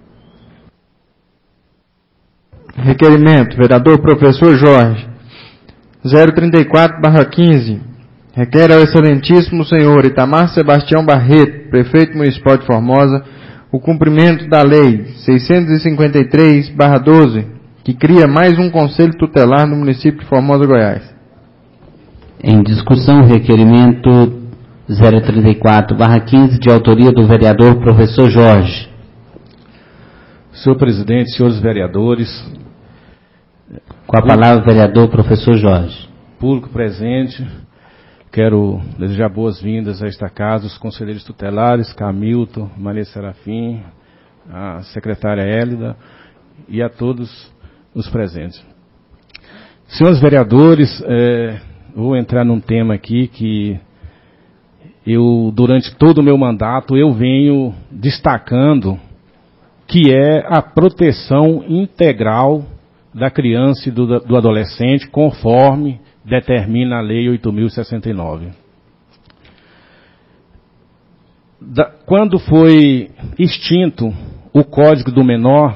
Requerimento, vereador Professor Jorge, zero trinta e quatro barra quinze. Requer ao excelentíssimo senhor Itamar Sebastião Barreto, prefeito municipal de Formosa, o cumprimento da lei seiscentos e cinquenta e três barra doze, que cria mais um conselho tutelar no município de Formosa, Goiás. Em discussão, requerimento zero trinta e quatro barra quinze, de autoria do vereador Professor Jorge. Senhor presidente, senhores vereadores. Com a palavra, vereador Professor Jorge. público presente. Quero desejar boas-vindas a esta casa, os conselheiros tutelares, Camilton, Maria Serafim, a secretária Hélida e a todos os presentes. Senhores vereadores, é, vou entrar num tema aqui que eu, durante todo o meu mandato, eu venho destacando, que é a proteção integral da criança e do, do adolescente, conforme determina a Lei oito mil e sessenta e nove. Da, quando foi extinto o Código do Menor,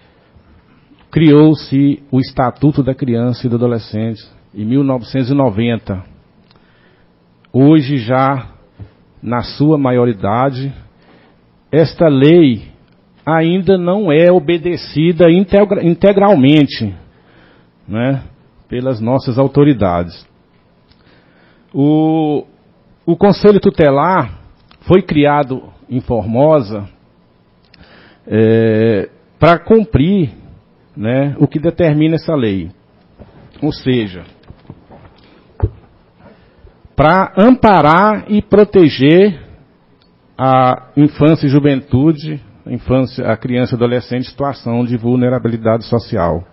criou-se o Estatuto da Criança e do Adolescente, em mil novecentos e noventa. Hoje, já na sua maioridade, esta lei ainda não é obedecida integra, integralmente, né, pelas nossas autoridades. O, o Conselho Tutelar foi criado em Formosa é, para cumprir, né, o que determina essa lei. Ou seja, para amparar e proteger a infância e juventude, a, infância, a criança e adolescente em situação de vulnerabilidade social.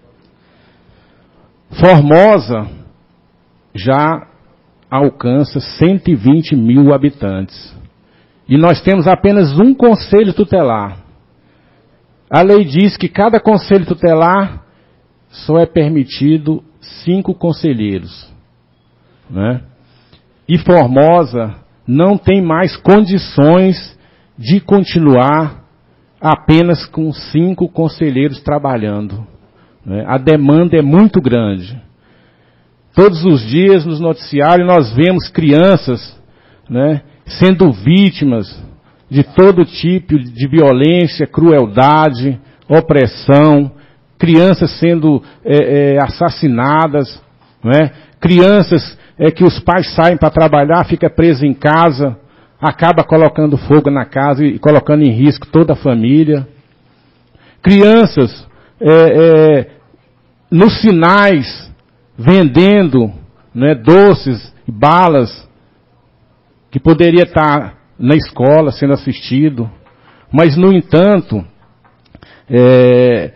Formosa já alcança cento e vinte mil habitantes. E nós temos apenas um conselho tutelar. A lei diz que cada conselho tutelar só é permitido cinco conselheiros, né? E Formosa não tem mais condições de continuar apenas com cinco conselheiros trabalhando, né? A demanda é muito grande. Todos os dias nos noticiários nós vemos crianças, né, sendo vítimas de todo tipo de violência, crueldade, opressão, crianças sendo é, é, assassinadas, né? Crianças é, que os pais saem para trabalhar, fica preso em casa, acaba colocando fogo na casa e colocando em risco toda a família. Crianças é, é, nos sinais vendendo, né, doces, balas, que poderia estar na escola sendo assistido, mas no entanto é,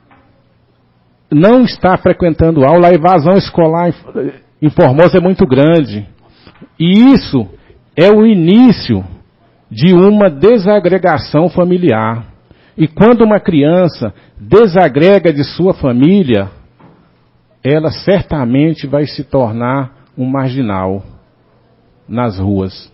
não está frequentando aula. A evasão escolar em Formosa é muito grande, e isso é o início de uma desagregação familiar. E quando uma criança desagrega de sua família, ela certamente vai se tornar um marginal nas ruas.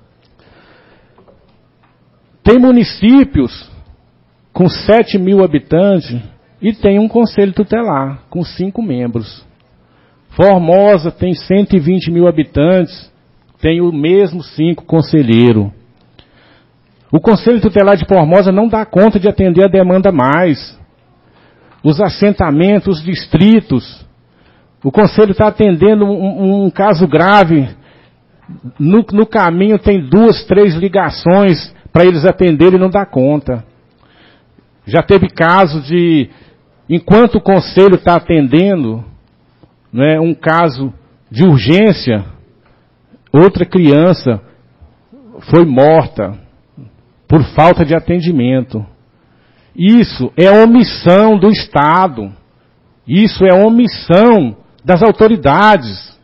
Tem municípios com sete mil habitantes e tem um conselho tutelar com cinco membros. Formosa tem cento e vinte mil habitantes, tem o mesmo cinco conselheiros. O Conselho Tutelar de Formosa não dá conta de atender a demanda mais. Os assentamentos, os distritos, o Conselho está atendendo um, um caso grave. No, no caminho tem duas, três ligações para eles atenderem e não dá conta. Já teve caso de, enquanto o Conselho está atendendo, né, um caso de urgência, outra criança foi morta por falta de atendimento. Isso é omissão do Estado. Isso é omissão das autoridades.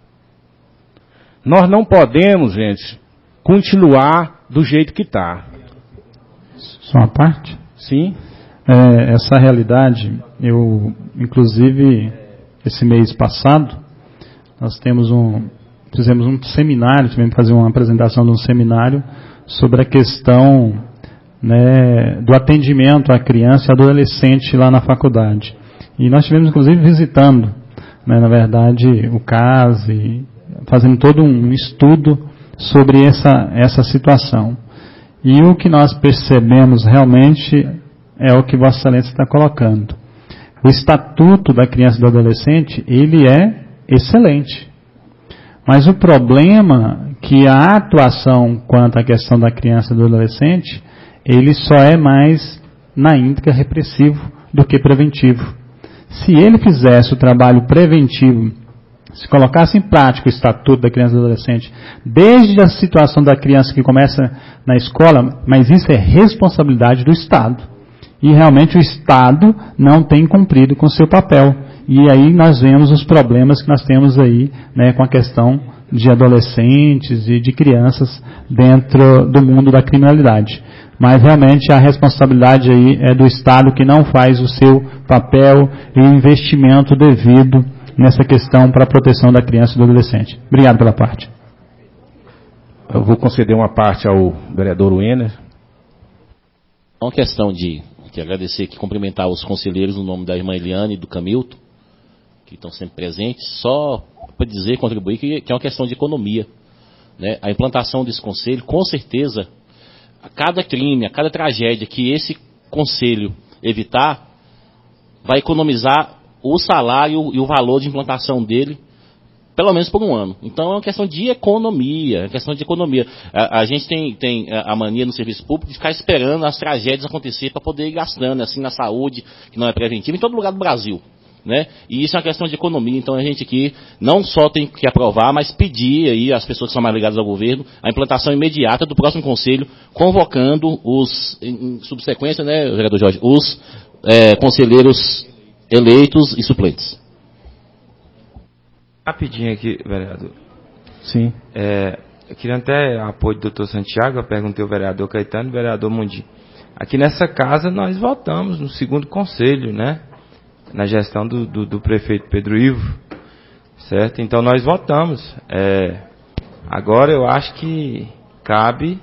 Nós não podemos, gente, continuar do jeito que está. Só uma parte? Sim. É, essa realidade, eu, inclusive, esse mês passado, nós temos um, fizemos um seminário, tivemos que fazer uma apresentação de um seminário sobre a questão, né, do atendimento à criança e adolescente lá na faculdade. E nós tivemos, inclusive, visitando, né, na verdade, o C A S e fazendo todo um estudo sobre essa, essa situação. E o que nós percebemos realmente é o que Vossa Excelência está colocando. O Estatuto da Criança e do Adolescente, ele é excelente. Mas o problema é que a atuação quanto à questão da criança e do adolescente, ele só é mais na íntegra repressivo do que preventivo. Se ele fizesse o trabalho preventivo se colocasse em prática o Estatuto da Criança e do Adolescente, desde a situação da criança que começa na escola, mas isso é responsabilidade do Estado. E realmente o Estado não tem cumprido com o seu papel. E aí nós vemos os problemas que nós temos aí, né, com a questão de adolescentes e de crianças dentro do mundo da criminalidade. Mas realmente a responsabilidade aí é do Estado, que não faz o seu papel e o investimento devido nessa questão para a proteção da criança e do adolescente. Obrigado pela parte. Eu vou conceder uma parte ao vereador Wenner. É uma questão de, de agradecer aqui, cumprimentar os conselheiros no nome da irmã Eliane e do Camilton, que estão sempre presentes, só para dizer, contribuir, que, que é uma questão de economia. Né? A implantação desse conselho, com certeza, a cada crime, a cada tragédia que esse conselho evitar, vai economizar o salário e o valor de implantação dele, pelo menos por um ano. Então é uma questão de economia, é uma questão de economia. A, a gente tem, tem a mania no serviço público de ficar esperando as tragédias acontecer para poder ir gastando, assim, na saúde, que não é preventiva, em todo lugar do Brasil. Né? E isso é uma questão de economia, então a gente aqui não só tem que aprovar, mas pedir aí às pessoas que são mais ligadas ao governo a implantação imediata do próximo conselho, convocando os, em subsequência, né, vereador Jorge, os é, conselheiros eleitos e suplentes. Rapidinho aqui, vereador. Sim. É, eu queria até apoio do doutor Santiago, eu perguntei ao vereador Caetano e ao vereador Mundi. Aqui nessa casa nós votamos no segundo conselho, né? Na gestão do, do, do prefeito Pedro Ivo, certo? Então nós votamos. É, agora eu acho que cabe,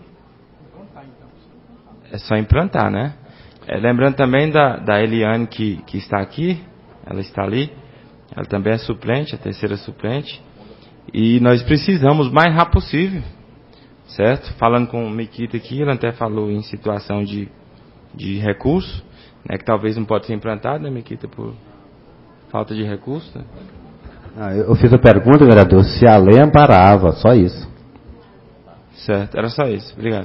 é só implantar, né? É, lembrando também da, da Eliane que, que está aqui, ela está ali, ela também é suplente, a terceira suplente, e nós precisamos o mais rápido possível, certo? Falando com o Miquita aqui, ele até falou em situação de, de recurso, né, que talvez não pode ser implantado, né, Miquita, por falta de recurso. Né? Ah, eu fiz a pergunta, vereador, se a lei amparava, só isso. Certo, era só isso. Obrigado.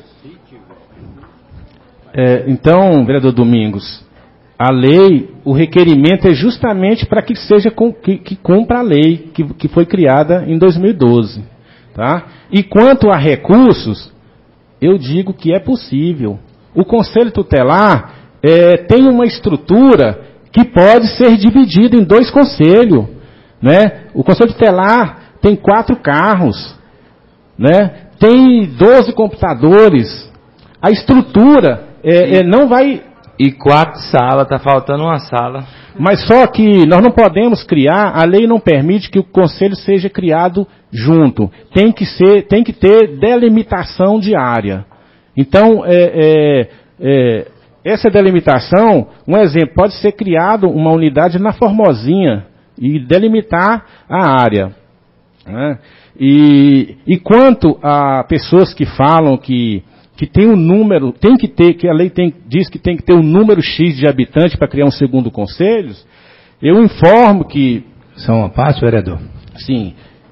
É, então, vereador Domingos, a lei, o requerimento é justamente para que seja com, que, que cumpra a lei que, que foi criada em dois mil e doze. Tá? E quanto a recursos, eu digo que é possível. O Conselho Tutelar é, tem uma estrutura que pode ser dividida em dois conselhos. Né? O Conselho Tutelar tem quatro carros, né? Tem doze computadores. A estrutura é, é, não vai... E quatro salas, está faltando uma sala. Mas só que nós não podemos criar, a lei não permite que o conselho seja criado junto. Tem que ser, tem que ter delimitação de área. Então, é, é, é, essa delimitação, um exemplo, pode ser criado uma unidade na Formosinha e delimitar a área. Né? E, e quanto a pessoas que falam que que tem um número, tem que ter, que a lei tem, diz que tem que ter um número X de habitantes para criar um segundo conselho, eu informo que... Só uma parte, vereador? Sim.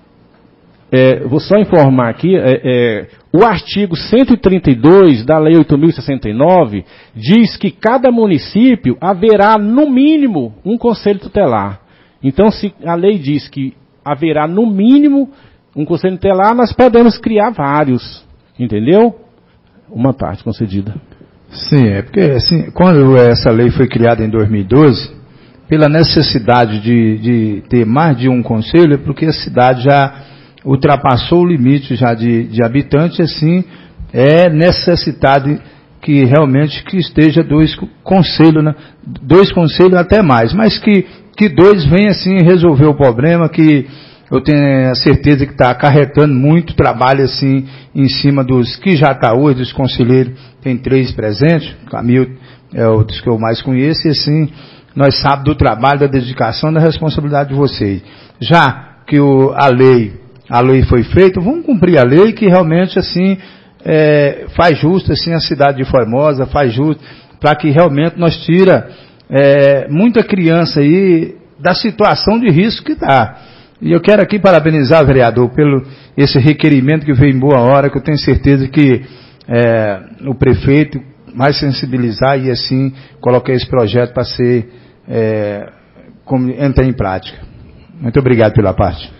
É, vou só informar aqui, é, é, o artigo cento e trinta e dois da Lei oito mil e sessenta e nove diz que cada município haverá, no mínimo, um conselho tutelar. Então, se a lei diz que haverá, no mínimo, um conselho tutelar, nós podemos criar vários, entendeu? Uma parte concedida. Sim, é porque assim, quando essa lei foi criada em dois mil e doze, pela necessidade de, de ter mais de um conselho, é porque a cidade já ultrapassou o limite já de, de habitantes, assim, é necessidade que realmente que esteja dois conselhos, né? dois conselhos até mais, mas que, que dois venham assim resolver o problema, que eu tenho a certeza que está acarretando muito trabalho assim em cima dos que já está hoje, dos conselheiros, tem três presentes, o Camilo é o dos que eu mais conheço, e assim, nós sabemos do trabalho, da dedicação, da responsabilidade de vocês. Já que o, a lei, a lei foi feita, vamos cumprir a lei que realmente assim, é, faz justo assim a cidade de Formosa, faz justo, para que realmente nós tira é, muita criança aí da situação de risco que está. E eu quero aqui parabenizar o vereador pelo esse requerimento que veio em boa hora, que eu tenho certeza que é, o prefeito vai sensibilizar e assim colocar esse projeto para ser é, como, entrar em prática. Muito obrigado pela parte.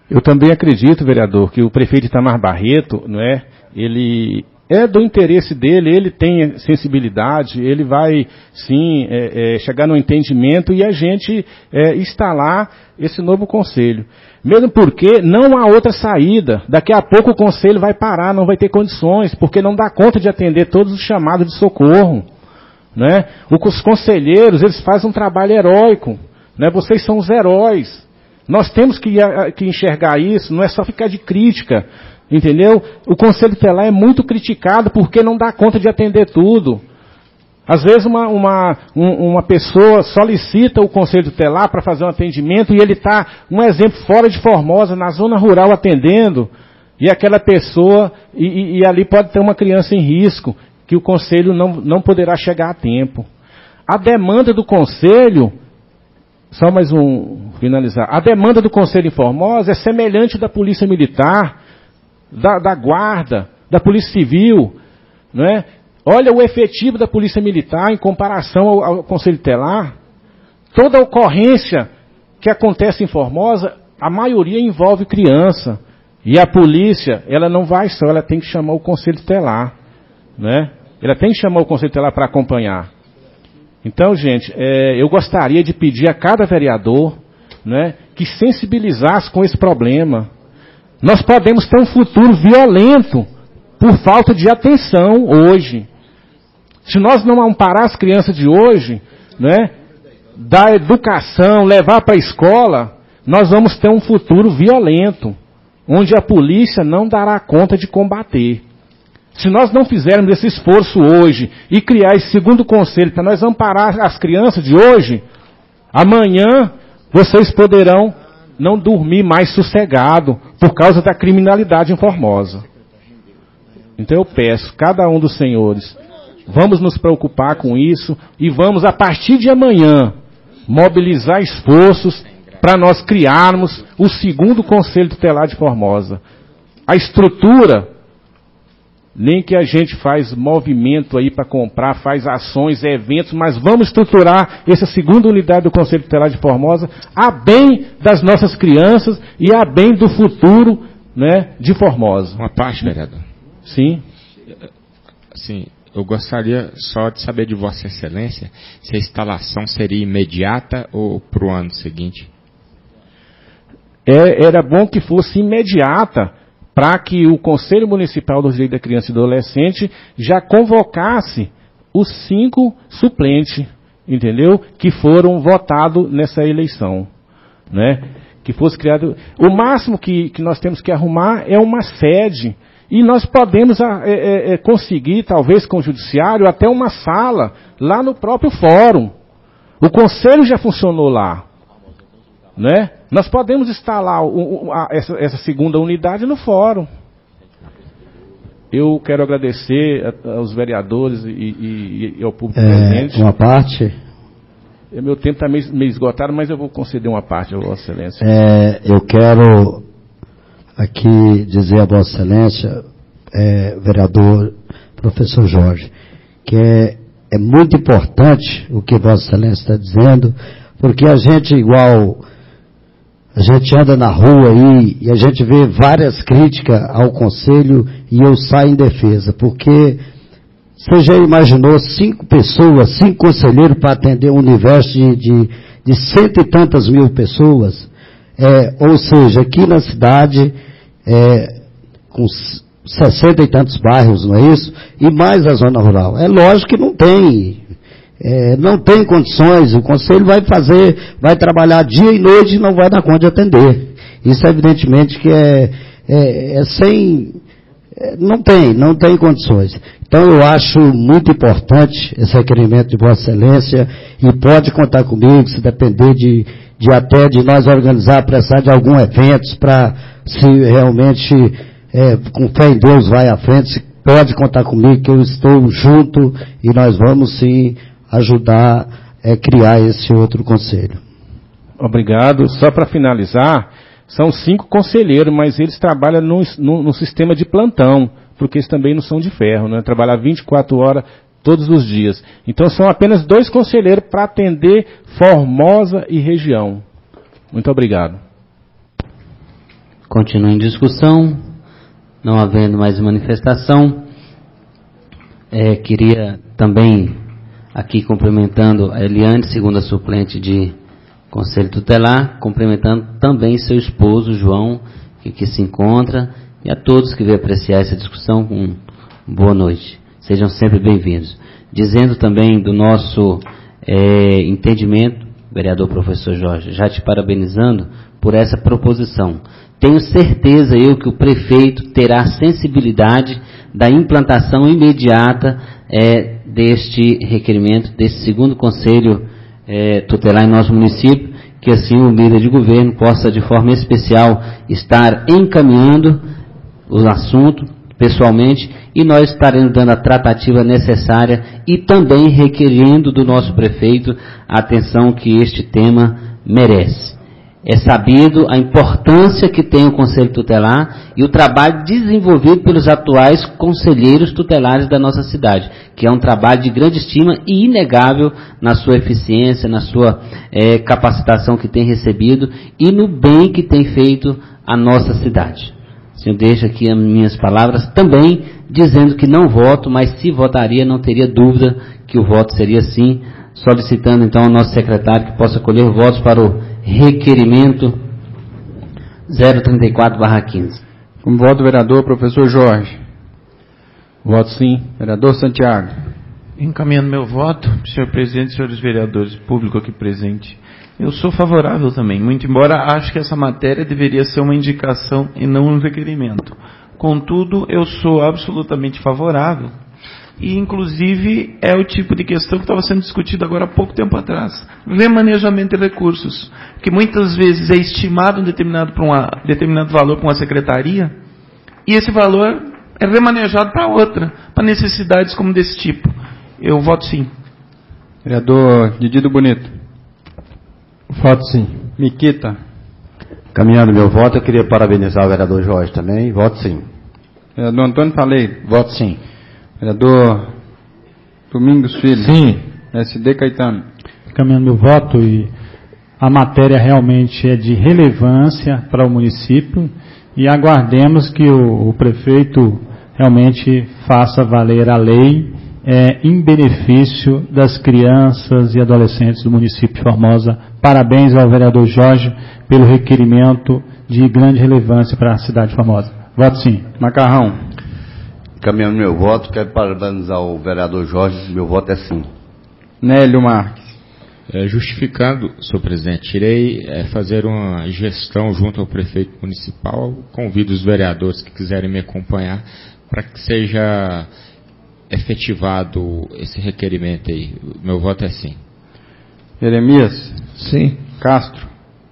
Eu também acredito, vereador, que o prefeito Itamar Barreto, não é, ele é do interesse dele, ele tem sensibilidade, ele vai, sim, é, é, chegar no entendimento e a gente é, instalar esse novo conselho. Mesmo porque não há outra saída. Daqui a pouco o conselho vai parar, não vai ter condições, porque não dá conta de atender todos os chamados de socorro. Né? Os conselheiros, eles fazem um trabalho heróico. Né? Vocês são os heróis. Nós temos que, que enxergar isso, não é só ficar de crítica. Entendeu? O Conselho Tutelar é muito criticado porque não dá conta de atender tudo. Às vezes uma, uma, um, uma pessoa solicita o Conselho Tutelar para fazer um atendimento e ele está, um exemplo, fora de Formosa, na zona rural atendendo, e aquela pessoa, e, e, e ali pode ter uma criança em risco, que o Conselho não, não poderá chegar a tempo. A demanda do Conselho, só mais um, finalizar, a demanda do Conselho em Formosa é semelhante da Polícia Militar, Da, da guarda, da polícia civil, não é? Olha o efetivo da polícia militar em comparação ao, ao Conselho Tutelar. Toda ocorrência que acontece em Formosa, a maioria envolve criança. E a polícia, ela não vai só, ela tem que chamar o Conselho Tutelar, né? Ela tem que chamar o Conselho Tutelar para acompanhar. Então, gente, é, eu gostaria de pedir a cada vereador, né, que sensibilizasse com esse problema. Nós podemos ter um futuro violento por falta de atenção hoje. Se nós não amparar as crianças de hoje, né, dar educação, levar para a escola, nós vamos ter um futuro violento, onde a polícia não dará conta de combater. Se nós não fizermos esse esforço hoje e criar esse segundo conselho para nós amparar as crianças de hoje, amanhã vocês poderão não dormir mais sossegado por causa da criminalidade em Formosa. Então eu peço, cada um dos senhores, vamos nos preocupar com isso e vamos, a partir de amanhã, mobilizar esforços para nós criarmos o segundo Conselho Tutelar de Formosa. A estrutura, nem que a gente faz movimento aí para comprar, faz ações, eventos, mas vamos estruturar essa segunda unidade do Conselho Tutelar de Formosa a bem das nossas crianças e a bem do futuro, né, de Formosa. Uma parte, vereador. Sim. Sim, eu gostaria só de saber de Vossa Excelência se a instalação seria imediata ou para o ano seguinte. É, era bom que fosse imediata, para que o Conselho Municipal dos Direitos da Criança e do Adolescente já convocasse os cinco suplentes, entendeu? Que foram votados nessa eleição, né? Que fosse criado. O máximo que, que nós temos que arrumar é uma sede, e nós podemos é, é, conseguir, talvez com o Judiciário, até uma sala lá no próprio fórum. O Conselho já funcionou lá, né? Nós podemos instalar o, o, a, essa, essa segunda unidade no fórum. Eu quero agradecer a, aos vereadores e, e, e ao público é, presente. Uma parte. Meu tempo está meio, meio esgotado, mas eu vou conceder uma parte, Vossa Excelência. É, eu quero aqui dizer a Vossa Excelência, é, vereador professor Jorge, que é, é muito importante o que Vossa Excelência está dizendo, porque a gente, igual... A gente anda na rua aí e a gente vê várias críticas ao Conselho e eu saio em defesa, porque você já imaginou cinco pessoas, cinco conselheiros para atender um universo de, de, de cento e tantas mil pessoas? É, ou seja, aqui na cidade, é, com sessenta e tantos bairros, não é isso? E mais a zona rural. É lógico que não tem... É, não tem condições, o Conselho vai fazer, vai trabalhar dia e noite e não vai dar conta de atender. Isso evidentemente que é, é, é sem, é, não tem, não tem condições. Então eu acho muito importante esse requerimento de Vossa Excelência e pode contar comigo, se depender de, de até de nós organizar, precisar de algum evento para se realmente, é, com fé em Deus vai à frente, pode contar comigo que eu estou junto e nós vamos sim ajudar a é, criar esse outro conselho. Obrigado. Só para finalizar, são cinco conselheiros, mas eles trabalham no, no, no sistema de plantão, porque eles também não são de ferro, né? Trabalhar vinte e quatro horas todos os dias. Então são apenas dois conselheiros para atender Formosa e região. Muito obrigado. Continua em discussão. Não havendo mais manifestação, é, queria também, aqui cumprimentando a Eliane, segunda suplente de Conselho Tutelar, cumprimentando também seu esposo, João, que aqui se encontra, e a todos que vêm apreciar essa discussão, com boa noite. Sejam sempre bem-vindos. Dizendo também do nosso é, entendimento, vereador professor Jorge, já te parabenizando por essa proposição. Tenho certeza eu que o prefeito terá sensibilidade da implantação imediata é, deste requerimento, desse segundo conselho é, tutelar em nosso município, que assim o líder de governo possa de forma especial estar encaminhando o assunto pessoalmente e nós estaremos dando a tratativa necessária e também requerendo do nosso prefeito a atenção que este tema merece. É sabido a importância que tem o Conselho Tutelar e o trabalho desenvolvido pelos atuais conselheiros tutelares da nossa cidade, que é um trabalho de grande estima e inegável na sua eficiência, na sua é, capacitação que tem recebido e no bem que tem feito a nossa cidade. Eu deixo aqui as minhas palavras também dizendo que não voto, mas se votaria não teria dúvida que o voto seria sim, solicitando então ao nosso secretário que possa colher votos para o requerimento zero trinta e quatro barra quinze. Com voto, vereador professor Jorge. Voto sim. Vereador Santiago. Encaminhando meu voto, senhor presidente, senhores vereadores, público aqui presente. Eu sou favorável também, muito embora acho que essa matéria deveria ser uma indicação e não um requerimento. Contudo, eu sou absolutamente favorável e, inclusive, é o tipo de questão que estava sendo discutido agora há pouco tempo atrás. Remanejamento de recursos, que muitas vezes é estimado um determinado, para uma, determinado valor para uma secretaria e esse valor é remanejado para outra, para necessidades como desse tipo. Eu voto sim. Vereador Didido Bonito. Voto sim. Miquita. Caminhando meu voto, eu queria parabenizar o vereador Jorge também. Voto sim. Vereador Antônio Faleiro. Voto sim. Vereador Domingos Filho. Sim. S D Caetano. Caminhando meu voto, e a matéria realmente é de relevância para o município e aguardemos que o, o prefeito realmente faça valer a lei é, em benefício das crianças e adolescentes do município de Formosa. Parabéns ao vereador Jorge pelo requerimento de grande relevância para a cidade de Formosa. Voto sim. Macarrão. Caminhando meu voto, quero parabenizar o vereador Jorge, meu voto é sim. Nélio Marques. É, justificando, senhor presidente, irei é, fazer uma gestão junto ao prefeito municipal. Convido os vereadores que quiserem me acompanhar para que seja efetivado esse requerimento aí. Meu voto é sim. Jeremias. Sim. Castro.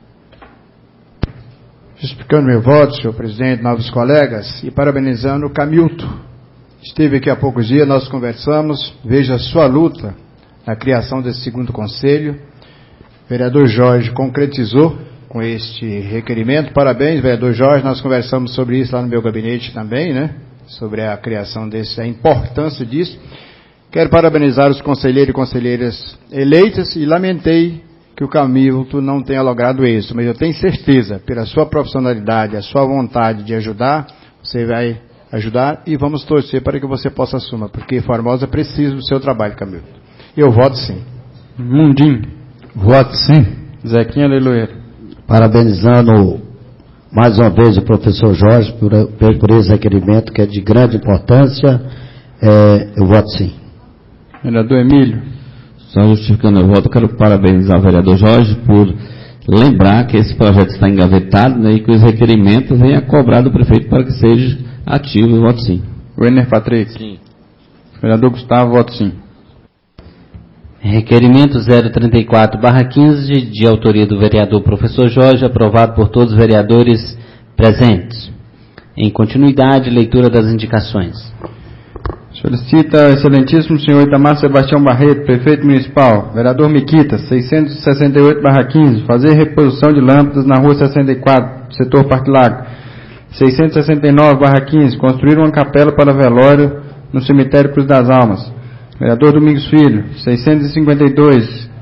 Justificando meu voto, senhor presidente, novos colegas, e parabenizando o Camilton. Esteve aqui há poucos dias, nós conversamos, veja a sua luta na criação desse segundo conselho. O vereador Jorge concretizou com este requerimento. Parabéns, vereador Jorge, nós conversamos sobre isso lá no meu gabinete também, né? Sobre a criação desse, a importância disso. Quero parabenizar os conselheiros e conselheiras eleitas e lamentei que o Camilton não tenha logrado isso, mas eu tenho certeza, pela sua profissionalidade, a sua vontade de ajudar, você vai ajudar e vamos torcer para que você possa assumir, porque Formosa precisa do seu trabalho, Camilton. Eu voto sim. Mundim. Voto sim. Zequinha Leiloeiro. Parabenizando mais uma vez o professor Jorge por, por esse requerimento que é de grande importância, é, eu voto sim. Vereador Emílio. Só justificando o voto, eu quero parabenizar o vereador Jorge por lembrar que esse projeto está engavetado, né, e que os requerimentos venham a cobrar do prefeito para que seja ativo. Eu voto sim. Werner Patrick. Sim. Vereador Gustavo, voto sim. Requerimento zero trinta e quatro barra quinze, de autoria do vereador professor Jorge, aprovado por todos os vereadores presentes. Em continuidade, leitura das indicações. Solicita, excelentíssimo senhor Itamar Sebastião Barreto, prefeito municipal, vereador Miquita, seiscentos e sessenta e oito barra quinze, fazer reposição de lâmpadas na rua sessenta e quatro, setor Parque Lago. seiscentos e sessenta e nove barra quinze, construir uma capela para velório no cemitério Cruz das Almas. Vereador Domingos Filho, seiscentos e cinquenta e dois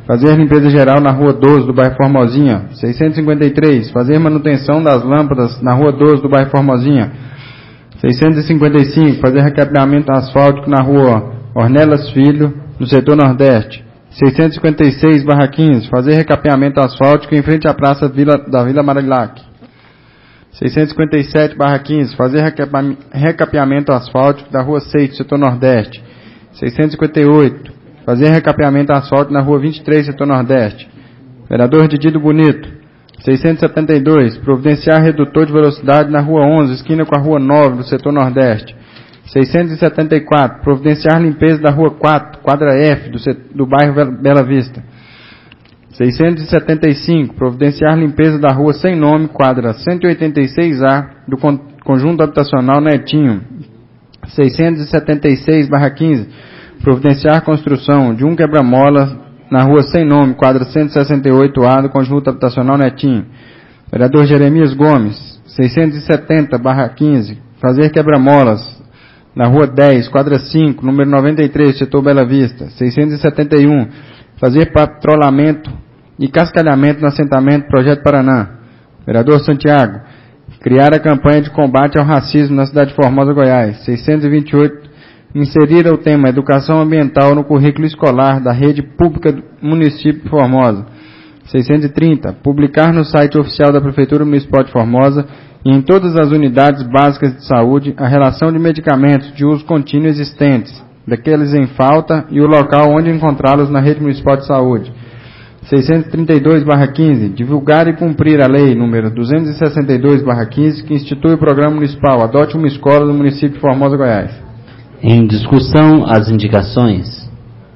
fazer limpeza geral na Rua doze do bairro Formosinha. seiscentos e cinquenta e três, fazer manutenção das lâmpadas na Rua doze do bairro Formosinha. seiscentos e cinquenta e cinco, fazer recapeamento asfáltico na Rua Ornelas Filho, no setor Nordeste. seiscentos e cinquenta e seis barra quinze, fazer recapeamento asfáltico em frente à praça Vila, da Vila Marilac. seiscentos e cinquenta e sete barra quinze, fazer recapeamento asfáltico da Rua seis, setor Nordeste. seiscentos e cinquenta e oito, fazer recapeamento asfáltico na Rua vinte e três, setor Nordeste. Vereador Didido Bonito. seiscentos e setenta e dois, providenciar redutor de velocidade na Rua onze, esquina com a Rua nove, do setor Nordeste. seiscentos e setenta e quatro, providenciar limpeza da Rua quatro, quadra F, do, setor, do bairro Bela Vista. seiscentos e setenta e cinco, providenciar limpeza da Rua Sem Nome, quadra cento e oitenta e seis A, do con Conjunto Habitacional Netinho. seiscentos e setenta e seis barra quinze, providenciar construção de um quebra-mola na Rua Sem Nome, quadra cento e sessenta e oito A, do Conjunto Habitacional Netinho. Vereador Jeremias Gomes. seiscentos e setenta barra quinze, fazer quebra-molas na Rua dez, quadra cinco, número noventa e três, setor Bela Vista. seiscentos e setenta e um, fazer patrulhamento e cascalhamento no assentamento Projeto Paraná. Vereador Santiago, criar a campanha de combate ao racismo na cidade de Formosa, Goiás. seiscentos e vinte e oito, inserir o tema educação ambiental no currículo escolar da rede pública do município de Formosa. seiscentos e trinta, publicar no site oficial da Prefeitura Municipal de Formosa e em todas as unidades básicas de saúde a relação de medicamentos de uso contínuo existentes, daqueles em falta e o local onde encontrá-los na rede municipal de saúde. seiscentos e trinta e dois barra quinze, divulgar e cumprir a lei número duzentos e sessenta e dois barra quinze, que institui o programa municipal Adote uma Escola no município de Formosa, Goiás. Em discussão, as indicações.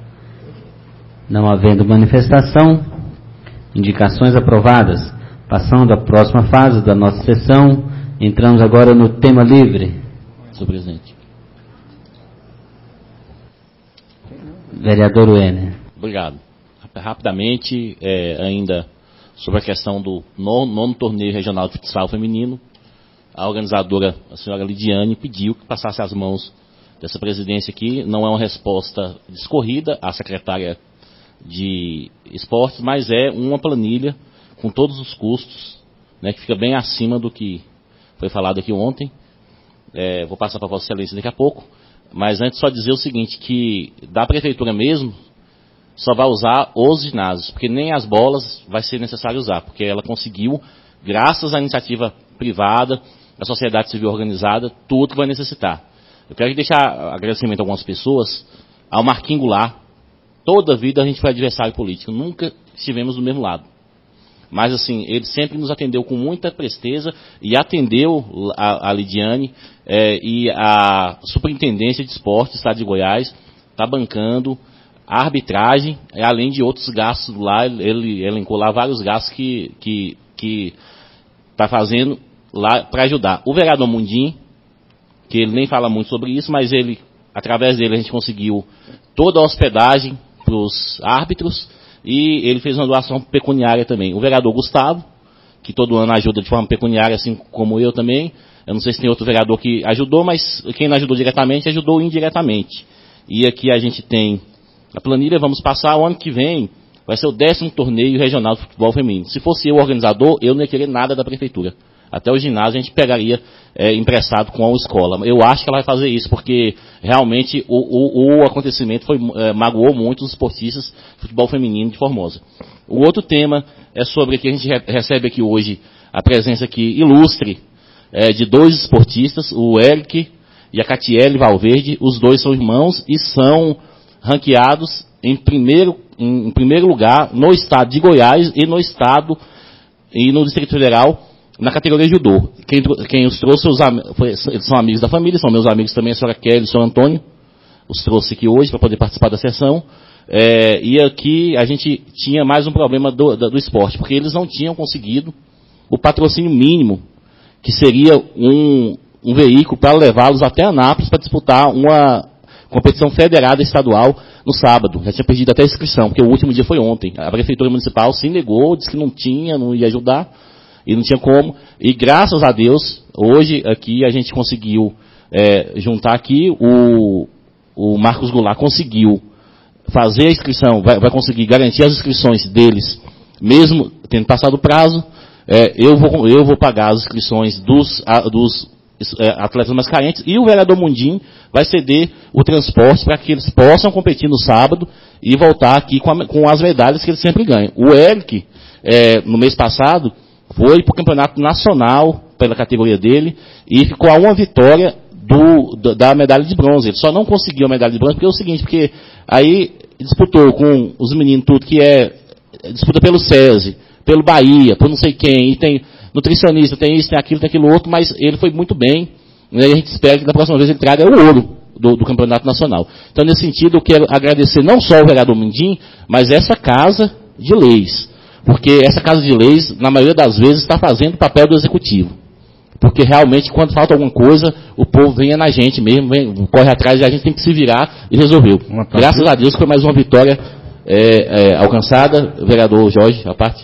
Não havendo manifestação, indicações aprovadas. Passando à próxima fase da nossa sessão, entramos agora no tema livre. Senhor presidente. Vereador Werner. Obrigado. Rapidamente, é, ainda sobre a questão do nono, nono torneio regional de futsal feminino, a organizadora, a senhora Lidiane, pediu que passasse as mãos dessa presidência aqui. Não é uma resposta discorrida à secretária de esportes, mas é uma planilha com todos os custos, né, que fica bem acima do que foi falado aqui ontem. É, vou passar para Vossa Excelência daqui a pouco, mas antes só dizer o seguinte, que da prefeitura mesmo só vai usar os ginásios, porque nem as bolas vai ser necessário usar, porque ela conseguiu, graças à iniciativa privada, da sociedade civil organizada, tudo que vai necessitar. Eu quero deixar agradecimento a algumas pessoas, ao Marquinhos Goulart. Toda a vida a gente foi adversário político, nunca estivemos do mesmo lado. Mas assim, ele sempre nos atendeu com muita presteza e atendeu a, a Lidiane é, e a Superintendência de Esportes do Estado de Goiás está bancando a arbitragem, além de outros gastos lá. Ele elencou lá vários gastos que que que está fazendo lá para ajudar. O vereador Mundim, que ele nem fala muito sobre isso, mas ele, através dele a gente conseguiu toda a hospedagem para os árbitros. E ele fez uma doação pecuniária também. O vereador Gustavo, que todo ano ajuda de forma pecuniária, assim como eu também. Eu não sei se tem outro vereador que ajudou, mas quem não ajudou diretamente, ajudou indiretamente. E aqui a gente tem a planilha. Vamos passar o ano que vem, vai ser o décimo torneio regional de futebol feminino. Se fosse eu o organizador, eu não ia querer nada da prefeitura. Até o ginásio a gente pegaria é, emprestado com a escola. Eu acho que ela vai fazer isso, porque realmente o, o, o acontecimento foi, é, magoou muito os esportistas de futebol feminino de Formosa. O outro tema é sobre que a gente re recebe aqui hoje a presença aqui ilustre é, de dois esportistas, o Eric e a Catiele Valverde. Os dois são irmãos e são ranqueados em primeiro, em, em primeiro lugar no estado de Goiás e no estado e no Distrito Federal, na categoria judô. Quem, quem os trouxe, os, foi, eles são amigos da família, são meus amigos também, a senhora Kelly e o senhor Antônio. Os trouxe aqui hoje para poder participar da sessão. É, e aqui a gente tinha mais um problema do, do, do esporte, porque eles não tinham conseguido o patrocínio mínimo, que seria um, um veículo para levá-los até Anápolis para disputar uma competição federada estadual no sábado. Já tinha perdido até a inscrição, porque o último dia foi ontem. A Prefeitura Municipal se negou, disse que não tinha, não ia ajudar. E não tinha como, e graças a Deus, hoje aqui a gente conseguiu é, juntar aqui, o, o Marcos Goulart conseguiu fazer a inscrição, vai, vai conseguir garantir as inscrições deles, mesmo tendo passado o prazo, é, eu, vou, eu vou pagar as inscrições dos, a, dos é, atletas mais carentes, e o vereador Mundim vai ceder o transporte para que eles possam competir no sábado e voltar aqui com, a, com as medalhas que eles sempre ganham. O Eric, é, no mês passado, foi para o campeonato nacional, pela categoria dele, e ficou a uma vitória do, do, da medalha de bronze. Ele só não conseguiu a medalha de bronze porque é o seguinte, porque aí disputou com os meninos tudo, que é disputa pelo SESI, pelo Bahia, por não sei quem, e tem nutricionista, tem isso, tem aquilo, tem aquilo outro, mas ele foi muito bem, né, e a gente espera que da próxima vez ele traga o ouro do, do campeonato nacional. Então, nesse sentido, eu quero agradecer não só ao vereador Mundim, mas essa casa de leis, porque essa casa de leis, na maioria das vezes, está fazendo o papel do executivo. Porque realmente, quando falta alguma coisa, o povo vem na gente mesmo, vem, corre atrás e a gente tem que se virar e resolveu. Graças a Deus foi mais uma vitória é, é, alcançada. Vereador Jorge, a parte.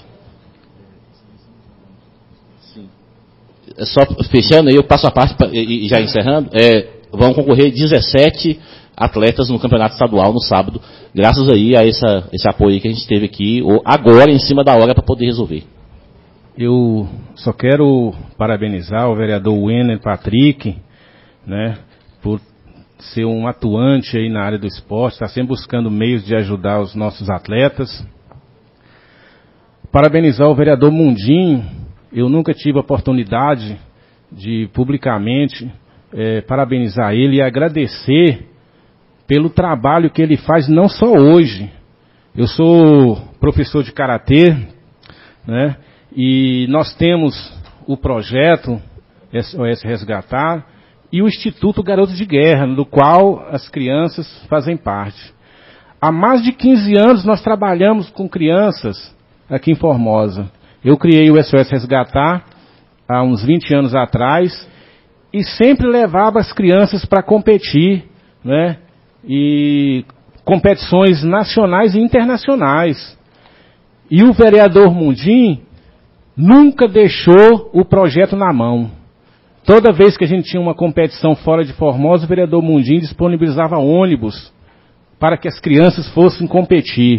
Sim. É só fechando aí, eu passo a parte pra, e, e já encerrando. É, vão concorrer dezessete atletas no campeonato estadual no sábado, graças aí a essa, esse apoio que a gente teve aqui, ou agora em cima da hora para poder resolver. Eu só quero parabenizar o vereador Wenner Patrick, né, por ser um atuante aí na área do esporte, está sempre buscando meios de ajudar os nossos atletas. Parabenizar o vereador Mundim, eu nunca tive a oportunidade de publicamente é, parabenizar ele e agradecer pelo trabalho que ele faz, não só hoje. Eu sou professor de karatê, né? E nós temos o projeto S O S Resgatar e o Instituto Garotos de Guerra, do qual as crianças fazem parte. Há mais de quinze anos nós trabalhamos com crianças aqui em Formosa. Eu criei o S O S Resgatar há uns vinte anos atrás e sempre levava as crianças para competir, né? E competições nacionais e internacionais. E o vereador Mundim nunca deixou o projeto na mão. Toda vez que a gente tinha uma competição fora de Formosa, o vereador Mundim disponibilizava ônibus para que as crianças fossem competir.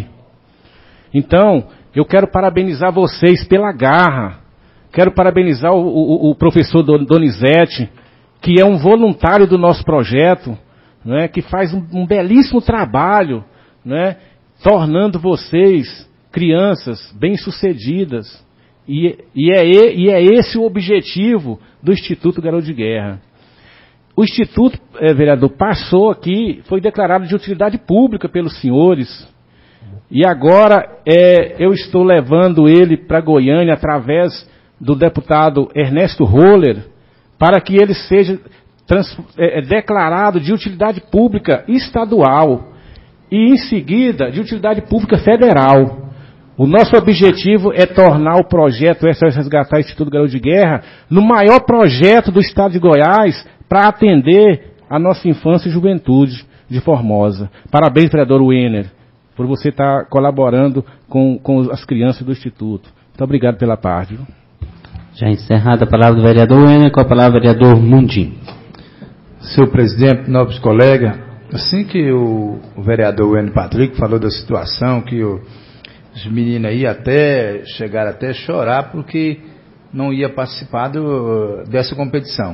Então, eu quero parabenizar vocês pela garra. Quero parabenizar o, o, o professor Donizete, que é um voluntário do nosso projeto, né, que faz um, um belíssimo trabalho, né, tornando vocês crianças bem-sucedidas. E, e, é, e é esse o objetivo do Instituto Garoto de Guerra. O Instituto, é, vereador, passou aqui, foi declarado de utilidade pública pelos senhores. E agora é, eu estou levando ele para Goiânia através do deputado Ernesto Roller, para que ele seja trans, é, declarado de utilidade pública estadual e, em seguida, de utilidade pública federal. O nosso objetivo é tornar o projeto S O S Resgatar Instituto Garoto de Guerra no maior projeto do estado de Goiás para atender a nossa infância e juventude de Formosa. Parabéns, vereador Wenner, por você estar colaborando com, com as crianças do Instituto. Muito obrigado pela parte. Viu? Já encerrada a palavra do vereador Wenner, com a palavra do vereador Mundim. Senhor presidente, nobres colegas, assim que o, o vereador Wenner Patrick falou da situação que o os meninos aí até chegaram até a chorar porque não ia participar do, dessa competição.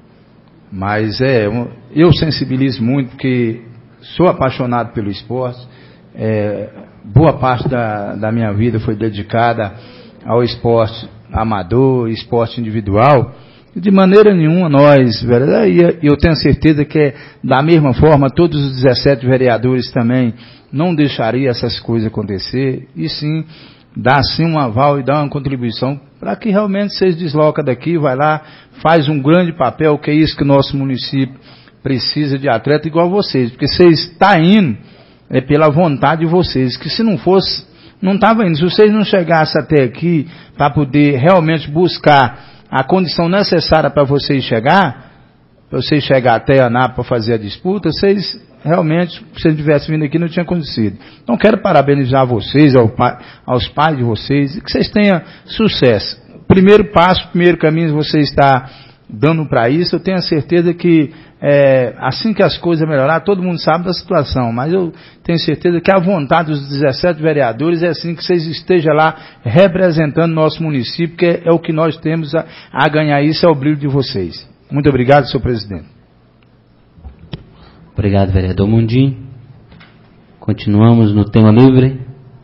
Mas é, eu sensibilizo muito porque sou apaixonado pelo esporte. É, boa parte da, da minha vida foi dedicada ao esporte amador, esporte individual. E de maneira nenhuma nós, vereadores, eu tenho certeza que é, da mesma forma todos os dezessete vereadores também não deixaria essas coisas acontecer, e sim, dá sim um aval e dá uma contribuição para que realmente vocês deslocam daqui, vai lá, faz um grande papel, que é isso que o nosso município precisa de atleta igual vocês, porque vocês estão indo é pela vontade de vocês, que se não fosse, não estava indo, se vocês não chegassem até aqui para poder realmente buscar a condição necessária para vocês chegar, para vocês chegar até a Anápolis para fazer a disputa, vocês realmente, se vocês tivessem vindo aqui, não tinha acontecido. Então, quero parabenizar vocês, ao pai, aos pais de vocês, e que vocês tenham sucesso. O primeiro passo, o primeiro caminho, você está dando para isso. Eu tenho a certeza que é, assim que as coisas melhorar, todo mundo sabe da situação, mas eu tenho certeza que a vontade dos dezessete vereadores é assim que vocês estejam lá representando nosso município, que é, é o que nós temos a, a ganhar, isso é o brilho de vocês. Muito obrigado, senhor presidente. Obrigado, vereador Mundim. Continuamos no tema livre.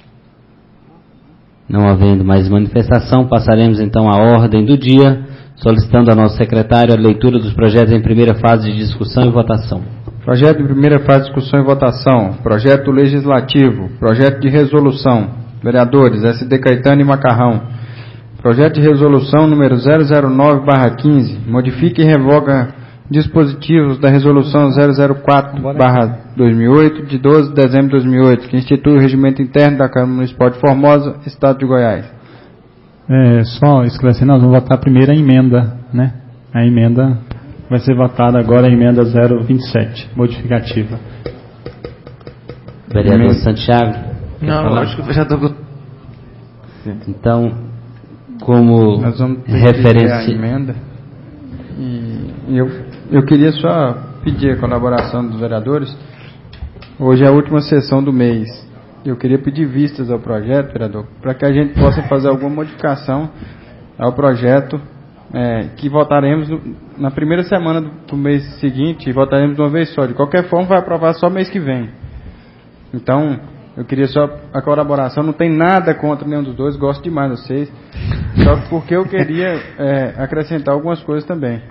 Não havendo mais manifestação, passaremos então à ordem do dia, solicitando ao nosso secretário a leitura dos projetos em primeira fase de discussão e votação. Projeto em primeira fase de discussão e votação. Projeto legislativo. Projeto de resolução. Vereadores S D Caetano e Macarrão. Projeto de resolução número zero zero nove barra quinze. Modifica e revoga dispositivos da resolução zero zero quatro barra dois mil e oito, de doze de dezembro de dois mil e oito, que institui o regimento interno da Câmara Municipal de Formosa, Estado de Goiás. É, só esclarecendo, nós vamos votar primeiro a emenda, né? A emenda vai ser votada agora, a emenda zero vinte e sete, modificativa. Vereador emenda. Santiago? Não, acho que o vereador... Então, como nós vamos referência... a emenda, e eu... Eu queria só pedir a colaboração dos vereadores. Hoje é a última sessão do mês. Eu queria pedir vistas ao projeto, vereador, para que a gente possa fazer alguma modificação ao projeto, é, que votaremos no, na primeira semana do, do mês seguinte, e votaremos de uma vez só. De qualquer forma, vai aprovar só mês que vem. Então, eu queria só a colaboração. Não tem nada contra nenhum dos dois, gosto demais de vocês. Só porque eu queria é, acrescentar algumas coisas também.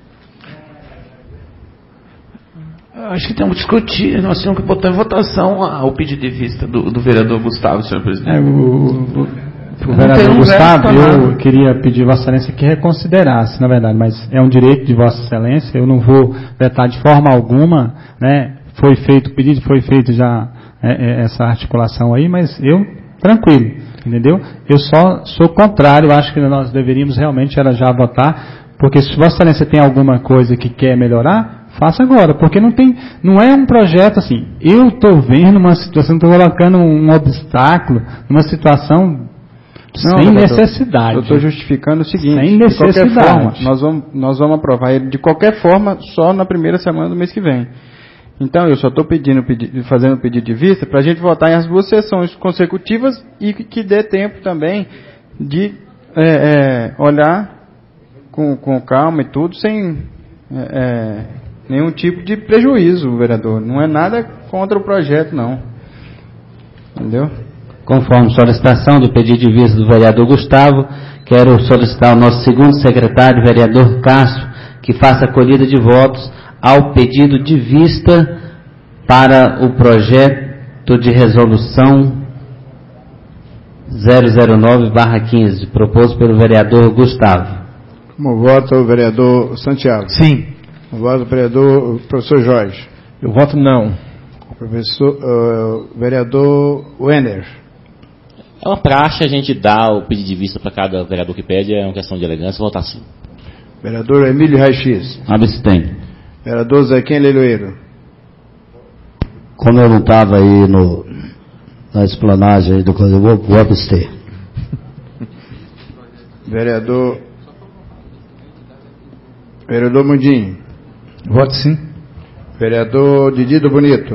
Acho que temos que discutir, nós temos que botar em votação o pedido de vista do, do vereador Gustavo, senhor presidente. É, o, o, o vereador Gustavo, eu queria pedir Vossa Excelência que reconsiderasse, na verdade, mas é um direito de Vossa Excelência, eu não vou vetar de forma alguma, né? Foi feito o pedido, foi feito já é, é, essa articulação aí, mas eu, tranquilo, entendeu? Eu só sou contrário, acho que nós deveríamos realmente era já votar, porque se Vossa Excelência tem alguma coisa que quer melhorar, faça agora, porque não tem, não é um projeto assim, eu estou vendo uma situação, estou colocando um obstáculo, uma situação não, sem necessidade. Eu estou justificando o seguinte, sem necessidade. De qualquer forma, nós vamos, nós vamos aprovar ele de qualquer forma só na primeira semana do mês que vem. Então eu só estou pedindo, pedi, fazendo o pedido de vista para a gente votar em as duas sessões consecutivas e que, que dê tempo também de é, é, olhar com, com calma e tudo, sem... É, é, nenhum tipo de prejuízo, vereador. Não é nada contra o projeto, não. Entendeu? Conforme solicitação do pedido de vista do vereador Gustavo, quero solicitar ao nosso segundo secretário, vereador Castro, que faça a colhida de votos ao pedido de vista para o projeto de resolução zero zero nove barra quinze, proposto pelo vereador Gustavo. Como vota o vereador Santiago? Sim. O voto do vereador, o professor Jorge. Eu voto não. Professor, uh, vereador Wender. É uma praxe a gente dar o pedido de vista para cada vereador que pede, é uma questão de elegância, votar sim. Vereador Emílio Raix. Abstém. Vereador Zequim Leiloeiro. Como eu não estava aí no, na explanagem do coisa, eu vou, vou abster. Vereador Vereador Mundim. Voto sim. Vereador Didi do Bonito.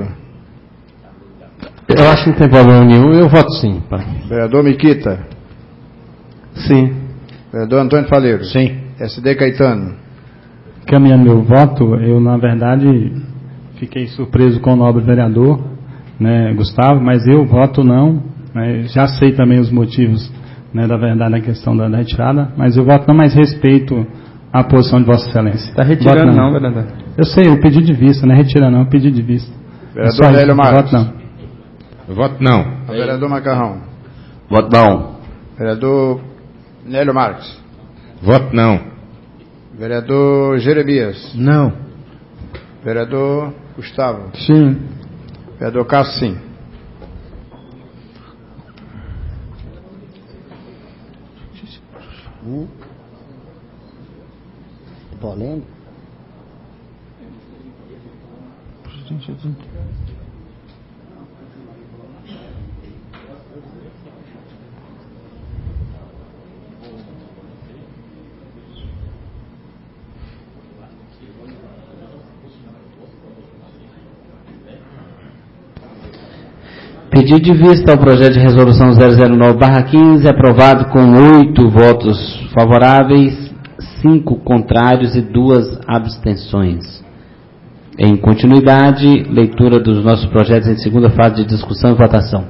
Eu acho que não tem problema nenhum, eu voto sim. Pai. Vereador Miquita. Sim. Vereador Antônio Faleiro. Sim. S D Caetano. Caminhando meu voto, eu na verdade fiquei surpreso com o nobre vereador, né, Gustavo, mas eu voto não, né, já sei também os motivos, né, da verdade na questão da, da retirada, mas eu voto não, mais respeito a posição de Vossa Excelência. Está retirando não, não, vereador? Eu sei, eu pedi de vista, não é retira não, eu pedi de vista. Vereador Nélio Marques. Voto não. Eu voto não. Vereador Macarrão. Voto não. Vereador Nélio Marques. Voto não. Vereador Jeremias. Não. Vereador Gustavo. Sim. Vereador Cássio, sim. Hum. Polêmico? Pedido de vista ao projeto de resolução zero zero nove barra quinze, aprovado com oito votos favoráveis, cinco contrários e duas abstenções. Em continuidade, leitura dos nossos projetos em segunda fase de discussão e votação.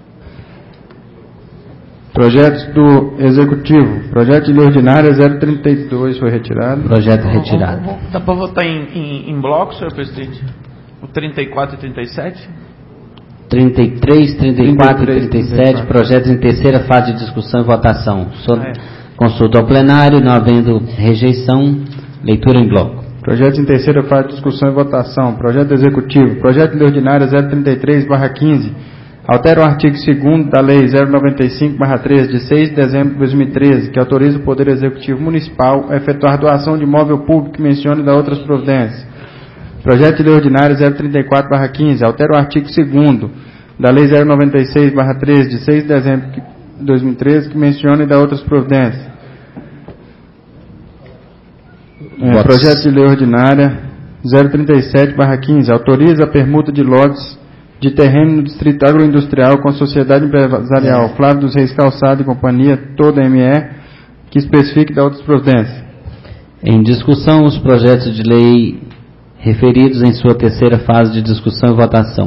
Projetos do Executivo. Projeto de lei ordinária zero trinta e dois foi retirado. Projeto retirado. Dá para votar em, em, em bloco, senhor presidente? O trinta e quatro e trinta e sete? trinta e três, trinta e quatro e trinta e sete, projetos em terceira fase de discussão e votação. So, ah, é. Consulta ao plenário, não havendo rejeição, leitura em bloco. Projetos em terceira fase de discussão e votação. Projeto Executivo. Projeto de lei ordinária zero trinta e três barra quinze. Altera o artigo segundo da Lei zero noventa e cinco barra três, de seis de dezembro de dois mil e treze, que autoriza o Poder Executivo Municipal a efetuar doação de imóvel público que mencione e dá outras providências. Projeto de lei ordinária zero trinta e quatro barra quinze. Altera o artigo segundo da Lei zero noventa e seis barra três, de seis de dezembro de dois mil e treze, que menciona e dá outras providências. É, projeto de lei ordinária zero trinta e sete barra quinze. Autoriza a permuta de lotes de terreno no Distrito Agroindustrial com a Sociedade Empresarial Flávio dos Reis Calçado e Companhia, toda M E, que especifique e dá outras providências. Em discussão, os projetos de lei referidos em sua terceira fase de discussão e votação.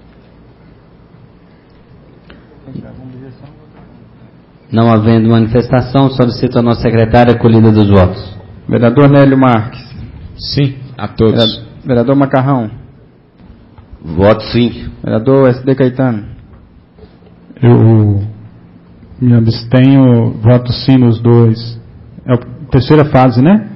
Não havendo manifestação, solicito a nossa secretária a colhida dos votos. Vereador Nélio Marques. Sim, a todos. Vereador Macarrão. Voto sim. Vereador S D Caetano. Eu me abstenho, voto sim nos dois. É a terceira fase, né?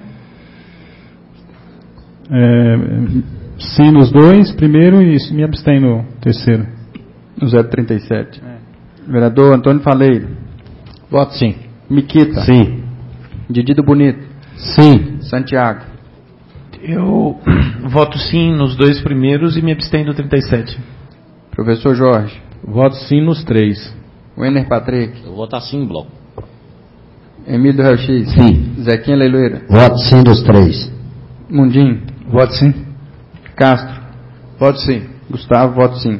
É, sim nos dois, primeiro, e me abstenho no terceiro. No zero trinta e sete. É. Vereador Antônio Faleiro. Voto sim. Miquita. Sim. Didi do Bonito. Sim. Santiago. Eu voto sim nos dois primeiros e me abstenho do trinta e sete. Professor Jorge. Voto sim nos três. Wenner Patrick. Eu vou votar sim em bloco. Emílio Rauchis. Sim. Zequinha Leiloeira. Voto sim dos três. Mundim. Voto sim. Castro. Voto sim. Gustavo, voto sim.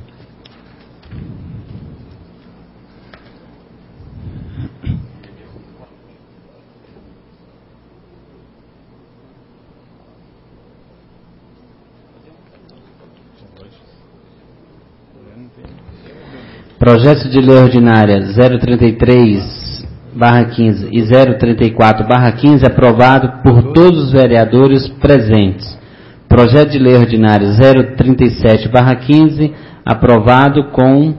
Projeto de lei ordinária zero trinta e três barra quinze e zero trinta e quatro barra quinze aprovado por todos os vereadores presentes. Projeto de lei ordinária zero trinta e sete barra quinze aprovado com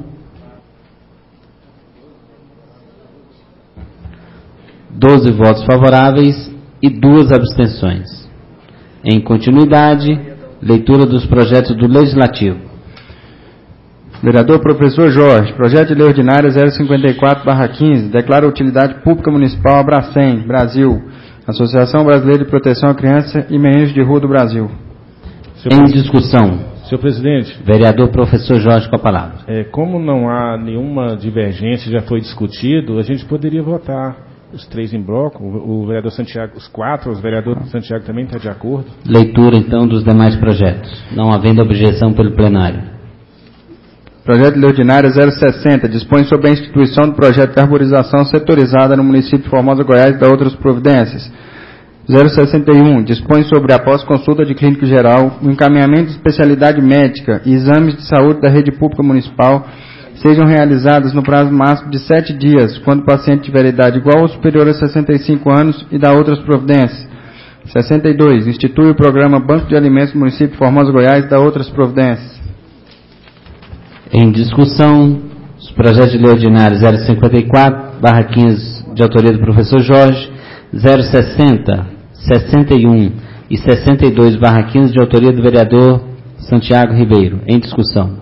doze votos favoráveis e duas abstenções. Em continuidade, leitura dos projetos do Legislativo. Vereador Professor Jorge, projeto de lei ordinária zero cinquenta e quatro barra quinze, declara utilidade pública municipal Abracem, Brasil, Associação Brasileira de Proteção à Criança e Menores de Rua do Brasil. Em discussão. Senhor presidente. Vereador Professor Jorge com a palavra. É, como não há nenhuma divergência, já foi discutido, a gente poderia votar os três em bloco. O, o vereador Santiago, os quatro, os vereadores Santiago também está de acordo. Leitura então dos demais projetos. Não havendo objeção pelo plenário. Projeto de lei ordinária zero sessenta, dispõe sobre a instituição do projeto de arborização setorizada no município de Formosa, Goiás e da outras providências. zero sessenta e um, dispõe sobre, após consulta de clínico geral, o encaminhamento de especialidade médica e exames de saúde da rede pública municipal sejam realizados no prazo máximo de sete dias, quando o paciente tiver idade igual ou superior a sessenta e cinco anos e da outras providências. sessenta e dois, institui o programa Banco de Alimentos do município de Formosa, Goiás e da outras providências. Em discussão, os projetos de lei ordinária zero cinquenta e quatro barra quinze, de autoria do professor Jorge, zero sessenta, sessenta e um e sessenta e dois barra quinze, de autoria do vereador Santiago Ribeiro. Em discussão.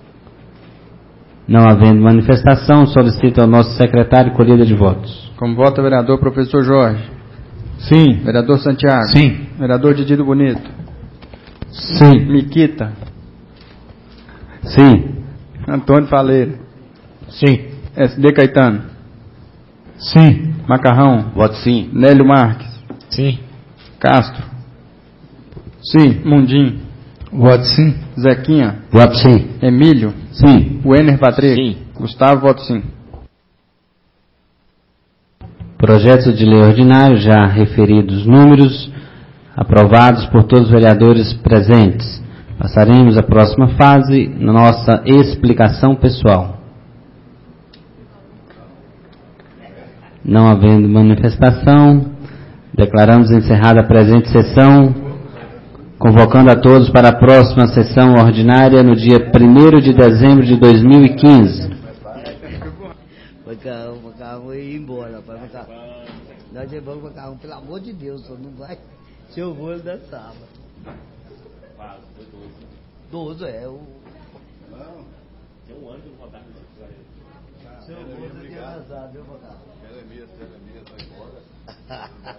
Não havendo manifestação, solicito ao nosso secretário colhida de votos. Como vota o vereador professor Jorge? Sim. Vereador Santiago? Sim. Vereador Didi do Bonito? Sim. Miquita? Sim. Antônio Faleiro? Sim. S D Caetano? Sim. Macarrão? Voto sim. Nélio Marques? Sim. Castro? Sim. Mundim? Voto sim. Zequinha? Voto sim. Emílio? Sim. Wenner Patrick? Sim. Gustavo, voto sim. Projeto de lei ordinário, já referidos números, aprovados por todos os vereadores presentes. Passaremos à próxima fase, na nossa explicação pessoal. Não havendo manifestação, declaramos encerrada a presente sessão, convocando a todos para a próxima sessão ordinária no dia primeiro de dezembro de dois mil e quinze. Calma, calma, e ir embora, rapaz. Nós levamos para carro, pelo amor de Deus, só não vai. Se eu vou, ele dançava. doze, é o. Não, tem um ano que eu vou rodar. Se eu vou, você tem dançado, viu, rodar? Ela é minha, ela é minha, vai embora.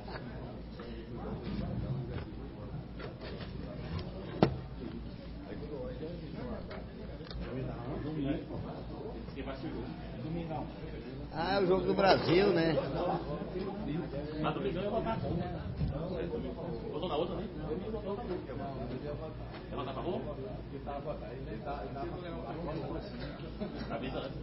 Ah, é o jogo do Brasil, né? Ah, domingão eu vou votar. Botou na outra, né? Quer votar pra rua? Avisa, né?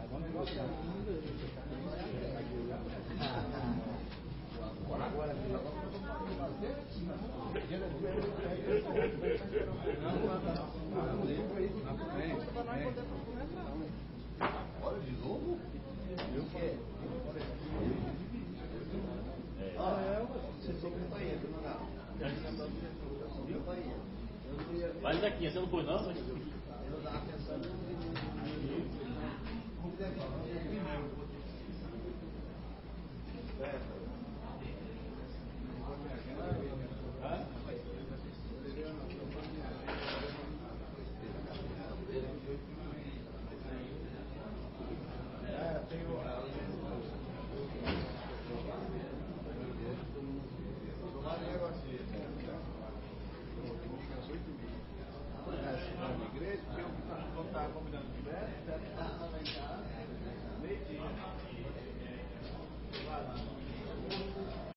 Olha de novo? Eu quê? Ah, é, você soube que foi ele, não. Vai daqui, você não foi não? Eu tava pensando.